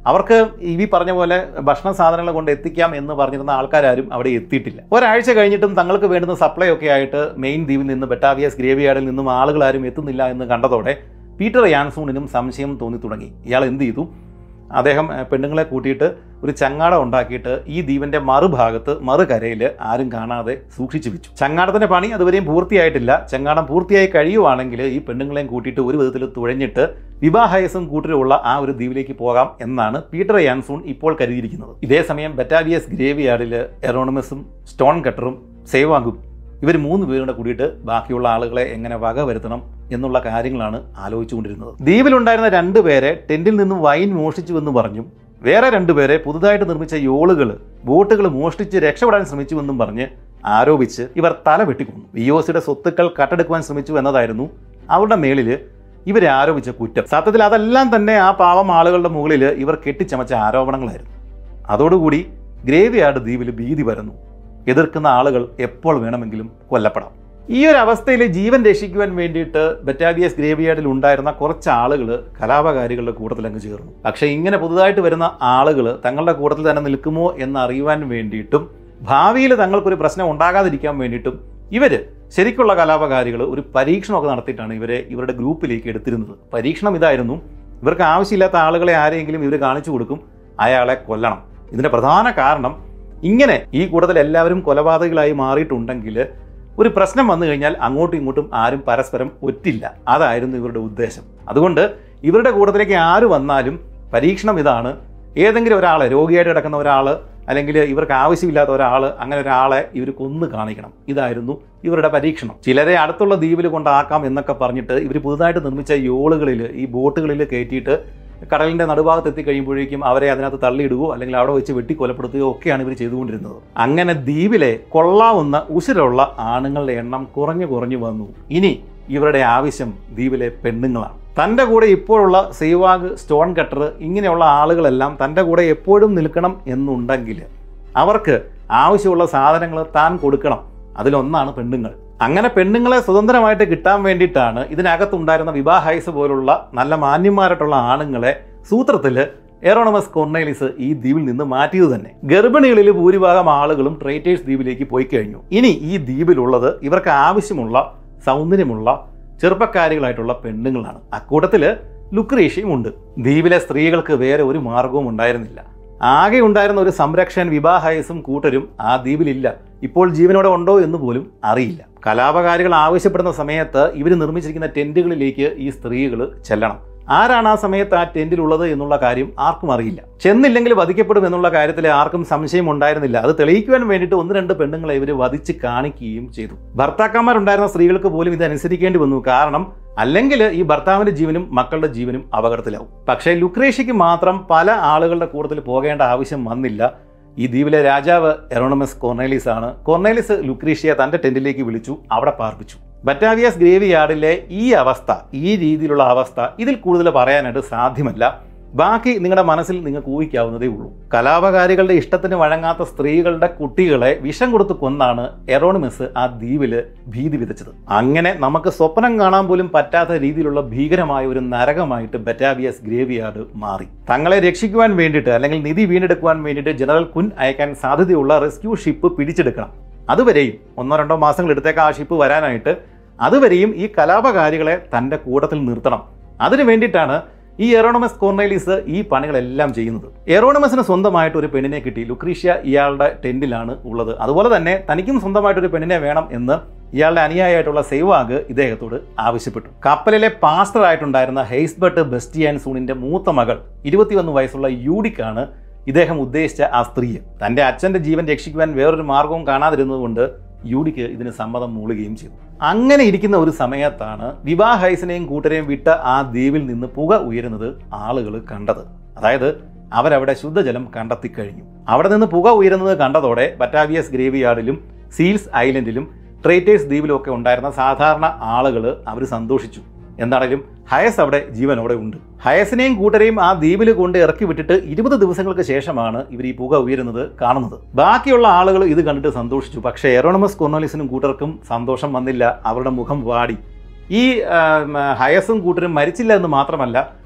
അവർക്ക് ഈ പറഞ്ഞ പോലെ ഭക്ഷണ സാധനങ്ങൾ കൊണ്ട് എത്തിക്കാം എന്ന് പറഞ്ഞിരുന്ന ആൾക്കാരും അവിടെ എത്തിയിട്ടില്ല. ഒരാഴ്ച കഴിഞ്ഞിട്ടും തങ്ങൾക്ക് വേണ്ടുന്ന സപ്ലൈ ഒക്കെ ആയിട്ട് മെയിൻ ദ്വീപിൽ നിന്ന് ബറ്റാവിയസ് ഗ്രേവിയാർഡിൽ നിന്നും ആളുകൾ ആരും എത്തുന്നില്ല എന്ന് കണ്ടതോടെ പീറ്റർ യാൻസൂണിനും സംശയം തോന്നി തുടങ്ങി. ഇയാൾ എന്ത് ചെയ്തു? അദ്ദേഹം പെണ്ണുങ്ങളെ കൂട്ടിയിട്ട് ഒരു ചങ്ങാടം ഉണ്ടാക്കിയിട്ട് ഈ ദ്വീപിന്റെ മറുഭാഗത്ത് മറുകരയിൽ ആരും കാണാതെ സൂക്ഷിച്ചു വെച്ചു. ചങ്ങാടത്തിന്റെ പണി അതുവരെയും പൂർത്തിയായിട്ടില്ല. ചങ്ങാടം പൂർത്തിയായി കഴിയുവാണെങ്കിൽ ഈ പെണ്ണുങ്ങളെയും കൂട്ടിയിട്ട് ഒരു വിധത്തിൽ തുഴഞ്ഞിട്ട് വിവാഹയസും കൂട്ടരുമുള്ള ആ ഒരു ദ്വീപിലേക്ക് പോകാം എന്നാണ് പീറ്റർ യാൻസൂൺ ഇപ്പോൾ കരുതിയിരിക്കുന്നത്. ഇതേസമയം ബറ്റാവിയസ് ഗ്രേവിയാർഡിൽ എറോണിമസും സ്റ്റോൺ കട്ടറും സേവാഗും ഇവർ മൂന്ന് പേരുടെ കൂടിയിട്ട് ബാക്കിയുള്ള ആളുകളെ എങ്ങനെ വക വരുത്തണം എന്നുള്ള കാര്യങ്ങളാണ് ആലോചിച്ചുകൊണ്ടിരുന്നത്. ദ്വീപിലുണ്ടായിരുന്ന രണ്ടുപേരെ ടെന്റിൽ നിന്നും വൈൻ മോഷ്ടിച്ചുവെന്ന് പറഞ്ഞും വേറെ രണ്ടുപേരെ പുതുതായിട്ട് നിർമ്മിച്ച യോളുകൾ ബോട്ടുകൾ മോഷ്ടിച്ച് രക്ഷപ്പെടാൻ ശ്രമിച്ചുവെന്നും പറഞ്ഞ് ആരോപിച്ച് ഇവർ തല വെട്ടിക്കൊന്നു. വി ഒ സിയുടെ സ്വത്തുക്കൾ കട്ടെടുക്കുവാൻ ശ്രമിച്ചു എന്നതായിരുന്നു അവരുടെ മേളിൽ ഇവരെ ആരോപിച്ച കുറ്റം. സത്യത്തിൽ അതെല്ലാം തന്നെ ആ പാവം ആളുകളുടെ മുകളിൽ ഇവർ കെട്ടിച്ചമച്ച ആരോപണങ്ങളായിരുന്നു. അതോടുകൂടി ഗ്രേവിയാർഡ് ദ്വീപിൽ ഭീതി പരന്നു. എതിർക്കുന്ന ആളുകൾ എപ്പോൾ വേണമെങ്കിലും കൊല്ലപ്പെടാം. ഈ ഒരു അവസ്ഥയിൽ ജീവൻ രക്ഷിക്കുവാൻ വേണ്ടിയിട്ട് ബറ്റാവിയസ് ഗ്രേവിയാർഡിൽ ഉണ്ടായിരുന്ന കുറച്ച് ആളുകൾ കലാപകാരികളുടെ കൂട്ടത്തിൽ അങ്ങ് ചേർന്നു. പക്ഷേ ഇങ്ങനെ പുതുതായിട്ട് വരുന്ന ആളുകൾ തങ്ങളുടെ കൂട്ടത്തിൽ തന്നെ നിൽക്കുമോ എന്നറിയുവാൻ വേണ്ടിയിട്ടും ഭാവിയിൽ തങ്ങൾക്കൊരു പ്രശ്നം ഉണ്ടാകാതിരിക്കാൻ വേണ്ടിയിട്ടും ഇവർ ശരിക്കുള്ള കലാപകാരികൾ ഒരു പരീക്ഷണമൊക്കെ നടത്തിയിട്ടാണ് ഇവരെ ഇവരുടെ ഗ്രൂപ്പിലേക്ക് എടുത്തിരുന്നത്. പരീക്ഷണം ഇതായിരുന്നു: ഇവർക്ക് ആവശ്യമില്ലാത്ത ആളുകളെ ആരെങ്കിലും ഇവർ കാണിച്ചു കൊടുക്കും, അയാളെ കൊല്ലണം. ഇതിൻ്റെ പ്രധാന കാരണം ഇങ്ങനെ ഈ കൂട്ടത്തിൽ എല്ലാവരും കൊലപാതകികളായി മാറിയിട്ടുണ്ടെങ്കിൽ ഒരു പ്രശ്നം വന്നു കഴിഞ്ഞാൽ അങ്ങോട്ടും ഇങ്ങോട്ടും ആരും പരസ്പരം ഒറ്റില്ല. അതായിരുന്നു ഇവരുടെ ഉദ്ദേശം. അതുകൊണ്ട് ഇവരുടെ കൂട്ടത്തിലേക്ക് ആര് വന്നാലും പരീക്ഷണം ഇതാണ്: ഏതെങ്കിലും ഒരാളെ, രോഗിയായിട്ട് കിടക്കുന്ന ഒരാൾ അല്ലെങ്കിൽ ഇവർക്ക് ആവശ്യമില്ലാത്ത ഒരാൾ, അങ്ങനെ ഒരാളെ ഇവർ കൊന്നു കാണിക്കണം. ഇതായിരുന്നു ഇവരുടെ പരീക്ഷണം. ചിലരെ അടുത്തുള്ള ദ്വീപിൽ കൊണ്ടാക്കാം എന്നൊക്കെ പറഞ്ഞിട്ട് ഇവർ പുതുതായിട്ട് നിർമ്മിച്ച യോളുകളിൽ, ഈ ബോട്ടുകളിൽ കയറ്റിയിട്ട് കടലിൻ്റെ നടുഭാഗത്ത് എത്തിക്കഴിയുമ്പോഴേക്കും അവരെ അതിനകത്ത് തള്ളിയിടുകയോ അല്ലെങ്കിൽ അവിടെ വെച്ച് വെട്ടി കൊലപ്പെടുത്തുകയോ ഒക്കെയാണ് ഇവർ ചെയ്തുകൊണ്ടിരുന്നത്. അങ്ങനെ ദ്വീപിലെ കൊള്ളാവുന്ന ഉശിരുള്ള ആണുങ്ങളുടെ എണ്ണം കുറഞ്ഞു കുറഞ്ഞു വന്നു. ഇനി ഇവരുടെ ആവശ്യം ദ്വീപിലെ പെണ്ണുങ്ങളാണ്. തൻ്റെ കൂടെ ഇപ്പോഴുള്ള സേവാഗ്, സ്റ്റോൺ കട്ടർ ഇങ്ങനെയുള്ള ആളുകളെല്ലാം തൻ്റെ കൂടെ എപ്പോഴും നിൽക്കണം എന്നുണ്ടെങ്കിൽ അവർക്ക് ആവശ്യമുള്ള സാധനങ്ങൾ താൻ കൊടുക്കണം. അതിലൊന്നാണ് പെണ്ണുങ്ങൾ. അങ്ങനെ പെണ്ണുങ്ങളെ സ്വതന്ത്രമായിട്ട് കിട്ടാൻ വേണ്ടിയിട്ടാണ് ഇതിനകത്തുണ്ടായിരുന്ന വിവാഹൈസ് പോലുള്ള നല്ല മാന്യന്മാരായിട്ടുള്ള ആണുങ്ങളെ സൂത്രത്തിൽ എറോണിമസ് കൊർണേലിസ് ഈ ദ്വീപിൽ നിന്ന് മാറ്റിയത് തന്നെ. ഗർഭിണികളിൽ ഭൂരിഭാഗം ആളുകളും ട്രേറ്റേഴ്സ് ദ്വീപിലേക്ക് പോയി കഴിഞ്ഞു. ഇനി ഈ ദ്വീപിലുള്ളത് ഇവർക്ക് ആവശ്യമുള്ള സൗന്ദര്യമുള്ള ചെറുപ്പക്കാരികളായിട്ടുള്ള പെണ്ണുങ്ങളാണ്. അക്കൂട്ടത്തിൽ ലുക്രീഷ്യയും ഉണ്ട്. ദ്വീപിലെ സ്ത്രീകൾക്ക് വേറെ ഒരു മാർഗവും ഉണ്ടായിരുന്നില്ല. ആകെ ഉണ്ടായിരുന്ന ഒരു സംരക്ഷകൻ വിവാഹയസും കൂട്ടരും ആ ദ്വീപിലില്ല. ഇപ്പോൾ ജീവനോടെ ഉണ്ടോ എന്ന് പോലും അറിയില്ല. കലാപകാരികൾ ആവശ്യപ്പെടുന്ന സമയത്ത് ഇവർ നിർമ്മിച്ചിരിക്കുന്ന ടെന്റുകളിലേക്ക് ഈ സ്ത്രീകൾ ചെല്ലണം. ആരാണ് ആ സമയത്ത് ആ ടെന്റിലുള്ളത് എന്നുള്ള കാര്യം ആർക്കും അറിയില്ല. ചെന്നില്ലെങ്കിൽ വധിക്കപ്പെടും എന്നുള്ള കാര്യത്തിൽ ആർക്കും സംശയം ഉണ്ടായിരുന്നില്ല. അത് തെളിയിക്കുവാൻ വേണ്ടിയിട്ട് ഒന്ന് രണ്ട് പെണ്ണുങ്ങളെ ഇവർ വധിച്ച് കാണിക്കുകയും ചെയ്തു. ഭർത്താക്കന്മാരുണ്ടായിരുന്ന സ്ത്രീകൾക്ക് പോലും ഇത് അനുസരിക്കേണ്ടി വന്നു. കാരണം അല്ലെങ്കിൽ ഈ ഭർത്താവിന്റെ ജീവനും മക്കളുടെ ജീവനും അപകടത്തിലാവും. പക്ഷേ ലുക്രേഷ്യയ്ക്ക് മാത്രം പല ആളുകളുടെ കൂട്ടത്തിൽ പോകേണ്ട ആവശ്യം വന്നില്ല. ഈ ദ്വീപിലെ രാജാവ് എറോണിമസ് കൊർണേലിസ് ആണ്. കൊർണേലിസ് ലുക്രീഷ്യയെ തൻ്റെ ടെന്റിലേക്ക് വിളിച്ചു, അവിടെ പാർപ്പിച്ചു. ബറ്റാവിയസ് ഗ്രേവിയാർഡിലെ ഈ അവസ്ഥ, ഈ രീതിയിലുള്ള അവസ്ഥ ഇതിൽ കൂടുതൽ പറയാനായിട്ട് സാധ്യമല്ല. ബാക്കി നിങ്ങളുടെ മനസ്സിൽ നിങ്ങൾക്ക് ഊഹിക്കാവുന്നതേ ഉള്ളൂ. കലാപകാരികളുടെ ഇഷ്ടത്തിന് വഴങ്ങാത്ത സ്ത്രീകളുടെ കുട്ടികളെ വിഷം കൊടുത്ത് കൊന്നാണ് എറോണിമസ് ആ ദ്വീപിൽ ഭീതി വിതച്ചത്. അങ്ങനെ നമുക്ക് സ്വപ്നം കാണാൻ പോലും പറ്റാത്ത രീതിയിലുള്ള ഭീകരമായ ഒരു നരകമായിട്ട് ബറ്റാവിയസ് ഗ്രേവിയാർഡ് മാറി. തങ്ങളെ രക്ഷിക്കുവാൻ വേണ്ടിയിട്ട് അല്ലെങ്കിൽ നിധി വീണ്ടെടുക്കുവാൻ വേണ്ടിയിട്ട് ജനറൽ കുൻ അയക്കാൻ സാധ്യതയുള്ള റെസ്ക്യൂ ഷിപ്പ് പിടിച്ചെടുക്കണം. അതുവരെയും ഒന്നോ രണ്ടോ മാസങ്ങൾ എടുത്തേക്ക് ആ ഷിപ്പ് വരാനായിട്ട്. അതുവരെയും ഈ കലാപകാരികളെ തൻ്റെ കൂട്ടത്തിൽ നിർത്തണം. അതിനു വേണ്ടിയിട്ടാണ് ഈ എറോണിമസ് കൊർണേലിസ് ഈ പണികളെല്ലാം ചെയ്യുന്നത്. എറോണിമസിന് സ്വന്തമായിട്ട് ഒരു പെണ്ണിനെ കിട്ടി. ലുക്രീഷ്യ ഇയാളുടെ ടെന്റിലാണ് ഉള്ളത്. അതുപോലെ തന്നെ തനിക്കും സ്വന്തമായിട്ടൊരു പെണ്ണിനെ വേണം എന്ന് ഇയാളുടെ അനുയായിയായിട്ടുള്ള സേവാഗ് ഇദ്ദേഹത്തോട് ആവശ്യപ്പെട്ടു. കപ്പലിലെ പാസ്റ്റർ ആയിട്ടുണ്ടായിരുന്ന ഹെയ്സ്ബർട്ട് ബെസ്റ്റിയാൻസൂണിന്റെ മൂത്ത മകൾ ഇരുപത്തിയൊന്ന് വയസ്സുള്ള യൂഡിക്കാണ് ഇദ്ദേഹം ഉദ്ദേശിച്ച ആ സ്ത്രീ. തൻ്റെ അച്ഛൻ്റെ ജീവൻ രക്ഷിക്കുവാൻ വേറൊരു മാർഗവും കാണാതിരുന്നതുകൊണ്ട് യൂഡിക്ക് ഇതിന് സമ്മതം മൂളുകയും ചെയ്തു. അങ്ങനെ ഇരിക്കുന്ന ഒരു സമയത്താണ് വിവാഹൈസിനെയും കൂട്ടരെയും വിട്ട ആ ദ്വീപിൽ നിന്ന് പുക ഉയരുന്നത് ആളുകൾ കണ്ടത്. അതായത് അവരവിടെ ശുദ്ധജലം കണ്ടെത്തിക്കഴിഞ്ഞു. അവിടെ നിന്ന് പുക ഉയരുന്നത് കണ്ടതോടെ ബറ്റാവിയസ് ഗ്രേവിയാർഡിലും സീൽസ് ഐലൻഡിലും ട്രേറ്റേഴ്സ് ദ്വീപിലും ഒക്കെ ഉണ്ടായിരുന്ന സാധാരണ ആളുകൾ അവർ സന്തോഷിച്ചു. എന്താണെങ്കിലും ഹയസ് അവിടെ ജീവനോടെ ഉണ്ട്. ഹയസിനെയും കൂട്ടരെയും ആ ദ്വീപിൽ കൊണ്ട് ഇറക്കി വിട്ടിട്ട് ഇരുപത് ദിവസങ്ങൾക്ക് ശേഷമാണ് ഇവർ ഈ പുക ഉയരുന്നത് കാണുന്നത്. ബാക്കിയുള്ള ആളുകൾ ഇത് കണ്ടിട്ട് സന്തോഷിച്ചു. പക്ഷേ എറോണിമസ് കൊർണേലിസിനും കൂട്ടർക്കും സന്തോഷം വന്നില്ല. അവരുടെ മുഖം വാടി. ഈ ഹയസും കൂട്ടരും മരിച്ചില്ല എന്ന് മാത്രമല്ല,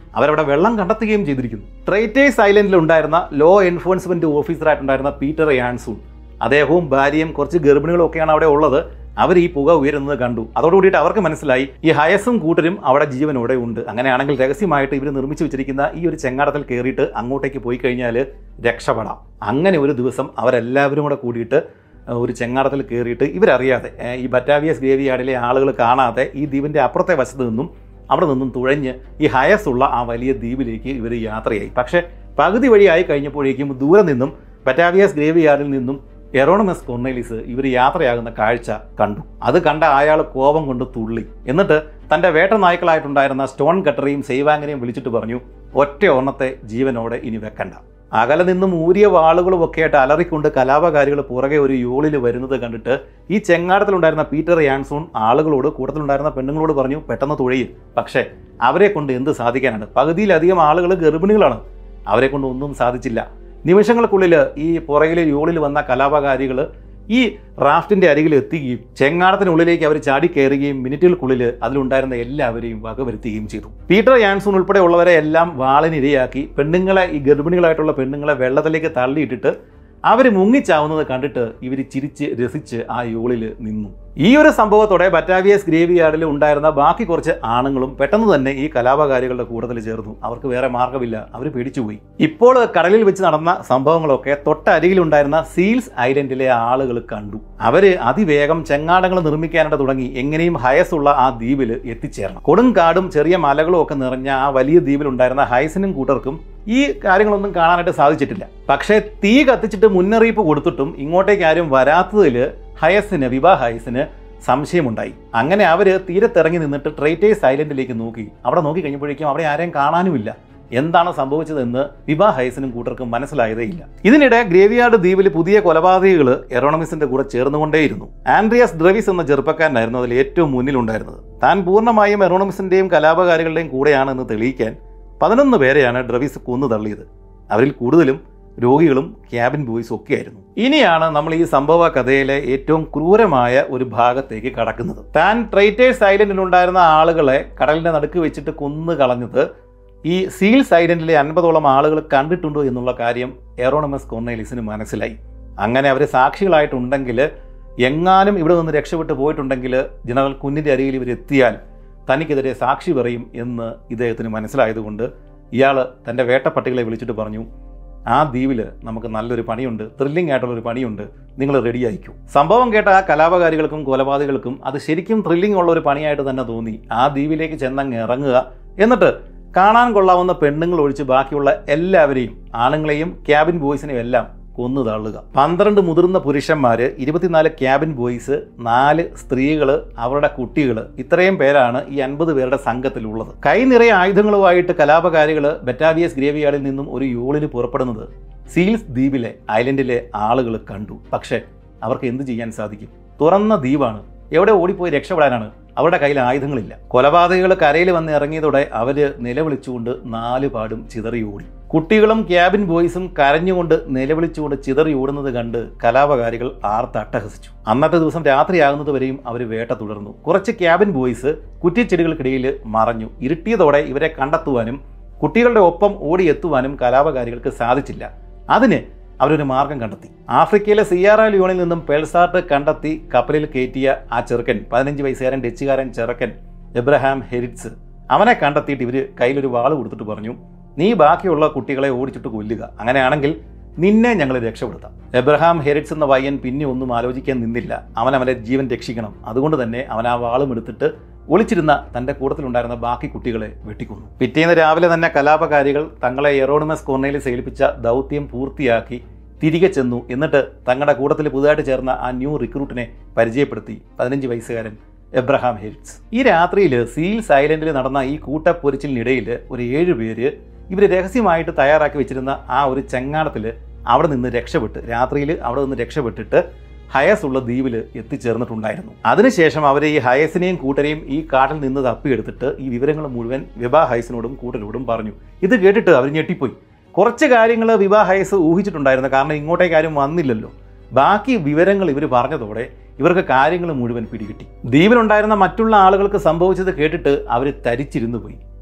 അവരവിടെ വെള്ളം കണ്ടെത്തുകയും ചെയ്തിരിക്കുന്നു. ട്രൈറ്റേഴ്സ് ഐലൻഡിൽ ഉണ്ടായിരുന്ന ലോ എൻഫോഴ്സ്മെന്റ് ഓഫീസറായിട്ടുണ്ടായിരുന്ന പീറ്റർ യാൻസൂൺ, അദ്ദേഹവും ഭാര്യയും കുറച്ച് ഗർഭിണികളും ഒക്കെയാണ് അവിടെ ഉള്ളത്. അവർ ഈ പുക ഉയരുന്നത് കണ്ടു. അതോടുകൂടിയിട്ട് അവർക്ക് മനസ്സിലായി ഈ ഹയസും കൂട്ടരും അവിടെ ജീവനോടെ ഉണ്ട്. അങ്ങനെയാണെങ്കിൽ രഹസ്യമായിട്ട് ഇവർ നിർമ്മിച്ചു വെച്ചിരിക്കുന്ന ഈ ഒരു ചെങ്ങാടത്തിൽ കയറിയിട്ട് അങ്ങോട്ടേക്ക് പോയി കഴിഞ്ഞാൽ രക്ഷപ്പെടാം. അങ്ങനെ ഒരു ദിവസം അവരെല്ലാവരും കൂടെ കൂടിയിട്ട് ഒരു ചെങ്ങാടത്തിൽ കയറിയിട്ട് ഇവരറിയാതെ, ഈ ബറ്റാവിയസ് ഗ്രേവിയാർഡിലെ ആളുകൾ കാണാതെ, ഈ ദ്വീപിൻ്റെ അപ്പുറത്തെ വശത്ത് നിന്നും അവിടെ നിന്നും തുഴഞ്ഞ് ഈ ഹയസുള്ള ആ വലിയ ദ്വീപിലേക്ക് ഇവർ യാത്രയായി. പക്ഷേ പകുതി വഴിയായി കഴിഞ്ഞപ്പോഴേക്കും ദൂരെ നിന്നും ബറ്റാവിയസ് ഗ്രേവിയാർഡിൽ നിന്നും എറോണിമസ് കൊർണേലിയസ് ഇവർ യാത്രയാകുന്ന കാഴ്ച കണ്ടു. അത് കണ്ട അയാൾ കോപം കൊണ്ട് തുള്ളി. എന്നിട്ട് തൻ്റെ വേട്ട നായ്ക്കളായിട്ടുണ്ടായിരുന്ന സ്റ്റോൺ കട്ടറേയും സെയ്വാങ്ങിനെയും വിളിച്ചിട്ട് പറഞ്ഞു, ഒറ്റ ഒരെണ്ണത്തെ ജീവനോടെ ഇനി വെക്കണ്ട. അകലെ നിന്നും ഊരിയ വാളുകളും ഒക്കെ ആയിട്ട് അലറിക്കൊണ്ട് കലാപകാരികൾ പുറകെ ഒരു യോളിൽ വരുന്നത് കണ്ടിട്ട് ഈ ചെങ്ങാടത്തിലുണ്ടായിരുന്ന പീറ്റർ യാൻസൂൺ ആളുകളോട്, കൂട്ടത്തിലുണ്ടായിരുന്ന പെണ്ണുങ്ങളോട് പറഞ്ഞു, പെട്ടെന്ന് തുഴയും. പക്ഷേ അവരെ കൊണ്ട് എന്ത് സാധിക്കാനാണ്? പകുതിയിലധികം ആളുകൾ ഗർഭിണികളാണ്. അവരെ കൊണ്ട് ഒന്നും സാധിച്ചില്ല. നിമിഷങ്ങൾക്കുള്ളിൽ ഈ പുറകിലെ യോളിൽ വന്ന കലാപകാരികൾ ഈ റാഫ്റ്റിൻ്റെ അരികിൽ എത്തുകയും ചെങ്ങാടത്തിനുള്ളിലേക്ക് അവർ ചാടിക്കയറുകയും മിനിറ്റുകൾക്കുള്ളിൽ അതിലുണ്ടായിരുന്ന എല്ലാവരെയും വകവരുത്തുകയും ചെയ്തു. പീറ്റർ യാൻസൂൺ ഉൾപ്പെടെ ഉള്ളവരെ എല്ലാം വാളിനിരയാക്കി പെണ്ണുങ്ങളെ, ഈ ഗർഭിണികളായിട്ടുള്ള പെണ്ണുങ്ങളെ വെള്ളത്തിലേക്ക് തള്ളിയിട്ടിട്ട് അവർ മുങ്ങിച്ചാവുന്നത് കണ്ടിട്ട് ഇവർ ചിരിച്ച് രസിച്ച് ആ യോളിൽ നിന്നു. ഈ ഒരു സംഭവത്തോടെ ബറ്റാവിയസ് ഗ്രേവിയാർഡിൽ ഉണ്ടായിരുന്ന ബാക്കി കുറച്ച് ആണുങ്ങളും പെട്ടെന്ന് തന്നെ ഈ കലാപകാരികളുടെ കൂട്ടത്തിൽ ചേർന്നു. അവർക്ക് വേറെ മാർഗമില്ല, അവർ പേടിച്ചുപോയി. ഇപ്പോൾ കടലിൽ വെച്ച് നടന്ന സംഭവങ്ങളൊക്കെ തൊട്ടരികിലുണ്ടായിരുന്ന സീൽസ് ഐലൻഡിലെ ആളുകൾ കണ്ടു. അവര് അതിവേഗം ചെങ്ങാടങ്ങൾ നിർമ്മിക്കാനായിട്ട് തുടങ്ങി. എങ്ങനെയും ഹയസുള്ള ആ ദ്വീപിൽ എത്തിച്ചേരണം. കൊടുങ്കാടും ചെറിയ മലകളും ഒക്കെ നിറഞ്ഞ ആ വലിയ ദ്വീപിലുണ്ടായിരുന്ന ഹയസിനും കൂട്ടർക്കും ഈ കാര്യങ്ങളൊന്നും കാണാനായിട്ട് സാധിച്ചിട്ടില്ല. പക്ഷേ തീ കത്തിച്ചിട്ട് മുന്നറിയിപ്പ് കൊടുത്തിട്ടും ഇങ്ങോട്ടേക്ക് ആരും വരാത്തതിൽ ഹയസിന്, വിവാ ഹയസിന് സംശയമുണ്ടായി. അങ്ങനെ അവർ തീരത്തിറങ്ങി നിന്നിട്ട് ട്രൈറ്റേഴ്സ് ഐലൻഡിലേക്ക് നോക്കി. അവിടെ നോക്കി കഴിഞ്ഞപ്പോഴേക്കും അവിടെ ആരെയും കാണാനുമില്ല. എന്താണ് സംഭവിച്ചതെന്ന് വിവാ ഹയസിനും കൂട്ടർക്കും മനസ്സിലായതേ ഇല്ല. ഇതിനിടെ ഗ്രേവിയാർഡ് ദ്വീപിൽ പുതിയ കൊലപാതകികൾ എറോണിമസിന്റെ കൂടെ ചേർന്നുകൊണ്ടേയിരുന്നു. ആൻഡ്രിയാസ് ഡ്രവിസ് എന്ന ചെറുപ്പക്കാരനായിരുന്നു അതിൽ ഏറ്റവും മുന്നിലുണ്ടായിരുന്നത്. താൻ പൂർണ്ണമായും എറോണിമസിന്റെയും കലാപകാരികളുടെയും കൂടെയാണെന്ന് തെളിയിക്കാൻ പതിനൊന്ന് പേരെയാണ് ഡ്രവിസ് കൊന്നു തള്ളിയത്. അവരിൽ കൂടുതലും രോഗികളും ക്യാബിൻ ബോയ്സും ഒക്കെയായിരുന്നു. ഇനിയാണ് നമ്മൾ ഈ സംഭവ കഥയിലെ ഏറ്റവും ക്രൂരമായ ഒരു ഭാഗത്തേക്ക് കടക്കുന്നത്. താൻ ട്രൈറ്റേഴ്സ് ഐലൻഡിലുണ്ടായിരുന്ന ആളുകളെ കടലിന്റെ നടുക്ക് വെച്ചിട്ട് കൊന്നു കളഞ്ഞത് ഈ സീൽസ് ഐലൻഡിലെ അൻപതോളം ആളുകൾ കണ്ടിട്ടുണ്ടോ എന്നുള്ള കാര്യം എറോണിമസ് കൊർണേലിയസിന് മനസ്സിലായി. അങ്ങനെ അവർ സാക്ഷികളായിട്ടുണ്ടെങ്കിൽ, എങ്ങാനും ഇവിടെ നിന്ന് രക്ഷപ്പെട്ടു പോയിട്ടുണ്ടെങ്കിൽ ജനറൽ കുന്നിൻ്റെ അരികിൽ ഇവരെത്തിയാൽ തനിക്കെതിരെ സാക്ഷി പറയും എന്ന് ഇദ്ദേഹത്തിന് മനസ്സിലായതുകൊണ്ട് ഇയാൾ തൻ്റെ വേട്ടപ്പട്ടികളെ വിളിച്ചിട്ട് പറഞ്ഞു, ആ ദ്വീപിൽ നമുക്ക് നല്ലൊരു പണിയുണ്ട്, ത്രില്ലിംഗ് ആയിട്ടുള്ളൊരു പണിയുണ്ട്, നിങ്ങൾ റെഡി ആയിക്കൂ. സംഭവം കേട്ട ആ കലാപകാരികൾക്കും കൊലപാതകൾക്കും അത് ശരിക്കും ത്രില്ലിംഗ് ഉള്ള ഒരു പണിയായിട്ട് തന്നെ തോന്നി. ആ ദ്വീപിലേക്ക് ചെന്നങ്ങ് ഇറങ്ങുക, എന്നിട്ട് കാണാൻ കൊള്ളാവുന്ന പെണ്ണുങ്ങൾ ഒഴിച്ച് ബാക്കിയുള്ള എല്ലാവരെയും, ആണുങ്ങളെയും ക്യാബിൻ ബോയ്സിനെയും എല്ലാം കൊന്നു തള്ളുക. പന്ത്രണ്ട് മുതിർന്ന പുരുഷന്മാര്, ഇരുപത്തിനാല് ക്യാബിൻ ബോയ്സ്, നാല് സ്ത്രീകള്, അവരുടെ കുട്ടികൾ, ഇത്രയും പേരാണ് ഈ അൻപത് പേരുടെ സംഘത്തിലുള്ളത്. കൈ നിറയെ ആയുധങ്ങളുമായിട്ട് കലാപകാരികൾ ബറ്റാവിയസ് ഗ്രേവിയാർഡിൽ നിന്നും ഒരു യോളിന് പുറപ്പെടുന്നത് സീൽസ് ദ്വീപിലെ ഐലൻഡിലെ ആളുകൾ കണ്ടു. പക്ഷേ അവർക്ക് എന്ത് ചെയ്യാൻ സാധിക്കും? തുറന്ന ദ്വീപാണ്, എവിടെ ഓടിപ്പോയി രക്ഷപ്പെടാനാണ്? അവരുടെ കയ്യിൽ ആയുധങ്ങളില്ല. കൊലപാതകികൾ കരയിൽ വന്ന് ഇറങ്ങിയതോടെ അവര് നിലവിളിച്ചുകൊണ്ട് നാലു പാടും ചിതറി ഓടി. കുട്ടികളും ക്യാബിൻ ബോയ്സും കരഞ്ഞുകൊണ്ട് നിലവിളിച്ചുകൊണ്ട് ചിതറി ഓടുന്നത് കണ്ട് കലാപകാരികൾ ആർത്തട്ടഹസിച്ചു. അന്നത്തെ ദിവസം രാത്രിയാകുന്നത് വരെയും അവർ വേട്ട തുടർന്നു. കുറച്ച് ക്യാബിൻ ബോയ്സ് കുറ്റിച്ചെടികൾക്കിടയിൽ മറഞ്ഞു. ഇരുട്ടിയതോടെ ഇവരെ കണ്ടെത്തുവാനും കുട്ടികളുടെ ഒപ്പം ഓടിയെത്തുവാനും കലാപകാരികൾക്ക് സാധിച്ചില്ല. അതിന് അവരൊരു മാർഗം കണ്ടെത്തി. ആഫ്രിക്കയിലെ സിയാറ ലിയോണിൽ നിന്നും പേൾസാർട്ട് കണ്ടെത്തി കപ്പലിൽ കയറ്റിയ ആ ചെറുക്കൻ, പതിനഞ്ച് വയസ്സുകാരൻ ഡച്ചുകാരൻ ചെറുക്കൻ എബ്രഹാം ഹെരിറ്റ്സ്, അവനെ കണ്ടെത്തിയിട്ട് ഇവർ കയ്യിലൊരു വാള് കൊടുത്തിട്ട് പറഞ്ഞു, നീ ബാക്കിയുള്ള കുട്ടികളെ ഓടിച്ചിട്ട് കൊല്ലുക, അങ്ങനെയാണെങ്കിൽ നിന്നെ ഞങ്ങൾ രക്ഷപ്പെടുത്താം. എബ്രഹാം ഹെരിറ്റ്സ് എന്ന പയ്യൻ പിന്നെ ഒന്നും ആലോചിക്കാൻ നിന്നില്ല. അവൻ അവനെ ജീവൻ രക്ഷിക്കണം. അതുകൊണ്ട് തന്നെ അവൻ ആ വാളും എടുത്തിട്ട് ഒളിച്ചിരുന്ന തൻ്റെ കൂട്ടത്തിലുണ്ടായിരുന്ന ബാക്കി കുട്ടികളെ വെട്ടിക്കൊന്നു. പിറ്റേന്ന് രാവിലെ തന്നെ കലാപകാരികൾ തങ്ങളെ എറോണിമസ് കൊർണേലിയസ് ഏൽപ്പിച്ച ദൗത്യം പൂർത്തിയാക്കി തിരികെ ചെന്നു. എന്നിട്ട് തങ്ങളുടെ കൂട്ടത്തിൽ പുതുതായിട്ട് ചേർന്ന ആ ന്യൂ റിക്രൂട്ടിനെ പരിചയപ്പെടുത്തി, പതിനഞ്ച് വയസ്സുകാരൻ എബ്രഹാം ഹെരിറ്റ്സ്. ഈ രാത്രിയിൽ സീൽസ് ഐലൻഡിൽ നടന്ന ഈ കൂട്ടപ്പൊരിച്ചിലിനിടയിൽ ഒരു ഏഴ് പേര് ഇവർ രഹസ്യമായിട്ട് തയ്യാറാക്കി വെച്ചിരുന്ന ആ ഒരു ചെങ്ങാടത്തിൽ അവിടെ നിന്ന് രക്ഷപ്പെട്ട്, രാത്രിയിൽ അവിടെ നിന്ന് രക്ഷപ്പെട്ടിട്ട് ഹയസ് ഉള്ള ദ്വീപിൽ എത്തിച്ചേർന്നിട്ടുണ്ടായിരുന്നു. അതിനുശേഷം അവർ ഈ ഹയസിനെയും കൂട്ടരെയും ഈ കാട്ടിൽ നിന്ന് തപ്പിയെടുത്തിട്ട് ഈ വിവരങ്ങൾ മുഴുവൻ വിവാ ഹയസിനോടും കൂട്ടരോടും പറഞ്ഞു. ഇത് കേട്ടിട്ട് അവർ ഞെട്ടിപ്പോയി. കുറച്ച് കാര്യങ്ങൾ വിവാ ഹയസ് ഊഹിച്ചിട്ടുണ്ടായിരുന്നു, കാരണം ഇങ്ങോട്ടേക്ക് ആരും വന്നില്ലല്ലോ. ബാക്കി വിവരങ്ങൾ ഇവർ പറഞ്ഞതോടെ ഇവർക്ക് കാര്യങ്ങൾ മുഴുവൻ പിടികിട്ടി. ദ്വീപിലുണ്ടായിരുന്ന മറ്റുള്ള ആളുകൾക്ക് സംഭവിച്ചത് കേട്ടിട്ട് അവർ തരിച്ചിരുന്നു പോയി.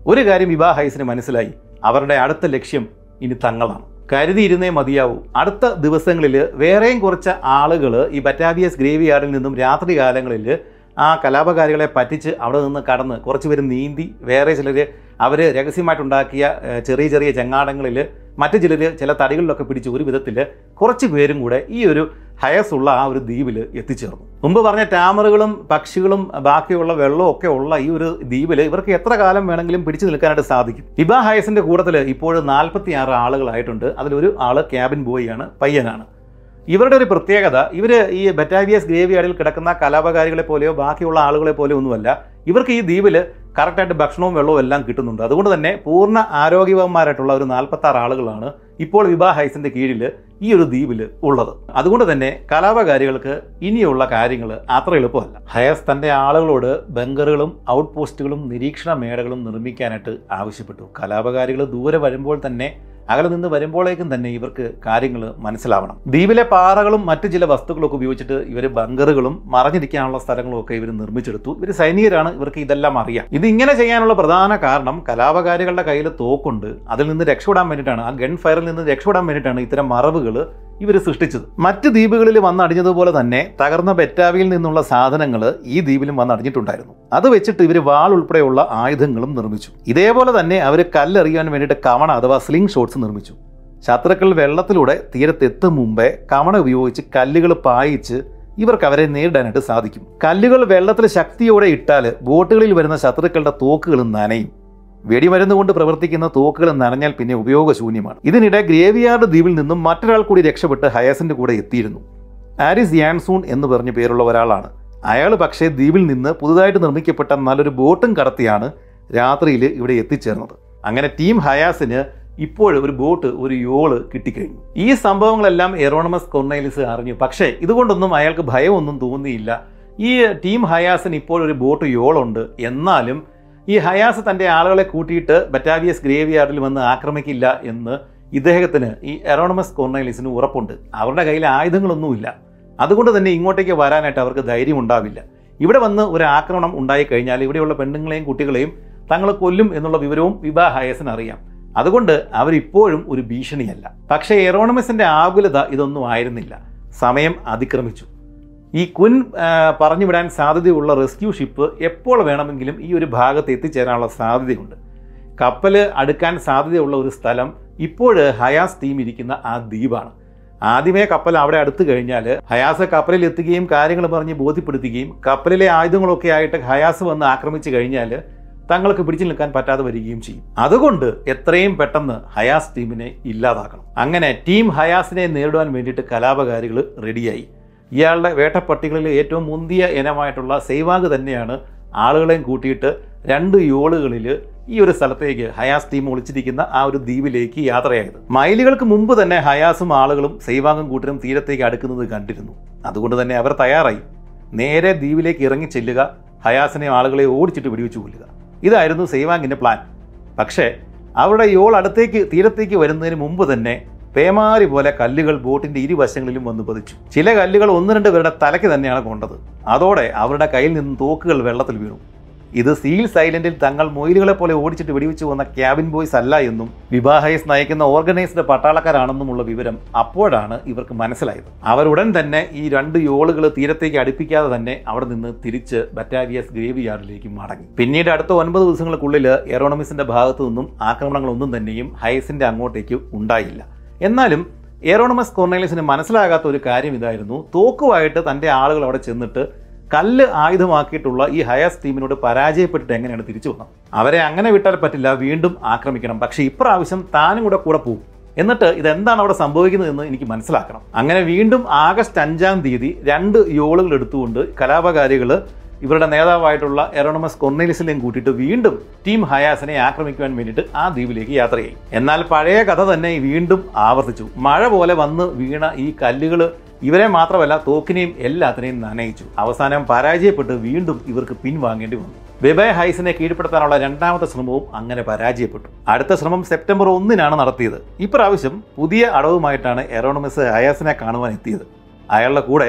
ഒരു കാര്യം വിബ ഹൈസിന് മനസ്സിലായി, അവരുടെ അടുത്ത ലക്ഷ്യം ഇനി തങ്ങളാണ്. കരുതിയിരുന്നേ മതിയാവൂ. അടുത്ത ദിവസങ്ങളിൽ വേറെയും കുറച്ച് ആളുകൾ ഈ ബറ്റാവിയസ് ഗ്രേവ് യാർഡിൽ നിന്നും രാത്രി കാലങ്ങളിൽ ആ കലാപകാരികളെ പറ്റിച്ച് അവിടെ നിന്ന് കടന്ന് കുറച്ച് പേര് നീന്തി, വേറെ ചിലർ അവർ രഹസ്യമായിട്ടുണ്ടാക്കിയ ചെറിയ ചെറിയ ചെങ്ങാടങ്ങളിൽ മറ്റു ചിലർ ചില തടികളിലൊക്കെ പിടിച്ച് ഒരു വിധത്തിൽ കുറച്ച് പേരും കൂടെ ഈ ഒരു ഹയസ് ഉള്ള ആ ഒരു ദ്വീപിൽ എത്തിച്ചേർന്നു. മുമ്പ് പറഞ്ഞ ടാമറുകളും പക്ഷികളും ബാക്കിയുള്ള വെള്ളവും ഒക്കെ ഉള്ള ഈ ഒരു ദ്വീപിൽ ഇവർക്ക് എത്ര കാലം വേണമെങ്കിലും പിടിച്ചു നിൽക്കാനായിട്ട് സാധിക്കും. വിബ ഹയസിന്റെ കൂട്ടത്തിൽ ഇപ്പോഴും നാൽപ്പത്തി ആറ് ആളുകളായിട്ടുണ്ട്. അതിലൊരു ആള് ക്യാബിൻ ബോയിയാണ്, പയ്യനാണ്. ഇവരുടെ ഒരു പ്രത്യേകത, ഇവർ ഈ ബറ്റാവിയസ് ഗ്രേവ് യാർഡിൽ കിടക്കുന്ന കലാപകാരികളെ പോലെയോ ബാക്കിയുള്ള ആളുകളെ പോലെയോ ഒന്നുമല്ല. ഇവർക്ക് ഈ ദ്വീപിൽ കറക്റ്റായിട്ട് ഭക്ഷണവും വെള്ളവും എല്ലാം കിട്ടുന്നുണ്ട്. അതുകൊണ്ട് തന്നെ പൂർണ്ണ ആരോഗ്യവാന്മാരായിട്ടുള്ള ഒരു നാൽപ്പത്തി ആറ് ആളുകളാണ് ഇപ്പോൾ വിബ ഹൈസിന്റെ കീഴിൽ ഈ ഒരു ദ്വീപിൽ ഉള്ളത്. അതുകൊണ്ട് തന്നെ കലാപകാരികൾക്ക് ഇനിയുള്ള കാര്യങ്ങൾ അത്ര എളുപ്പമല്ല. ഹയസ് തന്റെ ആളുകളോട് ബങ്കറുകളും ഔട്ട് പോസ്റ്റുകളും നിരീക്ഷണ മേടകളും നിർമ്മിക്കാനായിട്ട് ആവശ്യപ്പെട്ടു. കലാപകാരികൾ ദൂരെ വരുമ്പോൾ തന്നെ, അകലെ നിന്ന് വരുമ്പോഴേക്കും തന്നെ ഇവർക്ക് കാര്യങ്ങൾ മനസ്സിലാവണം. ദ്വീപിലെ പാറകളും മറ്റു ചില വസ്തുക്കളൊക്കെ ഉപയോഗിച്ചിട്ട് ഇവർ ബങ്കറുകളും മറഞ്ഞിരിക്കാനുള്ള സ്ഥലങ്ങളും ഒക്കെ ഇവർ നിർമ്മിച്ചെടുത്തു. ഇവർ സൈനികരാണ്, ഇവർക്ക് ഇതെല്ലാം അറിയാം. ഇതിങ്ങനെ ചെയ്യാനുള്ള പ്രധാന കാരണം കലാപകാരികളുടെ കയ്യിൽ തോക്കുണ്ട്. അതിൽ നിന്ന് രക്ഷപ്പെടാൻ വേണ്ടിയിട്ടാണ്, ആ ഗൺ ഫയറിൽ നിന്ന് രക്ഷപ്പെടാൻ വേണ്ടിയിട്ടാണ് ഇത്തരം മറവുകൾ ഇവർ സൃഷ്ടിച്ചത്. മറ്റ് ദ്വീപുകളിൽ വന്നടിഞ്ഞതുപോലെ തന്നെ തകർന്ന ബറ്റാവിയിൽ നിന്നുള്ള സാധനങ്ങൾ ഈ ദ്വീപിലും വന്നടിഞ്ഞിട്ടുണ്ടായിരുന്നു. അത് വെച്ചിട്ട് ഇവർ വാൾ ഉൾപ്പെടെയുള്ള ആയുധങ്ങളും നിർമ്മിച്ചു. ഇതേപോലെ തന്നെ അവർ കല്ലെറിയാൻ വേണ്ടിയിട്ട് കവണ അഥവാ സ്ലിംഗ് ഷോട്ട്സ് നിർമ്മിച്ചു. ശത്രുക്കൾ വെള്ളത്തിലൂടെ തീരത്തെത്തും മുമ്പേ കവണ ഉപയോഗിച്ച് കല്ലുകൾ പായിച്ച് ഇവർക്ക് അവരെ നേരിടാനായിട്ട് സാധിക്കും. കല്ലുകൾ വെള്ളത്തിൽ ശക്തിയോടെ ഇട്ടാൽ ബോട്ടുകളിൽ വരുന്ന ശത്രുക്കളുടെ തോക്കുകൾ നനയും. വെടിമരുന്ന് കൊണ്ട് പ്രവർത്തിക്കുന്ന തോക്കുകൾ നനഞ്ഞാൽ പിന്നെ ഉപയോഗശൂന്യമാണ്. ഇതിനിടെ ഗ്രേവിയാർഡ് ദ്വീപിൽ നിന്നും മറ്റൊരാൾ കൂടി രക്ഷപ്പെട്ട് ഹയാസിന്റെ കൂടെ എത്തിയിരുന്നു. ആരിസ് യാൻസൂൺ എന്ന് പറഞ്ഞ പേരുള്ള ഒരാളാണ്. അയാൾ പക്ഷേ ദ്വീപിൽ നിന്ന് പുതുതായിട്ട് നിർമ്മിക്കപ്പെട്ട നല്ലൊരു ബോട്ടും കടത്തിയാണ് രാത്രിയിൽ ഇവിടെ എത്തിച്ചേർന്നത്. അങ്ങനെ ടീം ഹയാസിന് ഇപ്പോഴും ഒരു ബോട്ട്, ഒരു യോള് കിട്ടിക്കഴിഞ്ഞു. ഈ സംഭവങ്ങളെല്ലാം എറോണമസ് കൊർണേലിയസ് അറിഞ്ഞു. പക്ഷേ ഇതുകൊണ്ടൊന്നും അയാൾക്ക് ഭയമൊന്നും തോന്നിയില്ല. ഈ ടീം ഹയാസിന് ഇപ്പോൾ ഒരു ബോട്ട് യോളുണ്ട്. എന്നാലും ഈ ഹയാസ് തൻ്റെ ആളുകളെ കൂട്ടിയിട്ട് ബറ്റാവിയസ് ഗ്രേവ് യാർഡിൽ വന്ന് ആക്രമിക്കില്ല എന്ന് ഇദ്ദേഹത്തിന്, ഈ എറോണമസ് കൊർണേലിയസിന് ഉറപ്പുണ്ട്. അവരുടെ കയ്യിൽ ആയുധങ്ങളൊന്നുമില്ല. അതുകൊണ്ട് തന്നെ ഇങ്ങോട്ടേക്ക് വരാനായിട്ട് അവർക്ക് ധൈര്യം ഉണ്ടാവില്ല. ഇവിടെ വന്ന് ഒരു ആക്രമണം ഉണ്ടായിക്കഴിഞ്ഞാൽ ഇവിടെയുള്ള പെണ്ണുങ്ങളെയും കുട്ടികളെയും തങ്ങൾ കൊല്ലും എന്നുള്ള വിവരവും വിബ ഹയസിന് അറിയാം. അതുകൊണ്ട് അവരിപ്പോഴും ഒരു ഭീഷണിയല്ല. പക്ഷേ എറോണമസിന്റെ ആകുലത ഇതൊന്നും ആയിരുന്നില്ല. സമയം അതിക്രമിച്ചു. ഈ കുൻ പറഞ്ഞുവിടാൻ സാധ്യതയുള്ള റെസ്ക്യൂ ഷിപ്പ് എപ്പോൾ വേണമെങ്കിലും ഈ ഒരു ഭാഗത്ത് എത്തിച്ചേരാനുള്ള സാധ്യതയുണ്ട്. കപ്പൽ അടുക്കാൻ സാധ്യതയുള്ള ഒരു സ്ഥലം ഇപ്പോൾ ഹയാസ് ടീം ഇരിക്കുന്ന ആ ദ്വീപാണ്. ആദ്യമേ കപ്പൽ അവിടെ അടുത്ത് കഴിഞ്ഞാൽ ഹയാസ് കപ്പലിൽ എത്തുകയും കാര്യങ്ങൾ പറഞ്ഞ് ബോധ്യപ്പെടുത്തുകയും കപ്പലിലെ ആയുധങ്ങളൊക്കെ ആയിട്ട് ഹയാസ് വന്ന് ആക്രമിച്ചു കഴിഞ്ഞാൽ തങ്ങൾക്ക് പിടിച്ചു നിൽക്കാൻ പറ്റാതെ വരികയും ചെയ്യും. അതുകൊണ്ട് എത്രയും പെട്ടെന്ന് ഹയാസ് ടീമിനെ ഇല്ലാതാക്കണം. അങ്ങനെ ടീം ഹയാസിനെ നേരിടാൻ വേണ്ടിയിട്ട് കലാപകാരികൾ റെഡിയായി. ഇയാളുടെ വേട്ടപ്പട്ടികളിൽ ഏറ്റവും മുന്തിയ ഇനമായിട്ടുള്ള സേവാഗ് തന്നെയാണ് ആളുകളെയും കൂട്ടിയിട്ട് രണ്ട് യോളുകളിൽ ഈ ഒരു സ്ഥലത്തേക്ക് ഹയാസ് ടീം ഒളിച്ചിരിക്കുന്ന ആ ഒരു ദ്വീപിലേക്ക് യാത്രയായത്. മൈലുകൾക്ക് മുമ്പ് തന്നെ ഹയാസും ആളുകളും സേവാഗും കൂട്ടരും തീരത്തേക്ക് അടുക്കുന്നത് കണ്ടിരുന്നു. അതുകൊണ്ട് തന്നെ അവർ തയ്യാറായി. നേരെ ദ്വീപിലേക്ക് ഇറങ്ങി ചെല്ലുക, ഹയാസിനെ ആളുകളെ ഓടിച്ചിട്ട് വെടിവെച്ച് കൊല്ലുക. ഇതായിരുന്നു സേവാങ്ങിന്റെ പ്ലാൻ. പക്ഷേ അവരുടെ യോൾ അടുത്തേക്ക് തീരത്തേക്ക് വരുന്നതിന് മുമ്പ് തന്നെ പേമാരി പോലെ കല്ലുകൾ ബോട്ടിന്റെ ഇരുവശങ്ങളിലും വന്ന് പതിച്ചു. ചില കല്ലുകൾ ഒന്ന് രണ്ട് പേരുടെ തലയ്ക്ക് തന്നെയാണ് കൊണ്ടത്. അതോടെ അവരുടെ കയ്യിൽ നിന്ന് തോക്കുകൾ വെള്ളത്തിൽ വീണു. ഇത് സീൽ സൈലന്റിൽ തങ്ങൾ മൊയിലുകളെ പോലെ ഓടിച്ചിട്ട് വെടിവെച്ച് വന്ന ക്യാബിൻ ബോയ്സ് അല്ല എന്നും വിബ ഹൈസ് നയിക്കുന്ന ഓർഗനൈസ്ഡ് പട്ടാളക്കാരാണെന്നുമുള്ള വിവരം അപ്പോഴാണ് ഇവർക്ക് മനസ്സിലായത്. അവരുടൻ തന്നെ ഈ രണ്ട് യോളുകൾ തീരത്തേക്ക് അടുപ്പിക്കാതെ തന്നെ അവിടെ നിന്ന് തിരിച്ച് ബറ്റാവിയസ് ഗ്രേവ് യാർഡിലേക്ക് മടങ്ങി. പിന്നീട് അടുത്ത ഒൻപത് ദിവസങ്ങൾക്കുള്ളിൽ എറോണമിസിന്റെ ഭാഗത്തു നിന്നും ആക്രമണങ്ങളൊന്നും തന്നെയും ഹൈസിന്റെ അങ്ങോട്ടേക്ക് ഉണ്ടായില്ല. എന്നാലും എറോണമസ് കൊർണേലിയസിന് മനസ്സിലാകാത്ത ഒരു കാര്യം ഇതായിരുന്നു. തോക്കുമായിട്ട് തൻ്റെ ആളുകൾ അവിടെ ചെന്നിട്ട് കല്ല് ആയുധമാക്കിയിട്ടുള്ള ഈ ഹയാസ് ടീമിനോട് പരാജയപ്പെട്ടിട്ട് എങ്ങനെയാണ് തിരിച്ചു വന്നത്? അവരെ അങ്ങനെ വിട്ടാൽ പറ്റില്ല, വീണ്ടും ആക്രമിക്കണം. പക്ഷേ ഇപ്രാവശ്യം താനും കൂടെ കൂടെ പോകും. എന്നിട്ട് ഇതെന്താണ് അവിടെ സംഭവിക്കുന്നതെന്ന് എനിക്ക് മനസ്സിലാക്കണം. അങ്ങനെ വീണ്ടും ആഗസ്റ്റ് അഞ്ചാം തീയതി രണ്ട് യോളുകൾ എടുത്തുകൊണ്ട് കലാപകാരികൾ ഇവരുടെ നേതാവായിട്ടുള്ള എറോണമസ് കൊർണേലിയസിനെയും കൂട്ടിയിട്ട് വീണ്ടും ടീം ഹയാസിനെ ആക്രമിക്കുവാൻ വേണ്ടിയിട്ട് ആ ദ്വീപിലേക്ക് യാത്രയായി. എന്നാൽ പഴയ കഥ തന്നെ വീണ്ടും ആവർത്തിച്ചു. മഴ പോലെ വന്ന് വീണ ഈ കല്ലുകൾ ഇവരെ മാത്രമല്ല തോക്കിനെയും എല്ലാത്തിനെയും നനയിച്ചു. അവസാനം പരാജയപ്പെട്ട് വീണ്ടും ഇവർക്ക് പിൻവാങ്ങേണ്ടി വന്നു. വിബ ഹൈസിനെ കീഴ്പ്പെടുത്താനുള്ള രണ്ടാമത്തെ ശ്രമവും അങ്ങനെ പരാജയപ്പെട്ടു. അടുത്ത ശ്രമം സെപ്റ്റംബർ ഒന്നിനാണ് നടത്തിയത്. ഇപ്രാവശ്യം പുതിയ അടവുമായിട്ടാണ് എറോണമസ് ഹയാസിനെ കാണുവാൻ എത്തിയത്. അയാളുടെ കൂടെ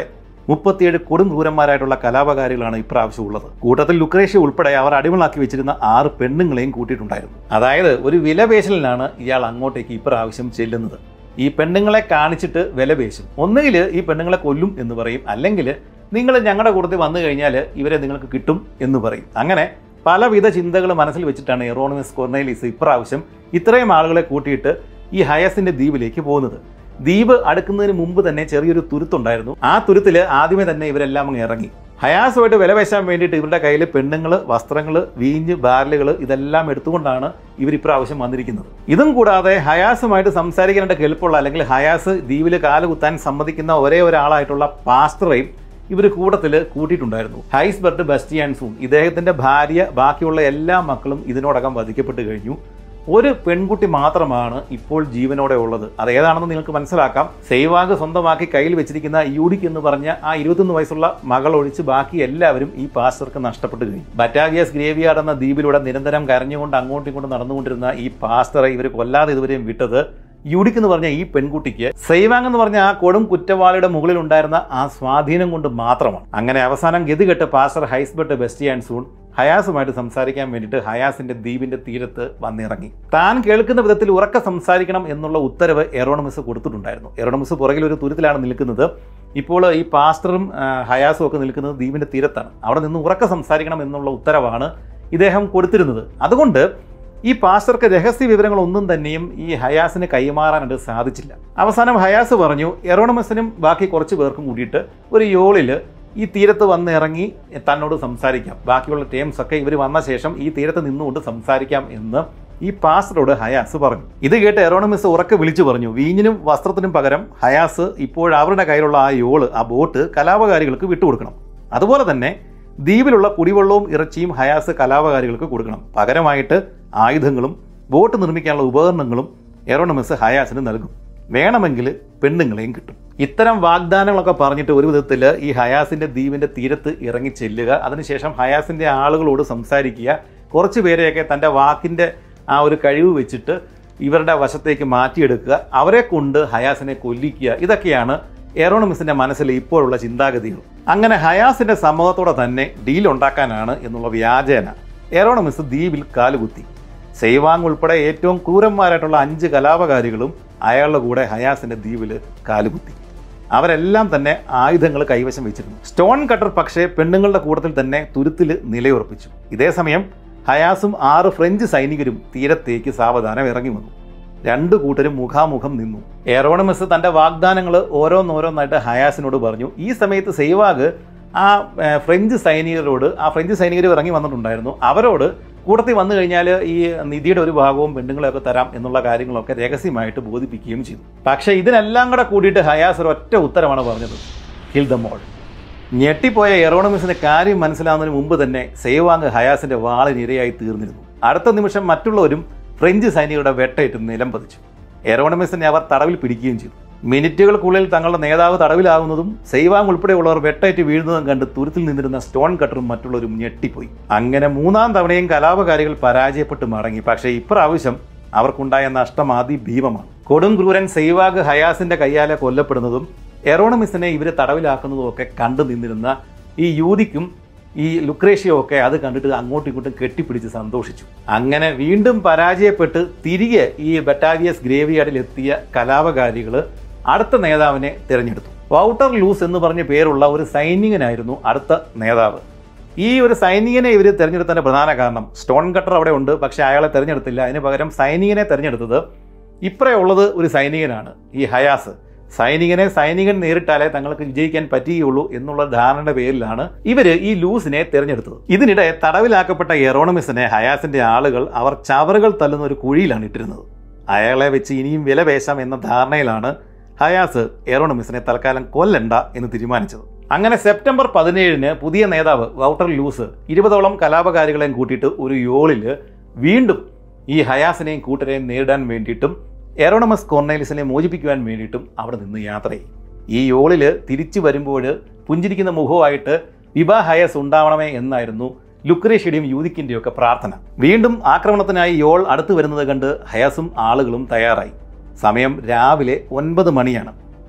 മുപ്പത്തിയേഴ് കൊടും ക്രൂരന്മാരായിട്ടുള്ള കലാപകാരികളാണ് ഇപ്രാവശ്യം ഉള്ളത്. കൂട്ടത്തിൽ ലുക്രേഷ്യ ഉൾപ്പെടെ അവർ അടിമകളാക്കി വെച്ചിരുന്ന ആറ് പെണ്ണുങ്ങളെയും കൂട്ടിയിട്ടുണ്ടായിരുന്നു. അതായത് ഒരു വിലപേശലിനാണ് ഇയാൾ അങ്ങോട്ടേക്ക് ഇപ്രാവശ്യം ചെല്ലുന്നത്. ഈ പെണ്ണുങ്ങളെ കാണിച്ചിട്ട് വിലപേശും. ഒന്നുകിൽ ഈ പെണ്ണുങ്ങളെ കൊല്ലും എന്ന് പറയും, അല്ലെങ്കിൽ നിങ്ങൾ ഞങ്ങളുടെ കൂട്ടത്തിൽ വന്നു കഴിഞ്ഞാൽ ഇവരെ നിങ്ങൾക്ക് കിട്ടും എന്ന് പറയും. അങ്ങനെ പലവിധ ചിന്തകൾ മനസ്സിൽ വെച്ചിട്ടാണ് എറോണിമസ് കൊർണേലിയസ് ഇപ്രാവശ്യം ഇത്രയും ആളുകളെ കൂട്ടിയിട്ട് ഈ ഹയാസിന്റെ ദ്വീപിലേക്ക് പോകുന്നത്. ദ്വീപ് അടുക്കുന്നതിന് മുമ്പ് തന്നെ ചെറിയൊരു തുരുത്തുണ്ടായിരുന്നു. ആ തുരുത്തിൽ ആദ്യമേ തന്നെ ഇവരെല്ലാം അങ്ങ് ഇറങ്ങി. ഹയാസുമായിട്ട് വിലപേശാൻ വേണ്ടിയിട്ട് ഇവരുടെ കയ്യിൽ പെണ്ണുങ്ങൾ, വസ്ത്രങ്ങൾ, വീഞ്ഞ്, ബാരലുകൾ ഇതെല്ലാം എടുത്തുകൊണ്ടാണ് ഇവർ ഇപ്രാവശ്യം വന്നിരിക്കുന്നത്. ഇതും കൂടാതെ ഹയാസുമായിട്ട് സംസാരിക്കാനായിട്ട് കെൽപ്പുള്ള, അല്ലെങ്കിൽ ഹയാസ് ദ്വീപിൽ കാലുകുത്താൻ സമ്മതിക്കുന്ന ഒരേ ഒരാളായിട്ടുള്ള പാസ്റ്ററേയും ഇവർ കൂട്ടത്തിൽ കൂട്ടിയിട്ടുണ്ടായിരുന്നു. ഹൈസ്ബർട്ട് ബസ്റ്റിയാൻസൂൺ, ഇദ്ദേഹത്തിന്റെ ഭാര്യ, ബാക്കിയുള്ള എല്ലാ മക്കളും ഇതിനോടകം വധിക്കപ്പെട്ട് കഴിഞ്ഞു. ഒരു പെൺകുട്ടി മാത്രമാണ് ഇപ്പോൾ ജീവനോടെ ഉള്ളത്. അത് ഏതാണെന്ന് നിങ്ങൾക്ക് മനസ്സിലാക്കാം. സെയ്വാഗ് സ്വന്തമാക്കി കയ്യിൽ വെച്ചിരിക്കുന്ന യൂഡിക് എന്ന് പറഞ്ഞ ആ ഇരുപത്തൊന്ന് വയസ്സുള്ള മകൾ ഒഴിച്ച് ബാക്കി എല്ലാവരും ഈ പാസ്റ്റർക്ക് നഷ്ടപ്പെട്ടു കഴിഞ്ഞു. ബറ്റാവിയസ് ഗ്രേവിയാർഡ് എന്ന ദ്വീപിലൂടെ നിരന്തരം കരഞ്ഞുകൊണ്ട് അങ്ങോട്ടും ഇങ്ങോട്ടും നടന്നുകൊണ്ടിരുന്ന ഈ പാസ്റ്ററെ ഇവർ കൊല്ലാതെ ഇതുവരെയും വിട്ടത് യൂഡിക് എന്ന് പറഞ്ഞ ഈ പെൺകുട്ടിക്ക് സെയ്വാങ് എന്ന് പറഞ്ഞ ആ കൊടും കുറ്റവാളിയുടെ മുകളിൽ ഉണ്ടായിരുന്ന ആ സ്വാധീനം കൊണ്ട് മാത്രമാണ്. അങ്ങനെ അവസാനം ഗതികെട്ട് പാസ്റ്റർ ഹൈസ്ബർട്ട് ബസ്റ്റിയാൻസൂൺ ഹയാസുമായിട്ട് സംസാരിക്കാൻ വേണ്ടിയിട്ട് ഹയാസിന്റെ ദ്വീപിന്റെ തീരത്ത് വന്നിറങ്ങി. താൻ കേൾക്കുന്ന വിധത്തിൽ ഉറക്കെ സംസാരിക്കണം എന്നുള്ള ഉത്തരവ് എറോണിമസ് കൊടുത്തിട്ടുണ്ടായിരുന്നു. എറോണിമസ് പുറകിൽ ഒരു തുരുത്തിലാണ് നിൽക്കുന്നത്. ഇപ്പോൾ ഈ പാസ്റ്ററും ഹയാസും ഒക്കെ നിൽക്കുന്നത് ദ്വീപിന്റെ തീരത്താണ്. അവിടെ നിന്ന് ഉറക്കെ സംസാരിക്കണം എന്നുള്ള ഉത്തരവാണ് ഇദ്ദേഹം കൊടുത്തിരുന്നത്. അതുകൊണ്ട് ഈ പാസ്റ്റർക്ക് രഹസ്യ വിവരങ്ങളൊന്നും തന്നെയും ഈ ഹയാസിന് കൈമാറാനായിട്ട് സാധിച്ചില്ല. അവസാനം ഹയാസ് പറഞ്ഞു എറോണിമസിനും ബാക്കി കുറച്ച് പേർക്കും കൂടിയിട്ട് ഒരു യോളിൽ ഈ തീരത്ത് വന്ന് ഇറങ്ങി തന്നോട് സംസാരിക്കാം, ബാക്കിയുള്ള ടേംസ് ഒക്കെ ഇവർ വന്ന ശേഷം ഈ തീരത്ത് നിന്നുകൊണ്ട് സംസാരിക്കാം എന്ന് ഈ പാസ്റ്ററോട് ഹയാസ് പറഞ്ഞു. ഇത് കേട്ട് എറോണിമസ് ഉറക്കെ വിളിച്ചു പറഞ്ഞു, വീഞ്ഞിനും വസ്ത്രത്തിനും പകരം ഹയാസ് ഇപ്പോൾ അവരുടെ കയ്യിലുള്ള ആ യോള്, ആ ബോട്ട് കലാപകാരികൾക്ക് വിട്ടുകൊടുക്കണം. അതുപോലെ തന്നെ ദ്വീപിലുള്ള കുടിവെള്ളവും ഇറച്ചിയും ഹയാസ് കലാപകാരികൾക്ക് കൊടുക്കണം. പകരമായിട്ട് ആയുധങ്ങളും ബോട്ട് നിർമ്മിക്കാനുള്ള ഉപകരണങ്ങളും എറോണിമസ് ഹയാസിന് നൽകും. വേണമെങ്കിൽ പെണ്ണുങ്ങളെയും കിട്ടും. ഇത്തരം വാഗ്ദാനങ്ങളൊക്കെ പറഞ്ഞിട്ട് ഒരു വിധത്തിൽ ഈ ഹയാസിന്റെ ദ്വീപിന്റെ തീരത്ത് ഇറങ്ങി ചെല്ലുക, അതിനുശേഷം ഹയാസിന്റെ ആളുകളോട് സംസാരിക്കുക, കുറച്ച് പേരെയൊക്കെ തൻ്റെ വാക്കിന്റെ ആ ഒരു കഴിവ് വെച്ചിട്ട് ഇവരുടെ വശത്തേക്ക് മാറ്റിയെടുക്കുക, അവരെ കൊണ്ട് ഹയാസിനെ കൊല്ലിക്കുക. ഇതൊക്കെയാണ് എറോണിമസിന്റെ മനസ്സിൽ ഇപ്പോഴുള്ള ചിന്താഗതികൾ. അങ്ങനെ ഹയാസിന്റെ സമ്മതത്തോടെ തന്നെ ഡീൽ ഉണ്ടാക്കാനാണ് എന്നുള്ള വ്യാജേന എറോണിമസ് ദ്വീപിൽ കാലുകുത്തി. സെയ്വാങ് ഉൾപ്പെടെ ഏറ്റവും ക്രൂരന്മാരായിട്ടുള്ള അഞ്ച് കലാപകാരികളും അയാളുടെ കൂടെ ഹയാസിന്റെ ദ്വീപിൽ കാലുകുത്തി. അവരെല്ലാം തന്നെ ആയുധങ്ങൾ കൈവശം വെച്ചിരുന്നു. സ്റ്റോൺ കട്ടർ പക്ഷേ പെണ്ണുങ്ങളുടെ കൂട്ടത്തിൽ തന്നെ തുരുത്തിൽ നിലയുറപ്പിച്ചു. ഇതേസമയം ഹയാസും ആറ് ഫ്രഞ്ച് സൈനികരും തീരത്തേക്ക് സാവധാനം ഇറങ്ങി വന്നു. രണ്ടു കൂട്ടരും മുഖാമുഖം നിന്നു. എറോണിമസ് തൻ്റെ വാഗ്ദാനങ്ങൾ ഓരോന്നോരോന്നായിട്ട് ഹയാസിനോട് പറഞ്ഞു. ഈ സമയത്ത് സെയ്വാഗ് ആ ഫ്രഞ്ച് സൈനികരോട്, ആ ഫ്രഞ്ച് സൈനികർ ഇറങ്ങി വന്നിട്ടുണ്ടായിരുന്നു, അവരോട് കൂട്ടത്തിൽ വന്നു കഴിഞ്ഞാൽ ഈ നിധിയുടെ ഒരു ഭാഗവും പെണ്ണുങ്ങളെയൊക്കെ തരാം എന്നുള്ള കാര്യങ്ങളൊക്കെ രഹസ്യമായിട്ട് ബോധിപ്പിക്കുകയും ചെയ്തു. പക്ഷേ ഇതിനെല്ലാം കൂടെ കൂടിയിട്ട് ഹയാസ് ഒരു ഒറ്റ ഉത്തരമാണ് പറഞ്ഞത്, കിൽ ദം ഓൾ. ഞെട്ടിപ്പോയ എറോണിമസിന് കാര്യം മനസ്സിലാവുന്നതിന് മുമ്പ് തന്നെ സെയ്വാങ് ഹയാസിന്റെ വാളിനിരയായി തീർന്നിരുന്നു. അടുത്ത നിമിഷം മറ്റുള്ളവരും ഫ്രഞ്ച് സൈനികരുടെ വെട്ടേറ്റ് നിലം പതിച്ചു. എറോണിമസിനെ അവർ തടവിൽ പിടിക്കുകയും ചെയ്തു. മിനിറ്റുകൾക്കുള്ളിൽ തങ്ങളുടെ നേതാവ് തടവിലാകുന്നതും സെയ്വാങ് ഉൾപ്പെടെയുള്ളവർ വെട്ടേറ്റ് വീഴുന്നതും കണ്ട് തുരുത്തിൽ നിന്നിരുന്ന സ്റ്റോൺ കട്ടറും മറ്റുള്ളവരും ഞെട്ടിപ്പോയി. അങ്ങനെ മൂന്നാം തവണയും കലാപകാരികൾ പരാജയപ്പെട്ട് മടങ്ങി. പക്ഷേ ഇപ്രാവശ്യം അവർക്കുണ്ടായ നഷ്ടം അതിഭീമമാണ്. കൊടും ക്രൂരൻ സെയ്വാഗ് ഹയാസിന്റെ കയ്യാലെ കൊല്ലപ്പെടുന്നതും എറോണിമസിനെ ഇവരെ തടവിലാക്കുന്നതും ഒക്കെ കണ്ടു നിന്നിരുന്ന ഈ യൂദിക്കും ഈ ലുക്രേഷ്യയും ഒക്കെ അത് കണ്ടിട്ട് അങ്ങോട്ടും ഇങ്ങോട്ടും കെട്ടിപ്പിടിച്ച് സന്തോഷിച്ചു. അങ്ങനെ വീണ്ടും പരാജയപ്പെട്ട് തിരികെ ഈ ബറ്റാവിയസ് ഗ്രേവിയാർഡിൽ എത്തിയ കലാപകാരികൾ അടുത്ത നേതാവിനെ തിരഞ്ഞെടുത്തു. വൗട്ടർ ലൂസ് എന്ന് പറഞ്ഞ പേരുള്ള ഒരു സൈനികനായിരുന്നു അടുത്ത നേതാവ്. ഈ ഒരു സൈനികനെ ഇവർ തിരഞ്ഞെടുത്തതിൻ്റെ പ്രധാന കാരണം, സ്റ്റോൺ കട്ടർ അവിടെ ഉണ്ട്, പക്ഷേ അയാളെ തിരഞ്ഞെടുത്തില്ല. അതിന് പകരം സൈനികനെ തിരഞ്ഞെടുത്തത് ഇപ്പറയുള്ളത് ഒരു സൈനികനാണ്, ഈ ഹയാസ്. സൈനികനെ സൈനികൻ നേരിട്ടാലേ തങ്ങൾക്ക് വിജയിക്കാൻ പറ്റുകയുള്ളൂ എന്നുള്ള ധാരണയുടെ പേരിലാണ് ഇവർ ഈ ലൂസിനെ തിരഞ്ഞെടുത്തത്. ഇതിനിടെ തടവിലാക്കപ്പെട്ട എറോണിമസിനെ ഹയാസിന്റെ ആളുകൾ അവർ ചവറുകൾ തല്ലുന്ന ഒരു കുഴിയിലാണ് ഇട്ടിരുന്നത്. അയാളെ വെച്ച് ഇനിയും വില പേശാം എന്ന ധാരണയിലാണ് ഹയാസ് എറോണിമസിനെ തൽക്കാലം കൊല്ലണ്ട എന്ന് തീരുമാനിച്ചത്. അങ്ങനെ സെപ്റ്റംബർ പതിനേഴിന് പുതിയ നേതാവ് വൗട്ടർ ലൂസ് ഇരുപതോളം കലാപകാരികളെയും കൂട്ടിയിട്ട് ഒരു യോളിൽ വീണ്ടും ഈ ഹയാസിനെയും കൂട്ടരെയും നേരിടാൻ വേണ്ടിയിട്ടും എറോണിമസ് കൊർണേലിയസിനെ മോചിപ്പിക്കുവാൻ വേണ്ടിയിട്ടും അവിടെ നിന്ന് യാത്ര ചെയ്യും. ഈ യോളിൽ തിരിച്ചു വരുമ്പോൾ പുഞ്ചിരിക്കുന്ന മുഖമായിട്ട് വിവാ ഹയസ് ഉണ്ടാവണമേ എന്നായിരുന്നു ലുക്രേഷ്യയുടെയും യൂദിക്കിൻ്റെയും ഒക്കെ പ്രാർത്ഥന. വീണ്ടും ആക്രമണത്തിനായി യോൾ അടുത്തു വരുന്നത് കണ്ട് ഹയസും ആളുകളും തയ്യാറായി. സമയം രാവിലെ ഒൻപത് മണിയാണ്.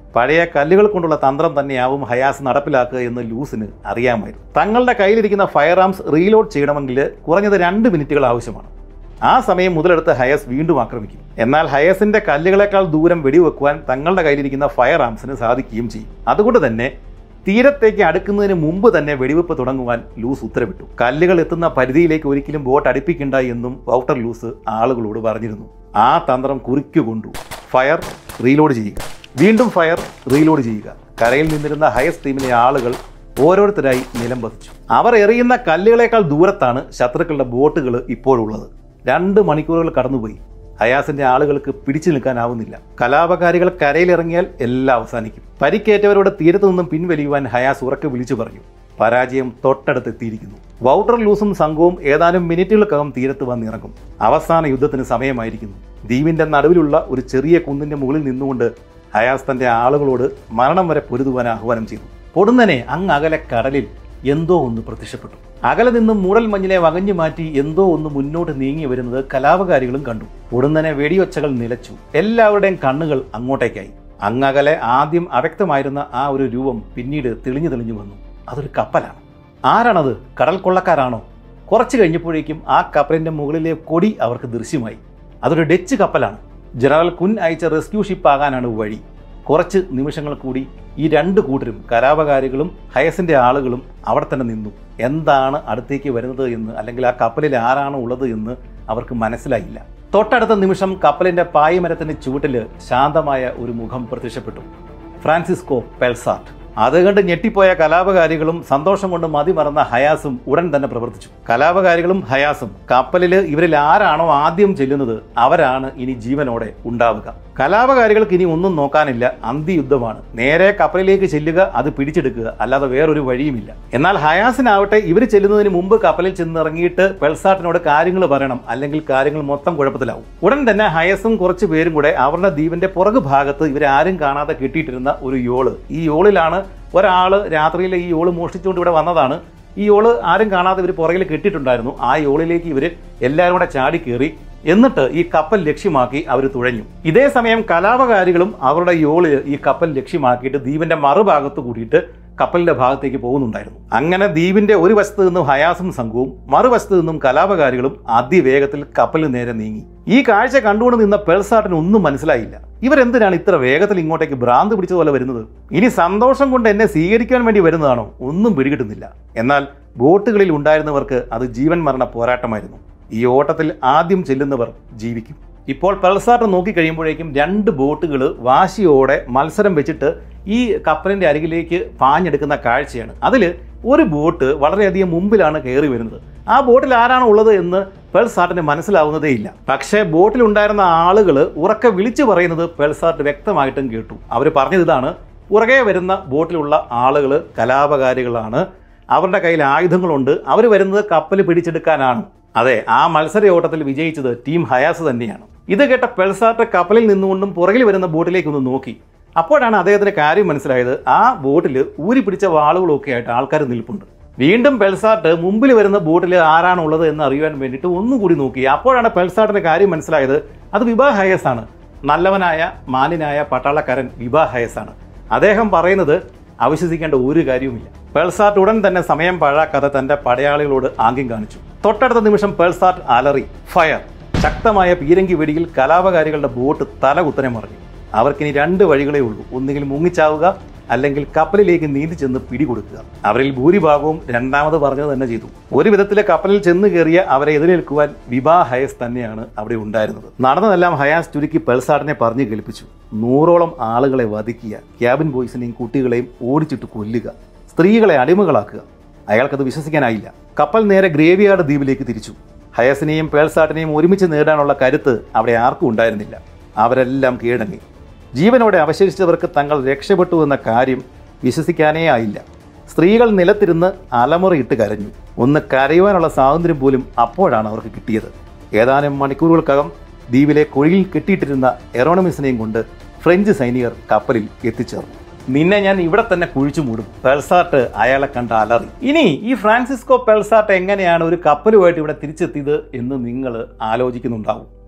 പഴയ കല്ലുകൾ കൊണ്ടുള്ള തന്ത്രം തന്നെയാവും ഹയാസ് നടപ്പിലാക്കുക എന്ന് ലൂസിന് അറിയാമായിരുന്നു. തങ്ങളുടെ കയ്യിലിരിക്കുന്ന ഫയർ ആംസ് റീലോഡ് ചെയ്യണമെങ്കിൽ കുറഞ്ഞത് രണ്ട് മിനിറ്റുകൾ ആവശ്യമാണ്. ആ സമയം മുതലെടുത്ത് ഹയസ് വീണ്ടും ആക്രമിക്കും. എന്നാൽ ഹയസിന്റെ കല്ലുകളെക്കാൾ ദൂരം വെടിവെക്കുവാൻ തങ്ങളുടെ കയ്യിലിരിക്കുന്ന ഫയർ ആംസിന് സാധിക്കുകയും ചെയ്യും. അതുകൊണ്ട് തന്നെ തീരത്തേക്ക് അടുക്കുന്നതിന് മുമ്പ് തന്നെ വെടിവെപ്പ് തുടങ്ങുവാൻ ലൂസ് ഉത്തരവിട്ടു. കല്ലുകൾ എത്തുന്ന പരിധിയിലേക്ക് ഒരിക്കലും ബോട്ട് അടുപ്പിക്കണ്ട എന്നും വൗട്ടർ ലൂസ് ആളുകളോട് പറഞ്ഞിരുന്നു. ആ തന്ത്രം കുറിക്കുകൊണ്ടു. ഫയർ റീലോഡ് ചെയ്യുക, വീണ്ടും ഫയർ റീലോഡ് ചെയ്യുക. കരയിൽ നിന്നിരുന്ന ഹയസ് ടീമിലെ ആളുകൾ ഓരോരുത്തരായി നിലം പതിച്ചു. അവർ എറിയുന്ന കല്ലുകളേക്കാൾ ദൂരത്താണ് ശത്രുക്കളുടെ ബോട്ടുകൾ ഇപ്പോഴുള്ളത്. രണ്ട് മണിക്കൂറുകൾ കടന്നുപോയി. ഹയാസിന്റെ ആളുകൾക്ക് പിടിച്ചു നിൽക്കാനാവുന്നില്ല. കലാപകാരികൾ കരയിലിറങ്ങിയാൽ എല്ലാം അവസാനിക്കും. പരിക്കേറ്റവരോട് തീരത്തു നിന്നും പിൻവലിയുവാൻ ഹയാസ് ഉറക്കെ വിളിച്ചു പറഞ്ഞു. പരാജയം തൊട്ടടുത്തെത്തിയിരിക്കുന്നു. വൗട്ടർ ലൂസും സംഘവും ഏതാനും മിനിറ്റുകൾക്കകം തീരത്ത് വന്നിറങ്ങും. അവസാന യുദ്ധത്തിന് സമയമായിരിക്കുന്നു. ദ്വീപിന്റെ നടുവിലുള്ള ഒരു ചെറിയ കുന്നിന്റെ മുകളിൽ നിന്നുകൊണ്ട് ഹയാസ് തന്റെ ആളുകളോട് മരണം വരെ പൊരുതുവാൻ ആഹ്വാനം ചെയ്തു. പൊടുന്നനെ അങ്ങ് അകലെ കടലിൽ എന്തോ ഒന്ന് പ്രത്യക്ഷപ്പെട്ടു. അകലെ നിന്നും മൂടൽ മഞ്ഞിനെ വകഞ്ഞു മാറ്റി എന്തോ ഒന്ന് മുന്നോട്ട് നീങ്ങി വരുന്നത് കലാപകാരികളും കണ്ടു. ഉടനെ വെടിയൊച്ചകൾ നിലച്ചു. എല്ലാവരുടെയും കണ്ണുകൾ അങ്ങോട്ടേക്കായി. അങ്ങകലെ ആദ്യം അവ്യക്തമായിരുന്ന ആ ഒരു രൂപം പിന്നീട് തെളിഞ്ഞു തെളിഞ്ഞു വന്നു. അതൊരു കപ്പലാണ്. ആരാണത്? കടൽ കൊള്ളക്കാരാണോ? കുറച്ചു കഴിഞ്ഞപ്പോഴേക്കും ആ കപ്പലിന്റെ മുകളിലെ കൊടി അവർക്ക് ദൃശ്യമായി. അതൊരു ഡച്ച് കപ്പലാണ്. ജനറൽ കുൻ അയച്ച റെസ്ക്യൂ ഷിപ്പ് ആകാനാണ് വഴി. കുറച്ച് നിമിഷങ്ങൾ കൂടി ഈ രണ്ട് കൂട്ടരും, കലാപകാരികളും ഹയസിന്റെ ആളുകളും അവിടെ തന്നെ നിന്നു. എന്താണ് അടുത്തേക്ക് വരുന്നത് എന്ന്, അല്ലെങ്കിൽ ആ കപ്പലിൽ ആരാണ് ഉള്ളത് എന്ന് അവർക്ക് മനസ്സിലായില്ല. തൊട്ടടുത്ത നിമിഷം കപ്പലിന്റെ പായ്മരത്തിന് ചുവട്ടില് ശാന്തമായ ഒരു മുഖം പ്രത്യക്ഷപ്പെട്ടു. Francisco Pelsaert. അത് കണ്ട് ഞെട്ടിപ്പോയ കലാപകാരികളും സന്തോഷം കൊണ്ട് മതിമറന്ന ഹയാസും ഉടൻ തന്നെ പ്രവർത്തിച്ചു. കലാപകാരികളും ഹയാസും കപ്പലിൽ ഇവരിൽ ആരാണോ ആദ്യം ചെല്ലുന്നത് അവരാണ് ഇനി ജീവനോടെ ഉണ്ടാവുക. കലാപകാരികൾക്ക് ഇനി ഒന്നും നോക്കാനില്ല. അന്ത്യയുദ്ധമാണ്. നേരെ കപ്പലിലേക്ക് ചെല്ലുക, അത് പിടിച്ചെടുക്കുക, അല്ലാതെ വേറൊരു വഴിയുമില്ല. എന്നാൽ ഹയാസിനാവട്ടെ ഇവർ ചെല്ലുന്നതിന് മുമ്പ് കപ്പലിൽ ചെന്നിറങ്ങിയിട്ട് പെൽസാർട്ടിനോട് കാര്യങ്ങൾ പറയണം, അല്ലെങ്കിൽ കാര്യങ്ങൾ മൊത്തം കുഴപ്പത്തിലാവും. ഉടൻ തന്നെ ഹയസും കുറച്ചു പേരും കൂടെ അവരുടെ ദ്വീപിന്റെ പുറകു ഭാഗത്ത് ഇവരാരും കാണാതെ കെട്ടിയിട്ടിരുന്ന ഒരു യോള്, ഈ യോളിലാണ് ഒരാള് രാത്രിയിൽ ഈ യോള് മോഷ്ടിച്ചുകൊണ്ട് ഇവിടെ വന്നതാണ്. ഈ യോള് ആരും കാണാതെ ഇവർ പുറകിൽ കെട്ടിയിട്ടുണ്ടായിരുന്നു. ആ യോളിലേക്ക് ഇവർ എല്ലാവരും കൂടെ ചാടി കയറി. എന്നിട്ട് ഈ കപ്പൽ ലക്ഷ്യമാക്കി അവർ തുഴഞ്ഞു. ഇതേ സമയം കലാപകാരികളും അവരുടെ യോള് ഈ കപ്പൽ ലക്ഷ്യമാക്കിയിട്ട് ദ്വീപിന്റെ മറുഭാഗത്ത് കൂടിയിട്ട് കപ്പലിന്റെ ഭാഗത്തേക്ക് പോകുന്നുണ്ടായിരുന്നു. അങ്ങനെ ദ്വീപിന്റെ ഒരു വശത്ത് നിന്നും ഹയാസും സംഘവും മറുവശത്ത് നിന്നും കലാപകാരികളും അതിവേഗത്തിൽ കപ്പലിന് നേരെ നീങ്ങി. ഈ കാഴ്ച കണ്ടുകൊണ്ട് നിന്ന പെൽസാർട്ടിന് ഒന്നും മനസ്സിലായില്ല. ഇവരെന്തിനാണ് ഇത്ര വേഗത്തിൽ ഇങ്ങോട്ടേക്ക് ഭ്രാന്ത് പിടിച്ചതുപോലെ വരുന്നത്? ഇനി സന്തോഷം കൊണ്ട് എന്നെ സ്വീകരിക്കാൻ വേണ്ടി വരുന്നതാണോ? ഒന്നും പിടികിട്ടുന്നില്ല. എന്നാൽ ബോട്ടുകളിൽ ഉണ്ടായിരുന്നവർക്ക് അത് ജീവൻ മരണ പോരാട്ടമായിരുന്നു. ഈ ഓട്ടത്തിൽ ആദ്യം ചെല്ലുന്നവർ ജീവിക്കും. ഇപ്പോൾ പെൽസാർട്ട് നോക്കിക്കഴിയുമ്പോഴേക്കും രണ്ട് ബോട്ടുകൾ വാശിയോടെ മത്സരം വെച്ചിട്ട് ഈ കപ്പലിന്റെ അരികിലേക്ക് പാഞ്ഞെടുക്കുന്ന കാഴ്ചയാണ്. അതിൽ ഒരു ബോട്ട് വളരെയധികം മുമ്പിലാണ് കയറി വരുന്നത്. ആ ബോട്ടിൽ ആരാണ് ഉള്ളത് എന്ന് പെൽസാർട്ടിന് മനസ്സിലാവുന്നതേ ഇല്ല. പക്ഷേ ബോട്ടിലുണ്ടായിരുന്ന ആളുകൾ ഉറക്കെ വിളിച്ചു പറയുന്നത് പെൽസാർട്ട് വ്യക്തമായിട്ടും കേട്ടു. അവർ പറഞ്ഞത് ഇതാണ്: പുറകെ വരുന്ന ബോട്ടിലുള്ള ആളുകൾ കലാപകാരികളാണ്, അവരുടെ കയ്യിൽ ആയുധങ്ങളുണ്ട്, അവർ വരുന്നത് കപ്പൽ പിടിച്ചെടുക്കാനാണ്. അതെ, ആ മത്സരയോട്ടത്തിൽ വിജയിച്ചത് ടീം ഹയാസ് തന്നെയാണ്. ഇത് കേട്ട പെൽസാർട്ട് കപ്പലിൽ നിന്നുകൊണ്ടും പുറകിൽ വരുന്ന ബോട്ടിലേക്കൊന്ന് നോക്കി. അപ്പോഴാണ് അദ്ദേഹത്തിന് കാര്യം മനസ്സിലായത്. ആ ബോട്ടിൽ ഊരി പിടിച്ച വാളുകളൊക്കെ ആയിട്ട് ആൾക്കാർ നിൽപ്പുണ്ട്. വീണ്ടും പെൽസാർട്ട് മുമ്പിൽ വരുന്ന ബോട്ടിൽ ആരാണുള്ളത് എന്ന് അറിയാൻ വേണ്ടിയിട്ട് ഒന്നുകൂടി നോക്കി. അപ്പോഴാണ് പെൽസാർട്ടിന്റെ കാര്യം മനസ്സിലായത്. അത് വിഭാ ഹയസ് ആണ്. നല്ലവനായ മാന്യനായ പട്ടാളക്കാരൻ വിഭാ ഹയസ് ആണ്. അദ്ദേഹം പറയുന്നത് അവിശ്വസിക്കേണ്ട ഒരു കാര്യവുമില്ല. പെൽസാർട്ട് ഉടൻ തന്നെ സമയം പാഴാക്കാതെ തന്റെ പടയാളികളോട് ആംഗ്യം കാണിച്ചു. തൊട്ടടുത്ത നിമിഷം പെൽസാർട്ട് അലറി. ഫയർ! ശക്തമായ പീരങ്കി വെടിയിൽ കലാപകാരികളുടെ ബോട്ട് തലകുത്തനെ മറിഞ്ഞു. അവർക്കിനി രണ്ട് വഴികളേ ഉള്ളൂ. ഒന്നുകിൽ മുങ്ങിച്ചാവുക, അല്ലെങ്കിൽ കപ്പലിലേക്ക് നീന്തി ചെന്ന് പിടികൊടുക്കുക. അവരിൽ ഭൂരിഭാഗവും രണ്ടാമത് പറഞ്ഞത് തന്നെ ചെയ്തു. ഒരു വിധത്തിലെ കപ്പലിൽ ചെന്ന് കയറിയ അവരെ എതിരേൽക്കുവാൻ വിഭാ ഹയസ് തന്നെയാണ് അവിടെ ഉണ്ടായിരുന്നത്. നടന്നതെല്ലാം ഹയാസ് ചുരുക്കി പെൽസാർട്ടിനെ പറഞ്ഞു കേൾപ്പിച്ചു. നൂറോളം ആളുകളെ വധിക്കുക, ക്യാബിൻ ബോയ്സിനെയും കുട്ടികളെയും ഓടിച്ചിട്ട് കൊല്ലുക, സ്ത്രീകളെ അടിമകളാക്കുക. അയാൾക്കത് വിശ്വസിക്കാനായില്ല. കപ്പൽ നേരെ ഗ്രേവിയാർഡ് ദ്വീപിലേക്ക് തിരിച്ചു. ഹയസിനെയും പെൽസാർട്ടിനെയും ഒരുമിച്ച് നേടാനുള്ള കരുത്ത് അവിടെ ആർക്കും ഉണ്ടായിരുന്നില്ല. അവരെല്ലാം കീഴടങ്ങി. ജീവനോടെ അവശേഷിച്ചവർക്ക് തങ്ങൾ രക്ഷപ്പെട്ടു എന്ന കാര്യം വിശ്വസിക്കാനേ ആയില്ല. സ്ത്രീകൾ നിലത്തിരുന്ന് അലമുറയിട്ട് കരഞ്ഞു. ഒന്ന് കരയുവാനുള്ള സ്വാതന്ത്ര്യം പോലും അപ്പോഴാണ് അവർക്ക് കിട്ടിയത്. ഏതാനും മണിക്കൂറുകൾക്കകം ദ്വീപിലെ കുഴിയിൽ കെട്ടിയിട്ടിരുന്ന എറോണമിസിനെയും കൊണ്ട് ഫ്രഞ്ച് സൈനികർ കപ്പലിൽ എത്തിച്ചേർന്നു. നിന്നെ ഞാൻ ഇവിടെ തന്നെ കുഴിച്ചു മൂടും, പെൽസാർട്ട് അയാളെ കണ്ട അലറി. ഇനി ഈ ഫ്രാൻസിസ്കോ പെൽസാർട്ട് എങ്ങനെയാണ് ഒരു കപ്പലുമായിട്ട് ഇവിടെ തിരിച്ചെത്തിയത് എന്ന് നിങ്ങൾ ആലോചിക്കുന്നുണ്ടാവും.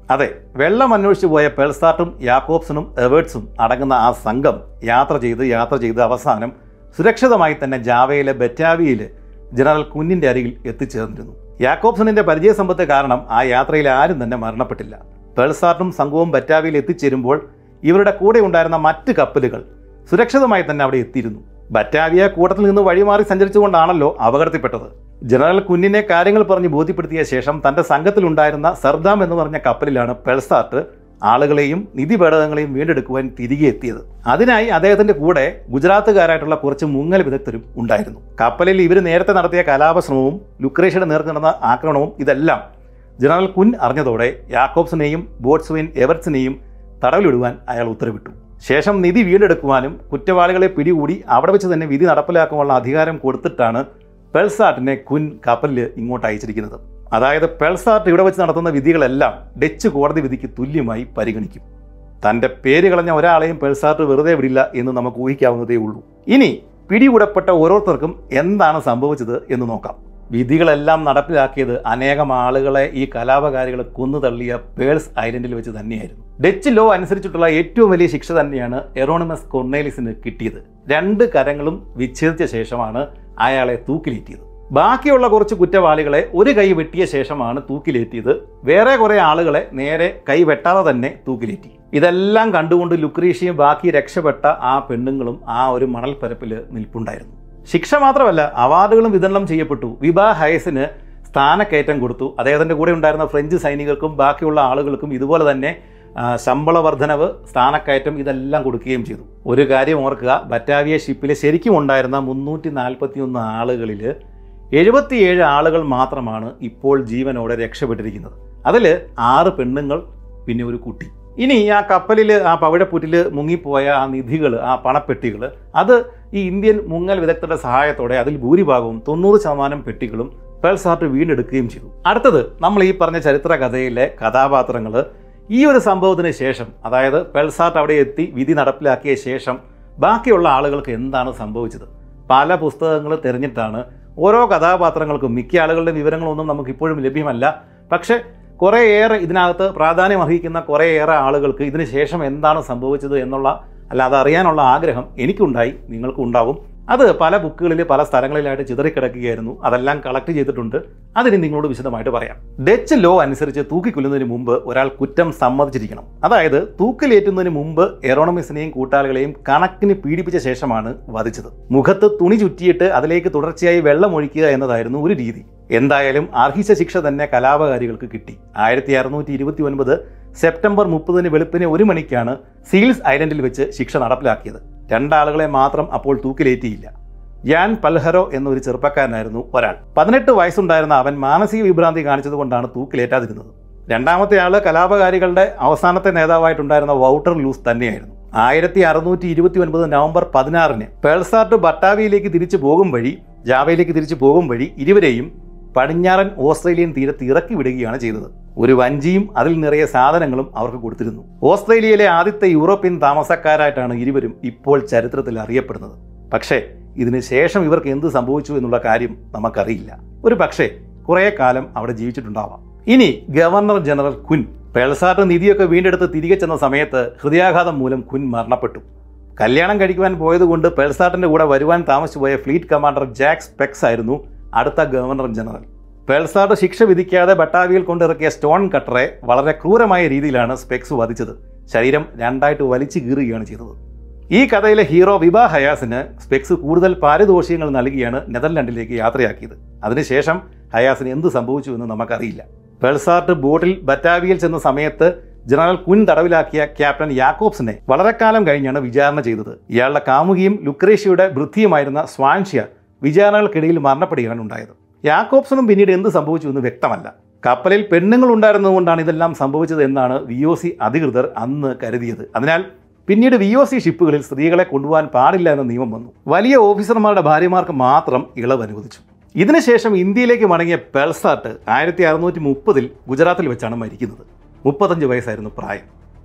അതെ, വെള്ളം അന്വേഷിച്ചു പോയ പെൾസാർട്ടും യാക്കോബ്സണും എവേർട്സും അടങ്ങുന്ന ആ സംഘം യാത്ര ചെയ്ത് യാത്ര ചെയ്ത് അവസാനം സുരക്ഷിതമായി തന്നെ ജാവയിലെ ബറ്റാവിയയിൽ ജനറൽ കുന്നിൻ്റെ അരികിൽ എത്തിച്ചേർന്നിരുന്നു. യാക്കോബ്സണിൻ്റെ പരിചയസമ്പത്ത് കാരണം ആ യാത്രയിൽ ആരും തന്നെ മരണപ്പെട്ടില്ല. പെൾസാർട്ടും സംഘവും ബറ്റാവിയിൽ എത്തിച്ചേരുമ്പോൾ ഇവരുടെ കൂടെ ഉണ്ടായിരുന്ന മറ്റ് കപ്പലുകൾ സുരക്ഷിതമായി തന്നെ അവിടെ എത്തിയിരുന്നു. ബറ്റാവിയ കൂട്ടത്തിൽ നിന്ന് വഴിമാറി സഞ്ചരിച്ചുകൊണ്ടാണല്ലോ അപകടത്തിൽപ്പെട്ടത്. ജനറൽ കുന്നിനെ കാര്യങ്ങൾ പറഞ്ഞ് ബോധ്യപ്പെടുത്തിയ ശേഷം തൻ്റെ സംഘത്തിലുണ്ടായിരുന്ന സർദാം എന്ന് പറഞ്ഞ കപ്പലിലാണ് പെൾസാർട്ട് ആളുകളെയും നിധിപേടകങ്ങളെയും വീണ്ടെടുക്കുവാൻ തിരികെ എത്തിയത്. അതിനായി അദ്ദേഹത്തിന്റെ കൂടെ ഗുജറാത്തുകാരായിട്ടുള്ള കുറച്ച് മുങ്ങൽ വിദഗ്ധരും ഉണ്ടായിരുന്നു. കപ്പലിൽ ഇവർ നേരത്തെ നടത്തിയ കലാപശ്രമവും ലുക്രേഷ്യയുടെ നേർക്ക് നടന്ന ആക്രമണവും ഇതെല്ലാം ജനറൽ കുൻ അറിഞ്ഞതോടെ യാക്കോബ്സിനെയും ബോട്ട്സ്വൈൻ എവർട്സിനെയും തടവിലിടുവാൻ അയാൾ ഉത്തരവിട്ടു. ശേഷം നിധി വീണ്ടെടുക്കുവാനും കുറ്റവാളികളെ പിടികൂടി അവിടെ വെച്ച് തന്നെ വിധി നടപ്പിലാക്കുവാനുള്ള അധികാരം കൊടുത്തിട്ടാണ് പെൾസാർട്ടിനെ കുൻ കപ്പലിൽ ഇങ്ങോട്ട് അയച്ചിരിക്കുന്നത്. അതായത് പെൾസാർട്ട് ഇവിടെ വെച്ച് നടത്തുന്ന വിധികളെല്ലാം ഡച്ച് കോടതി വിധിക്ക് തുല്യമായി പരിഗണിക്കും. തൻ്റെ പേര് കളഞ്ഞ ഒരാളെയും പെൾസാർട്ട് വെറുതെ വിടില്ല എന്ന് നമുക്ക് ഊഹിക്കാവുന്നതേ ഉള്ളൂ. ഇനി പിടികൂടപ്പെട്ട ഓരോരുത്തർക്കും എന്താണ് സംഭവിച്ചത് എന്ന് നോക്കാം. വിധികളെല്ലാം നടപ്പിലാക്കിയത് അനേകം ആളുകളെ ഈ കലാപകാരികളെ കൊന്നു തള്ളിയ പേൾസ് ഐലൻഡിൽ വെച്ച് തന്നെയായിരുന്നു. ഡച്ച് ലോ അനുസരിച്ചിട്ടുള്ള ഏറ്റവും വലിയ ശിക്ഷ തന്നെയാണ് എറോണിമസ് കൊർണേലിസിന് കിട്ടിയത്. രണ്ട് കരങ്ങളും വിച്ഛേദിച്ച ശേഷമാണ് അയാളെ തൂക്കിലേറ്റിയത്. ബാക്കിയുള്ള കുറച്ച് കുറ്റവാളികളെ ഒരു കൈ വെട്ടിയ ശേഷമാണ് തൂക്കിലേറ്റിയത്. വേറെ കുറെ ആളുകളെ നേരെ കൈ വെട്ടാതെ തന്നെ തൂക്കിലേറ്റി. ഇതെല്ലാം കണ്ടുകൊണ്ട് ലുക്രീഷ്യയും ബാക്കി രക്ഷപ്പെട്ട ആ പെണ്ണുങ്ങളും ആ ഒരു മണൽപ്പരപ്പിൽ നിൽപ്പുണ്ടായിരുന്നു. ശിക്ഷ മാത്രമല്ല, അവാർഡുകളും വിതരണം ചെയ്യപ്പെട്ടു. വിബ ഹയസിന് സ്ഥാനക്കയറ്റം കൊടുത്തു. അദ്ദേഹത്തിൻ്റെ കൂടെ ഉണ്ടായിരുന്ന ഫ്രഞ്ച് സൈനികർക്കും ബാക്കിയുള്ള ആളുകൾക്കും ഇതുപോലെ തന്നെ ശമ്പള വർധനവ്, സ്ഥാനക്കയറ്റം ഇതെല്ലാം കൊടുക്കുകയും ചെയ്തു. ഒരു കാര്യം ഓർക്കുക, ബറ്റാവിയ ഷിപ്പിൽ ശരിക്കും ഉണ്ടായിരുന്ന മുന്നൂറ്റി നാൽപ്പത്തി ഒന്ന് ആളുകളിൽ എഴുപത്തിയേഴ് ആളുകൾ മാത്രമാണ് ഇപ്പോൾ ജീവനോടെ രക്ഷപ്പെട്ടിരിക്കുന്നത്. അതിൽ ആറ് പെണ്ണുങ്ങൾ, പിന്നെ ഒരു കുട്ടി. ഇനി ആ കപ്പലിൽ ആ പവിഴപ്പുറ്റിൽ മുങ്ങിപ്പോയ ആ നിധികൾ, ആ പണപ്പെട്ടികൾ, അത് ഈ ഇന്ത്യൻ മുങ്ങൽ വിദഗ്ധരുടെ സഹായത്തോടെ അതിൽ ഭൂരിഭാഗവും തൊണ്ണൂറ് ശതമാനം പെട്ടികളും പെൾസാർട്ട് വീണ്ടെടുക്കുകയും ചെയ്തു. അടുത്തത് നമ്മൾ ഈ പറഞ്ഞ ചരിത്ര കഥയിലെ കഥാപാത്രങ്ങൾ ഈ ഒരു സംഭവത്തിന് ശേഷം, അതായത് പെൾസാർട്ട് അവിടെ എത്തി വിധി നടപ്പിലാക്കിയ ശേഷം ബാക്കിയുള്ള ആളുകൾക്ക് എന്താണ് സംഭവിച്ചത്? പല പുസ്തകങ്ങൾ തിരഞ്ഞിട്ടാണ് ഓരോ കഥാപാത്രങ്ങൾക്കും, മിക്ക ആളുകളുടെ വിവരങ്ങളൊന്നും നമുക്കിപ്പോഴും ലഭ്യമല്ല. പക്ഷേ കുറേയേറെ ഇതിനകത്ത് പ്രാധാന്യം അർഹിക്കുന്ന കുറേയേറെ ആളുകൾക്ക് ഇതിന് ശേഷം എന്താണ് സംഭവിച്ചത് എന്നുള്ള അല്ല അതറിയാനുള്ള ആഗ്രഹം എനിക്കുണ്ടായി, നിങ്ങൾക്കും ഉണ്ടാവും. അത് പല ബുക്കുകളിൽ പല സ്ഥലങ്ങളിലായിട്ട് ചിതറിക്കിടക്കുകയായിരുന്നു. അതെല്ലാം കളക്ട് ചെയ്തിട്ടുണ്ട്. അതിന് നിങ്ങളോട് വിശദമായിട്ട് പറയാം. ഡച്ച് ലോ അനുസരിച്ച് തൂക്കിക്കൊല്ലുന്നതിന് മുമ്പ് ഒരാൾ കുറ്റം സമ്മതിച്ചിരിക്കണം. അതായത് തൂക്കിലേറ്റുന്നതിന് മുമ്പ് എറോണമിസിനെയും കൂട്ടാളികളെയും കണക്കിന് പീഡിപ്പിച്ച ശേഷമാണ് വധിച്ചത്. മുഖത്ത് തുണി ചുറ്റിയിട്ട് അതിലേക്ക് തുടർച്ചയായി വെള്ളമൊഴിക്കുക എന്നതായിരുന്നു ഒരു രീതി. എന്തായാലും അർഹിച്ച ശിക്ഷ തന്നെ കലാപകാരികൾക്ക് കിട്ടി. ആയിരത്തി അറുന്നൂറ്റി ഇരുപത്തി ഒൻപത് സെപ്റ്റംബർ മുപ്പതിന് വെളുപ്പിന് ഒരു മണിക്കാണ് സീൽസ് ഐലൻഡിൽ വെച്ച് ശിക്ഷ നടപ്പിലാക്കിയത്. രണ്ടാളുകളെ മാത്രം അപ്പോൾ തൂക്കിലേറ്റിയില്ല. യാൻ പൽഹറോ എന്നൊരു ചെറുപ്പക്കാരനായിരുന്നു ഒരാൾ. പതിനെട്ട് വയസ്സുണ്ടായിരുന്ന അവൻ മാനസിക വിഭ്രാന്തി കാണിച്ചതുകൊണ്ടാണ് തൂക്കിലേറ്റാതിരുന്നത്. രണ്ടാമത്തെ ആള് കലാപകാരികളുടെ അവസാനത്തെ നേതാവായിട്ടുണ്ടായിരുന്ന വൗട്ടർ ലൂസ് തന്നെയായിരുന്നു. ആയിരത്തി അറുന്നൂറ്റി ഇരുപത്തി ഒൻപത് നവംബർ പതിനാറിന് പെൾസാർട്ട് ബട്ടാവിയിലേക്ക് തിരിച്ചു പോകും വഴി ജാവയിലേക്ക് തിരിച്ചു പോകും വഴി ഇരുവരെയും പടിഞ്ഞാറൻ ഓസ്ട്രേലിയൻ തീരത്ത് ഇറക്കി വിടുകയാണ് ചെയ്തത്. ഒരു വഞ്ചിയും അതിൽ നിറയെ സാധനങ്ങളും അവർക്ക് കൊടുത്തിരുന്നു. ഓസ്ട്രേലിയയിലെ ആദ്യത്തെ യൂറോപ്യൻ താമസക്കാരായിട്ടാണ് ഇരുവരും ഇപ്പോൾ ചരിത്രത്തിൽ അറിയപ്പെടുന്നത്. പക്ഷേ ഇതിന് ശേഷം ഇവർക്ക് എന്ത് സംഭവിച്ചു എന്നുള്ള കാര്യം നമുക്കറിയില്ല. ഒരു പക്ഷേ കുറേ കാലം അവിടെ ജീവിച്ചിട്ടുണ്ടാവാം. ഇനി ഗവർണർ ജനറൽ കുൻ പെൾസാർട്ട് നിധിയൊക്കെ വീണ്ടെടുത്ത് തിരികെ ചെന്ന സമയത്ത് ഹൃദയാഘാതം മൂലം കുൻ മരണപ്പെട്ടു. കല്യാണം കഴിക്കുവാൻ പോയതുകൊണ്ട് പെൾസാർട്ടിന്റെ കൂടെ വരുവാൻ താമസിച്ചുപോയ ഫ്ലീറ്റ് കമാൻഡർ ജാക്ക് സ്പെക്സ് ആയിരുന്നു അടുത്ത ഗവർണർ ജനറൽ. പെൾസാർട്ട് ശിക്ഷ വിധിക്കാതെ ബട്ടാവിയിൽ കൊണ്ടിറക്കിയ സ്റ്റോൺ കട്ടറെ വളരെ ക്രൂരമായ രീതിയിലാണ് സ്പെക്സ് വധിച്ചത്. ശരീരം രണ്ടായിട്ട് വലിച്ചു കീറുകയാണ് ചെയ്തത്. ഈ കഥയിലെ ഹീറോ വിബ ഹയാസിന് സ്പെക്സ് കൂടുതൽ പാരിതോഷികങ്ങൾ നൽകിയാണ് നെതർലൻഡിലേക്ക് യാത്രയാക്കിയത്. അതിനുശേഷം ഹയാസിന് എന്ത് സംഭവിച്ചു എന്ന് നമുക്കറിയില്ല. പെൾസാർട്ട് ബോട്ടിൽ ബറ്റാവിയിൽ ചെന്ന സമയത്ത് ജനറൽ കുൻ തടവിലാക്കിയ ക്യാപ്റ്റൻ യാക്കോബ്സിനെ വളരെ കാലം കഴിഞ്ഞാണ് വിചാരണ ചെയ്തത്. ഇയാളുടെ കാമുകിയും ലുക്രേഷ്യയുടെ വൃദ്ധിയുമായിരുന്ന സ്വാൻഷ്യ വിചാരണകൾക്കിടയിൽ മരണപ്പെടുകയാണ് ഉണ്ടായത്. യാക്കോബ്സണും പിന്നീട് എന്ത് സംഭവിച്ചു എന്ന് വ്യക്തമല്ല. കപ്പലിൽ പെണ്ണുങ്ങൾ ഉണ്ടായിരുന്നതുകൊണ്ടാണ് ഇതെല്ലാം സംഭവിച്ചത് എന്നാണ് വി ഒ സി അധികൃതർ അന്ന് കരുതിയത്. അതിനാൽ പിന്നീട് വി ഒ സി ഷിപ്പുകളിൽ സ്ത്രീകളെ കൊണ്ടുപോകാൻ പാടില്ല എന്ന നിയമം വന്നു. വലിയ ഓഫീസർമാരുടെ ഭാര്യമാർക്ക് മാത്രം ഇളവ് അനുവദിച്ചു. ഇതിനുശേഷം ഇന്ത്യയിലേക്ക് മടങ്ങിയ പെൾസാർട്ട് ആയിരത്തി അറുന്നൂറ്റി മുപ്പതിൽ ഗുജറാത്തിൽ വെച്ചാണ് മരിക്കുന്നത്. മുപ്പത്തഞ്ച് വയസ്സായിരുന്നു പ്രായം.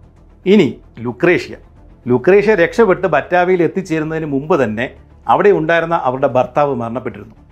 ഇനി ലുക്രേഷ്യ ലുക്രേഷ്യ രക്ഷപ്പെട്ട് ബറ്റാവിയിൽ എത്തിച്ചേരുന്നതിന് മുമ്പ് തന്നെ അവിടെ ഉണ്ടായിരുന്ന അവരുടെ ഭർത്താവ് മരണപ്പെട്ടിരുന്നു.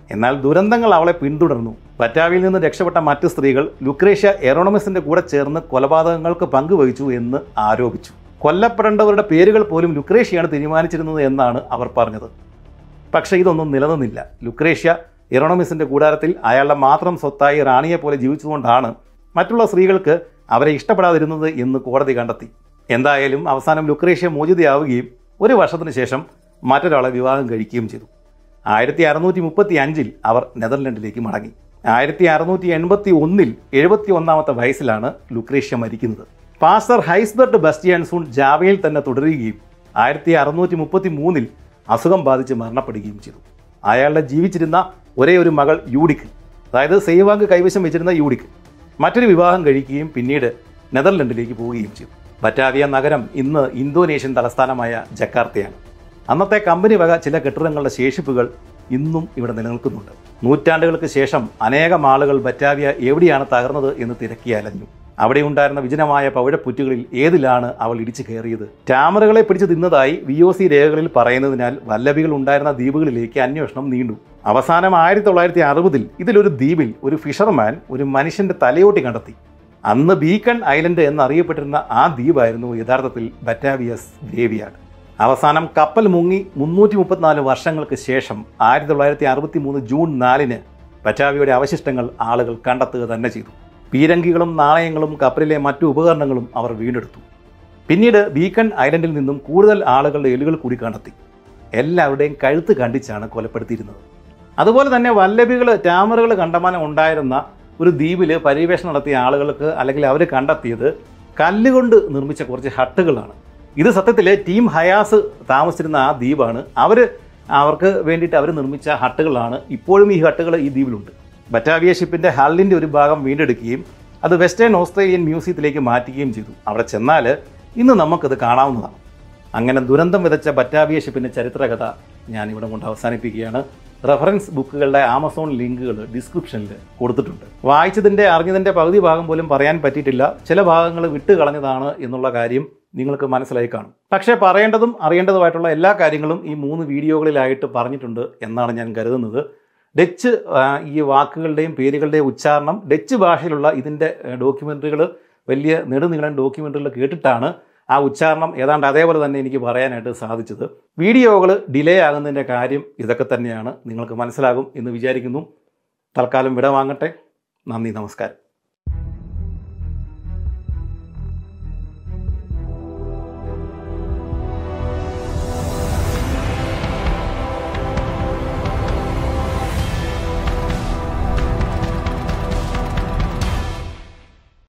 എന്നാൽ ദുരന്തങ്ങൾ അവളെ പിന്തുടർന്നു. ബറ്റാവിയിൽ നിന്ന് രക്ഷപ്പെട്ട മറ്റ് സ്ത്രീകൾ ലുക്രേഷ്യ എറോണമസിന്റെ കൂടെ ചേർന്ന് കൊലപാതകങ്ങൾക്ക് പങ്കുവഹിച്ചു എന്ന് ആരോപിച്ചു. കൊല്ലപ്പെടേണ്ടവരുടെ പേരുകൾ പോലും ലുക്രേഷ്യയാണ് തീരുമാനിച്ചിരുന്നത് എന്നാണ് അവർ പറഞ്ഞത്. പക്ഷേ ഇതൊന്നും നിലനിന്നില്ല. ലുക്രേഷ്യ എറോണമിസിന്റെ കൂടാരത്തിൽ അയാളുടെ മാത്രം സ്വത്തായി റാണിയെ പോലെ ജീവിച്ചുകൊണ്ടാണ് മറ്റുള്ള സ്ത്രീകൾക്ക് അവരെ ഇഷ്ടപ്പെടാതിരുന്നത് എന്ന് കോടതി കണ്ടെത്തി. എന്തായാലും അവസാനം ലുക്രേഷ്യ മോചിതയാവുകയും ഒരു വർഷത്തിന് ശേഷം മറ്റൊരാളെ വിവാഹം കഴിക്കുകയും ചെയ്തു. ആയിരത്തി അറുന്നൂറ്റി മുപ്പത്തി അഞ്ചിൽ അവർ നെതർലൻഡിലേക്ക് മടങ്ങി. ആയിരത്തി അറുന്നൂറ്റി എൺപത്തി ഒന്നിൽ എഴുപത്തി ഒന്നാമത്തെ വയസ്സിലാണ് ലുക്രേഷ്യ മരിക്കുന്നത്. പാസ്റ്റർ ഹൈസ്ബർട്ട് ബസ്റ്റിയാൻസൂൺ ജാവയിൽ തന്നെ തുടരുകയും ആയിരത്തി അറുന്നൂറ്റി മുപ്പത്തി മൂന്നിൽ അസുഖം ബാധിച്ച് മരണപ്പെടുകയും ചെയ്തു. അയാളുടെ ജീവിച്ചിരുന്ന ഒരേ ഒരു മകൾ യൂഡിക്ക്, അതായത് സെയ്വാങ്ക് കൈവശം വെച്ചിരുന്ന യൂഡിക്ക്, മറ്റൊരു വിവാഹം കഴിക്കുകയും പിന്നീട് നെതർലൻഡിലേക്ക് പോവുകയും ചെയ്തു. ബറ്റാവിയ നഗരം ഇന്ന് ഇന്തോനേഷ്യൻ തലസ്ഥാനമായ ജക്കാർത്തയാണ്. അന്നത്തെ കമ്പനി വക ചില കെട്ടിടങ്ങളുടെ ശേഷിപ്പുകൾ ഇന്നും ഇവിടെ നിലനിൽക്കുന്നുണ്ട്. നൂറ്റാണ്ടുകൾക്ക് ശേഷം അനേകം ആളുകൾ ബറ്റാവിയ എവിടെയാണ് തകർന്നത് എന്ന് തിരക്കി അലഞ്ഞു. അവിടെ ഉണ്ടായിരുന്ന വിജനമായ പവിഴപ്പുറ്റുകളിൽ ഏതിലാണ് അവൾ ഇടിച്ചു കയറിയത്? ടാമറുകളെ പിടിച്ചു തിന്നതായി വി ഒ സി രേഖകളിൽ പറയുന്നതിനാൽ വല്ലഭികൾ ഉണ്ടായിരുന്ന ദ്വീപുകളിലേക്ക് അന്വേഷണം നീണ്ടു. അവസാനം ആയിരത്തി തൊള്ളായിരത്തി അറുപതിൽ ഇതിലൊരു ദ്വീപിൽ ഒരു ഫിഷർമാൻ ഒരു മനുഷ്യന്റെ തലയോട്ടി കണ്ടെത്തി. അന്ന് ബീക്കൺ ഐലൻഡ് എന്നറിയപ്പെട്ടിരുന്ന ആ ദ്വീപായിരുന്നു യഥാർത്ഥത്തിൽ ബറ്റാവിയസ് ഗ്രേവ്യാർഡ്. അവസാനം കപ്പൽ മുങ്ങി മുന്നൂറ്റി മുപ്പത്തിനാല് വർഷങ്ങൾക്ക് ശേഷം ആയിരത്തി തൊള്ളായിരത്തി അറുപത്തി മൂന്ന് ജൂൺ നാലിന് ബറ്റാവിയുടെ അവശിഷ്ടങ്ങൾ ആളുകൾ കണ്ടെത്തുക തന്നെ ചെയ്തു. പീരങ്കികളും നാണയങ്ങളും കപ്പലിലെ മറ്റു ഉപകരണങ്ങളും അവർ വീണ്ടെടുത്തു. പിന്നീട് ബീക്കൺ ഐലൻഡിൽ നിന്നും കൂടുതൽ ആളുകളുടെ എല്ലുകൾ കൂടി കണ്ടെത്തി. എല്ലാവരുടെയും കഴുത്ത് കണ്ടിച്ചാണ് കൊലപ്പെടുത്തിയിരുന്നത്. അതുപോലെ തന്നെ വല്ലഭികൾ ടാമറുകൾ കണ്ടമാനം ഉണ്ടായിരുന്ന ഒരു ദ്വീപിൽ പര്യവേഷണം നടത്തിയ ആളുകൾക്ക് അല്ലെങ്കിൽ അവർ കണ്ടെത്തിയത് കല്ലുകൊണ്ട് നിർമ്മിച്ച കുറച്ച് ഹട്ടുകളാണ്. ഇത് സത്യത്തിൽ ടീം ഹയാസ് താമസിച്ചിരുന്ന ആ ദ്വീപാണ്. അവർ അവർക്ക് വേണ്ടിയിട്ട് അവർ നിർമ്മിച്ച ഹട്ടുകളാണ്. ഇപ്പോഴും ഈ ഹട്ടുകൾ ഈ ദ്വീപിലുണ്ട്. ബറ്റാവിയ ഷിപ്പിൻ്റെ ഹള്ളിൻ്റെ ഒരു ഭാഗം വീണ്ടെടുക്കുകയും അത് വെസ്റ്റേൺ ഓസ്ട്രേലിയൻ മ്യൂസിയത്തിലേക്ക് മാറ്റുകയും ചെയ്തു. അവിടെ ചെന്നാൽ ഇന്ന് നമുക്കത് കാണാവുന്നതാണ്. അങ്ങനെ ദുരന്തം വിതച്ച ബറ്റാവിയ ഷിപ്പിൻ്റെ ചരിത്രകഥ ഞാൻ ഇവിടെ കൊണ്ട് അവസാനിപ്പിക്കുകയാണ്. റെഫറൻസ് ബുക്കുകളുടെ ആമസോൺ ലിങ്കുകൾ ഡിസ്ക്രിപ്ഷനിൽ കൊടുത്തിട്ടുണ്ട്. വായിച്ചതിൻ്റെ അറിഞ്ഞതിൻ്റെ പകുതി ഭാഗം പോലും പറയാൻ പറ്റിയിട്ടില്ല. ചില ഭാഗങ്ങൾ വിട്ട് കളഞ്ഞതാണ് എന്നുള്ള കാര്യം നിങ്ങൾക്ക് മനസ്സിലായി കാണും. പക്ഷേ പറയേണ്ടതും അറിയേണ്ടതുമായിട്ടുള്ള എല്ലാ കാര്യങ്ങളും ഈ മൂന്ന് വീഡിയോകളിലായിട്ട് പറഞ്ഞിട്ടുണ്ട് എന്നാണ് ഞാൻ കരുതുന്നത്. ഡച്ച് ഈ വാക്കുകളുടെയും പേരുകളുടെയും ഉച്ചാരണം ഡച്ച് ഭാഷയിലുള്ള ഇതിൻ്റെ ഡോക്യുമെൻ്ററികൾ, വലിയ നെടുനീളൻ ഡോക്യുമെൻ്ററികൾ കേട്ടിട്ടാണ് ആ ഉച്ചാരണം ഏതാണ്ട് അതേപോലെ തന്നെ എനിക്ക് പറയാനായിട്ട് സാധിച്ചത്. വീഡിയോകൾ ഡിലേ ആകുന്നതിൻ്റെ കാര്യം ഇതൊക്കെ തന്നെയാണ്. നിങ്ങൾക്ക് മനസ്സിലാകും എന്ന് വിചാരിക്കുന്നു. തൽക്കാലം വിട വാങ്ങട്ടെ. നന്ദി, നമസ്കാരം.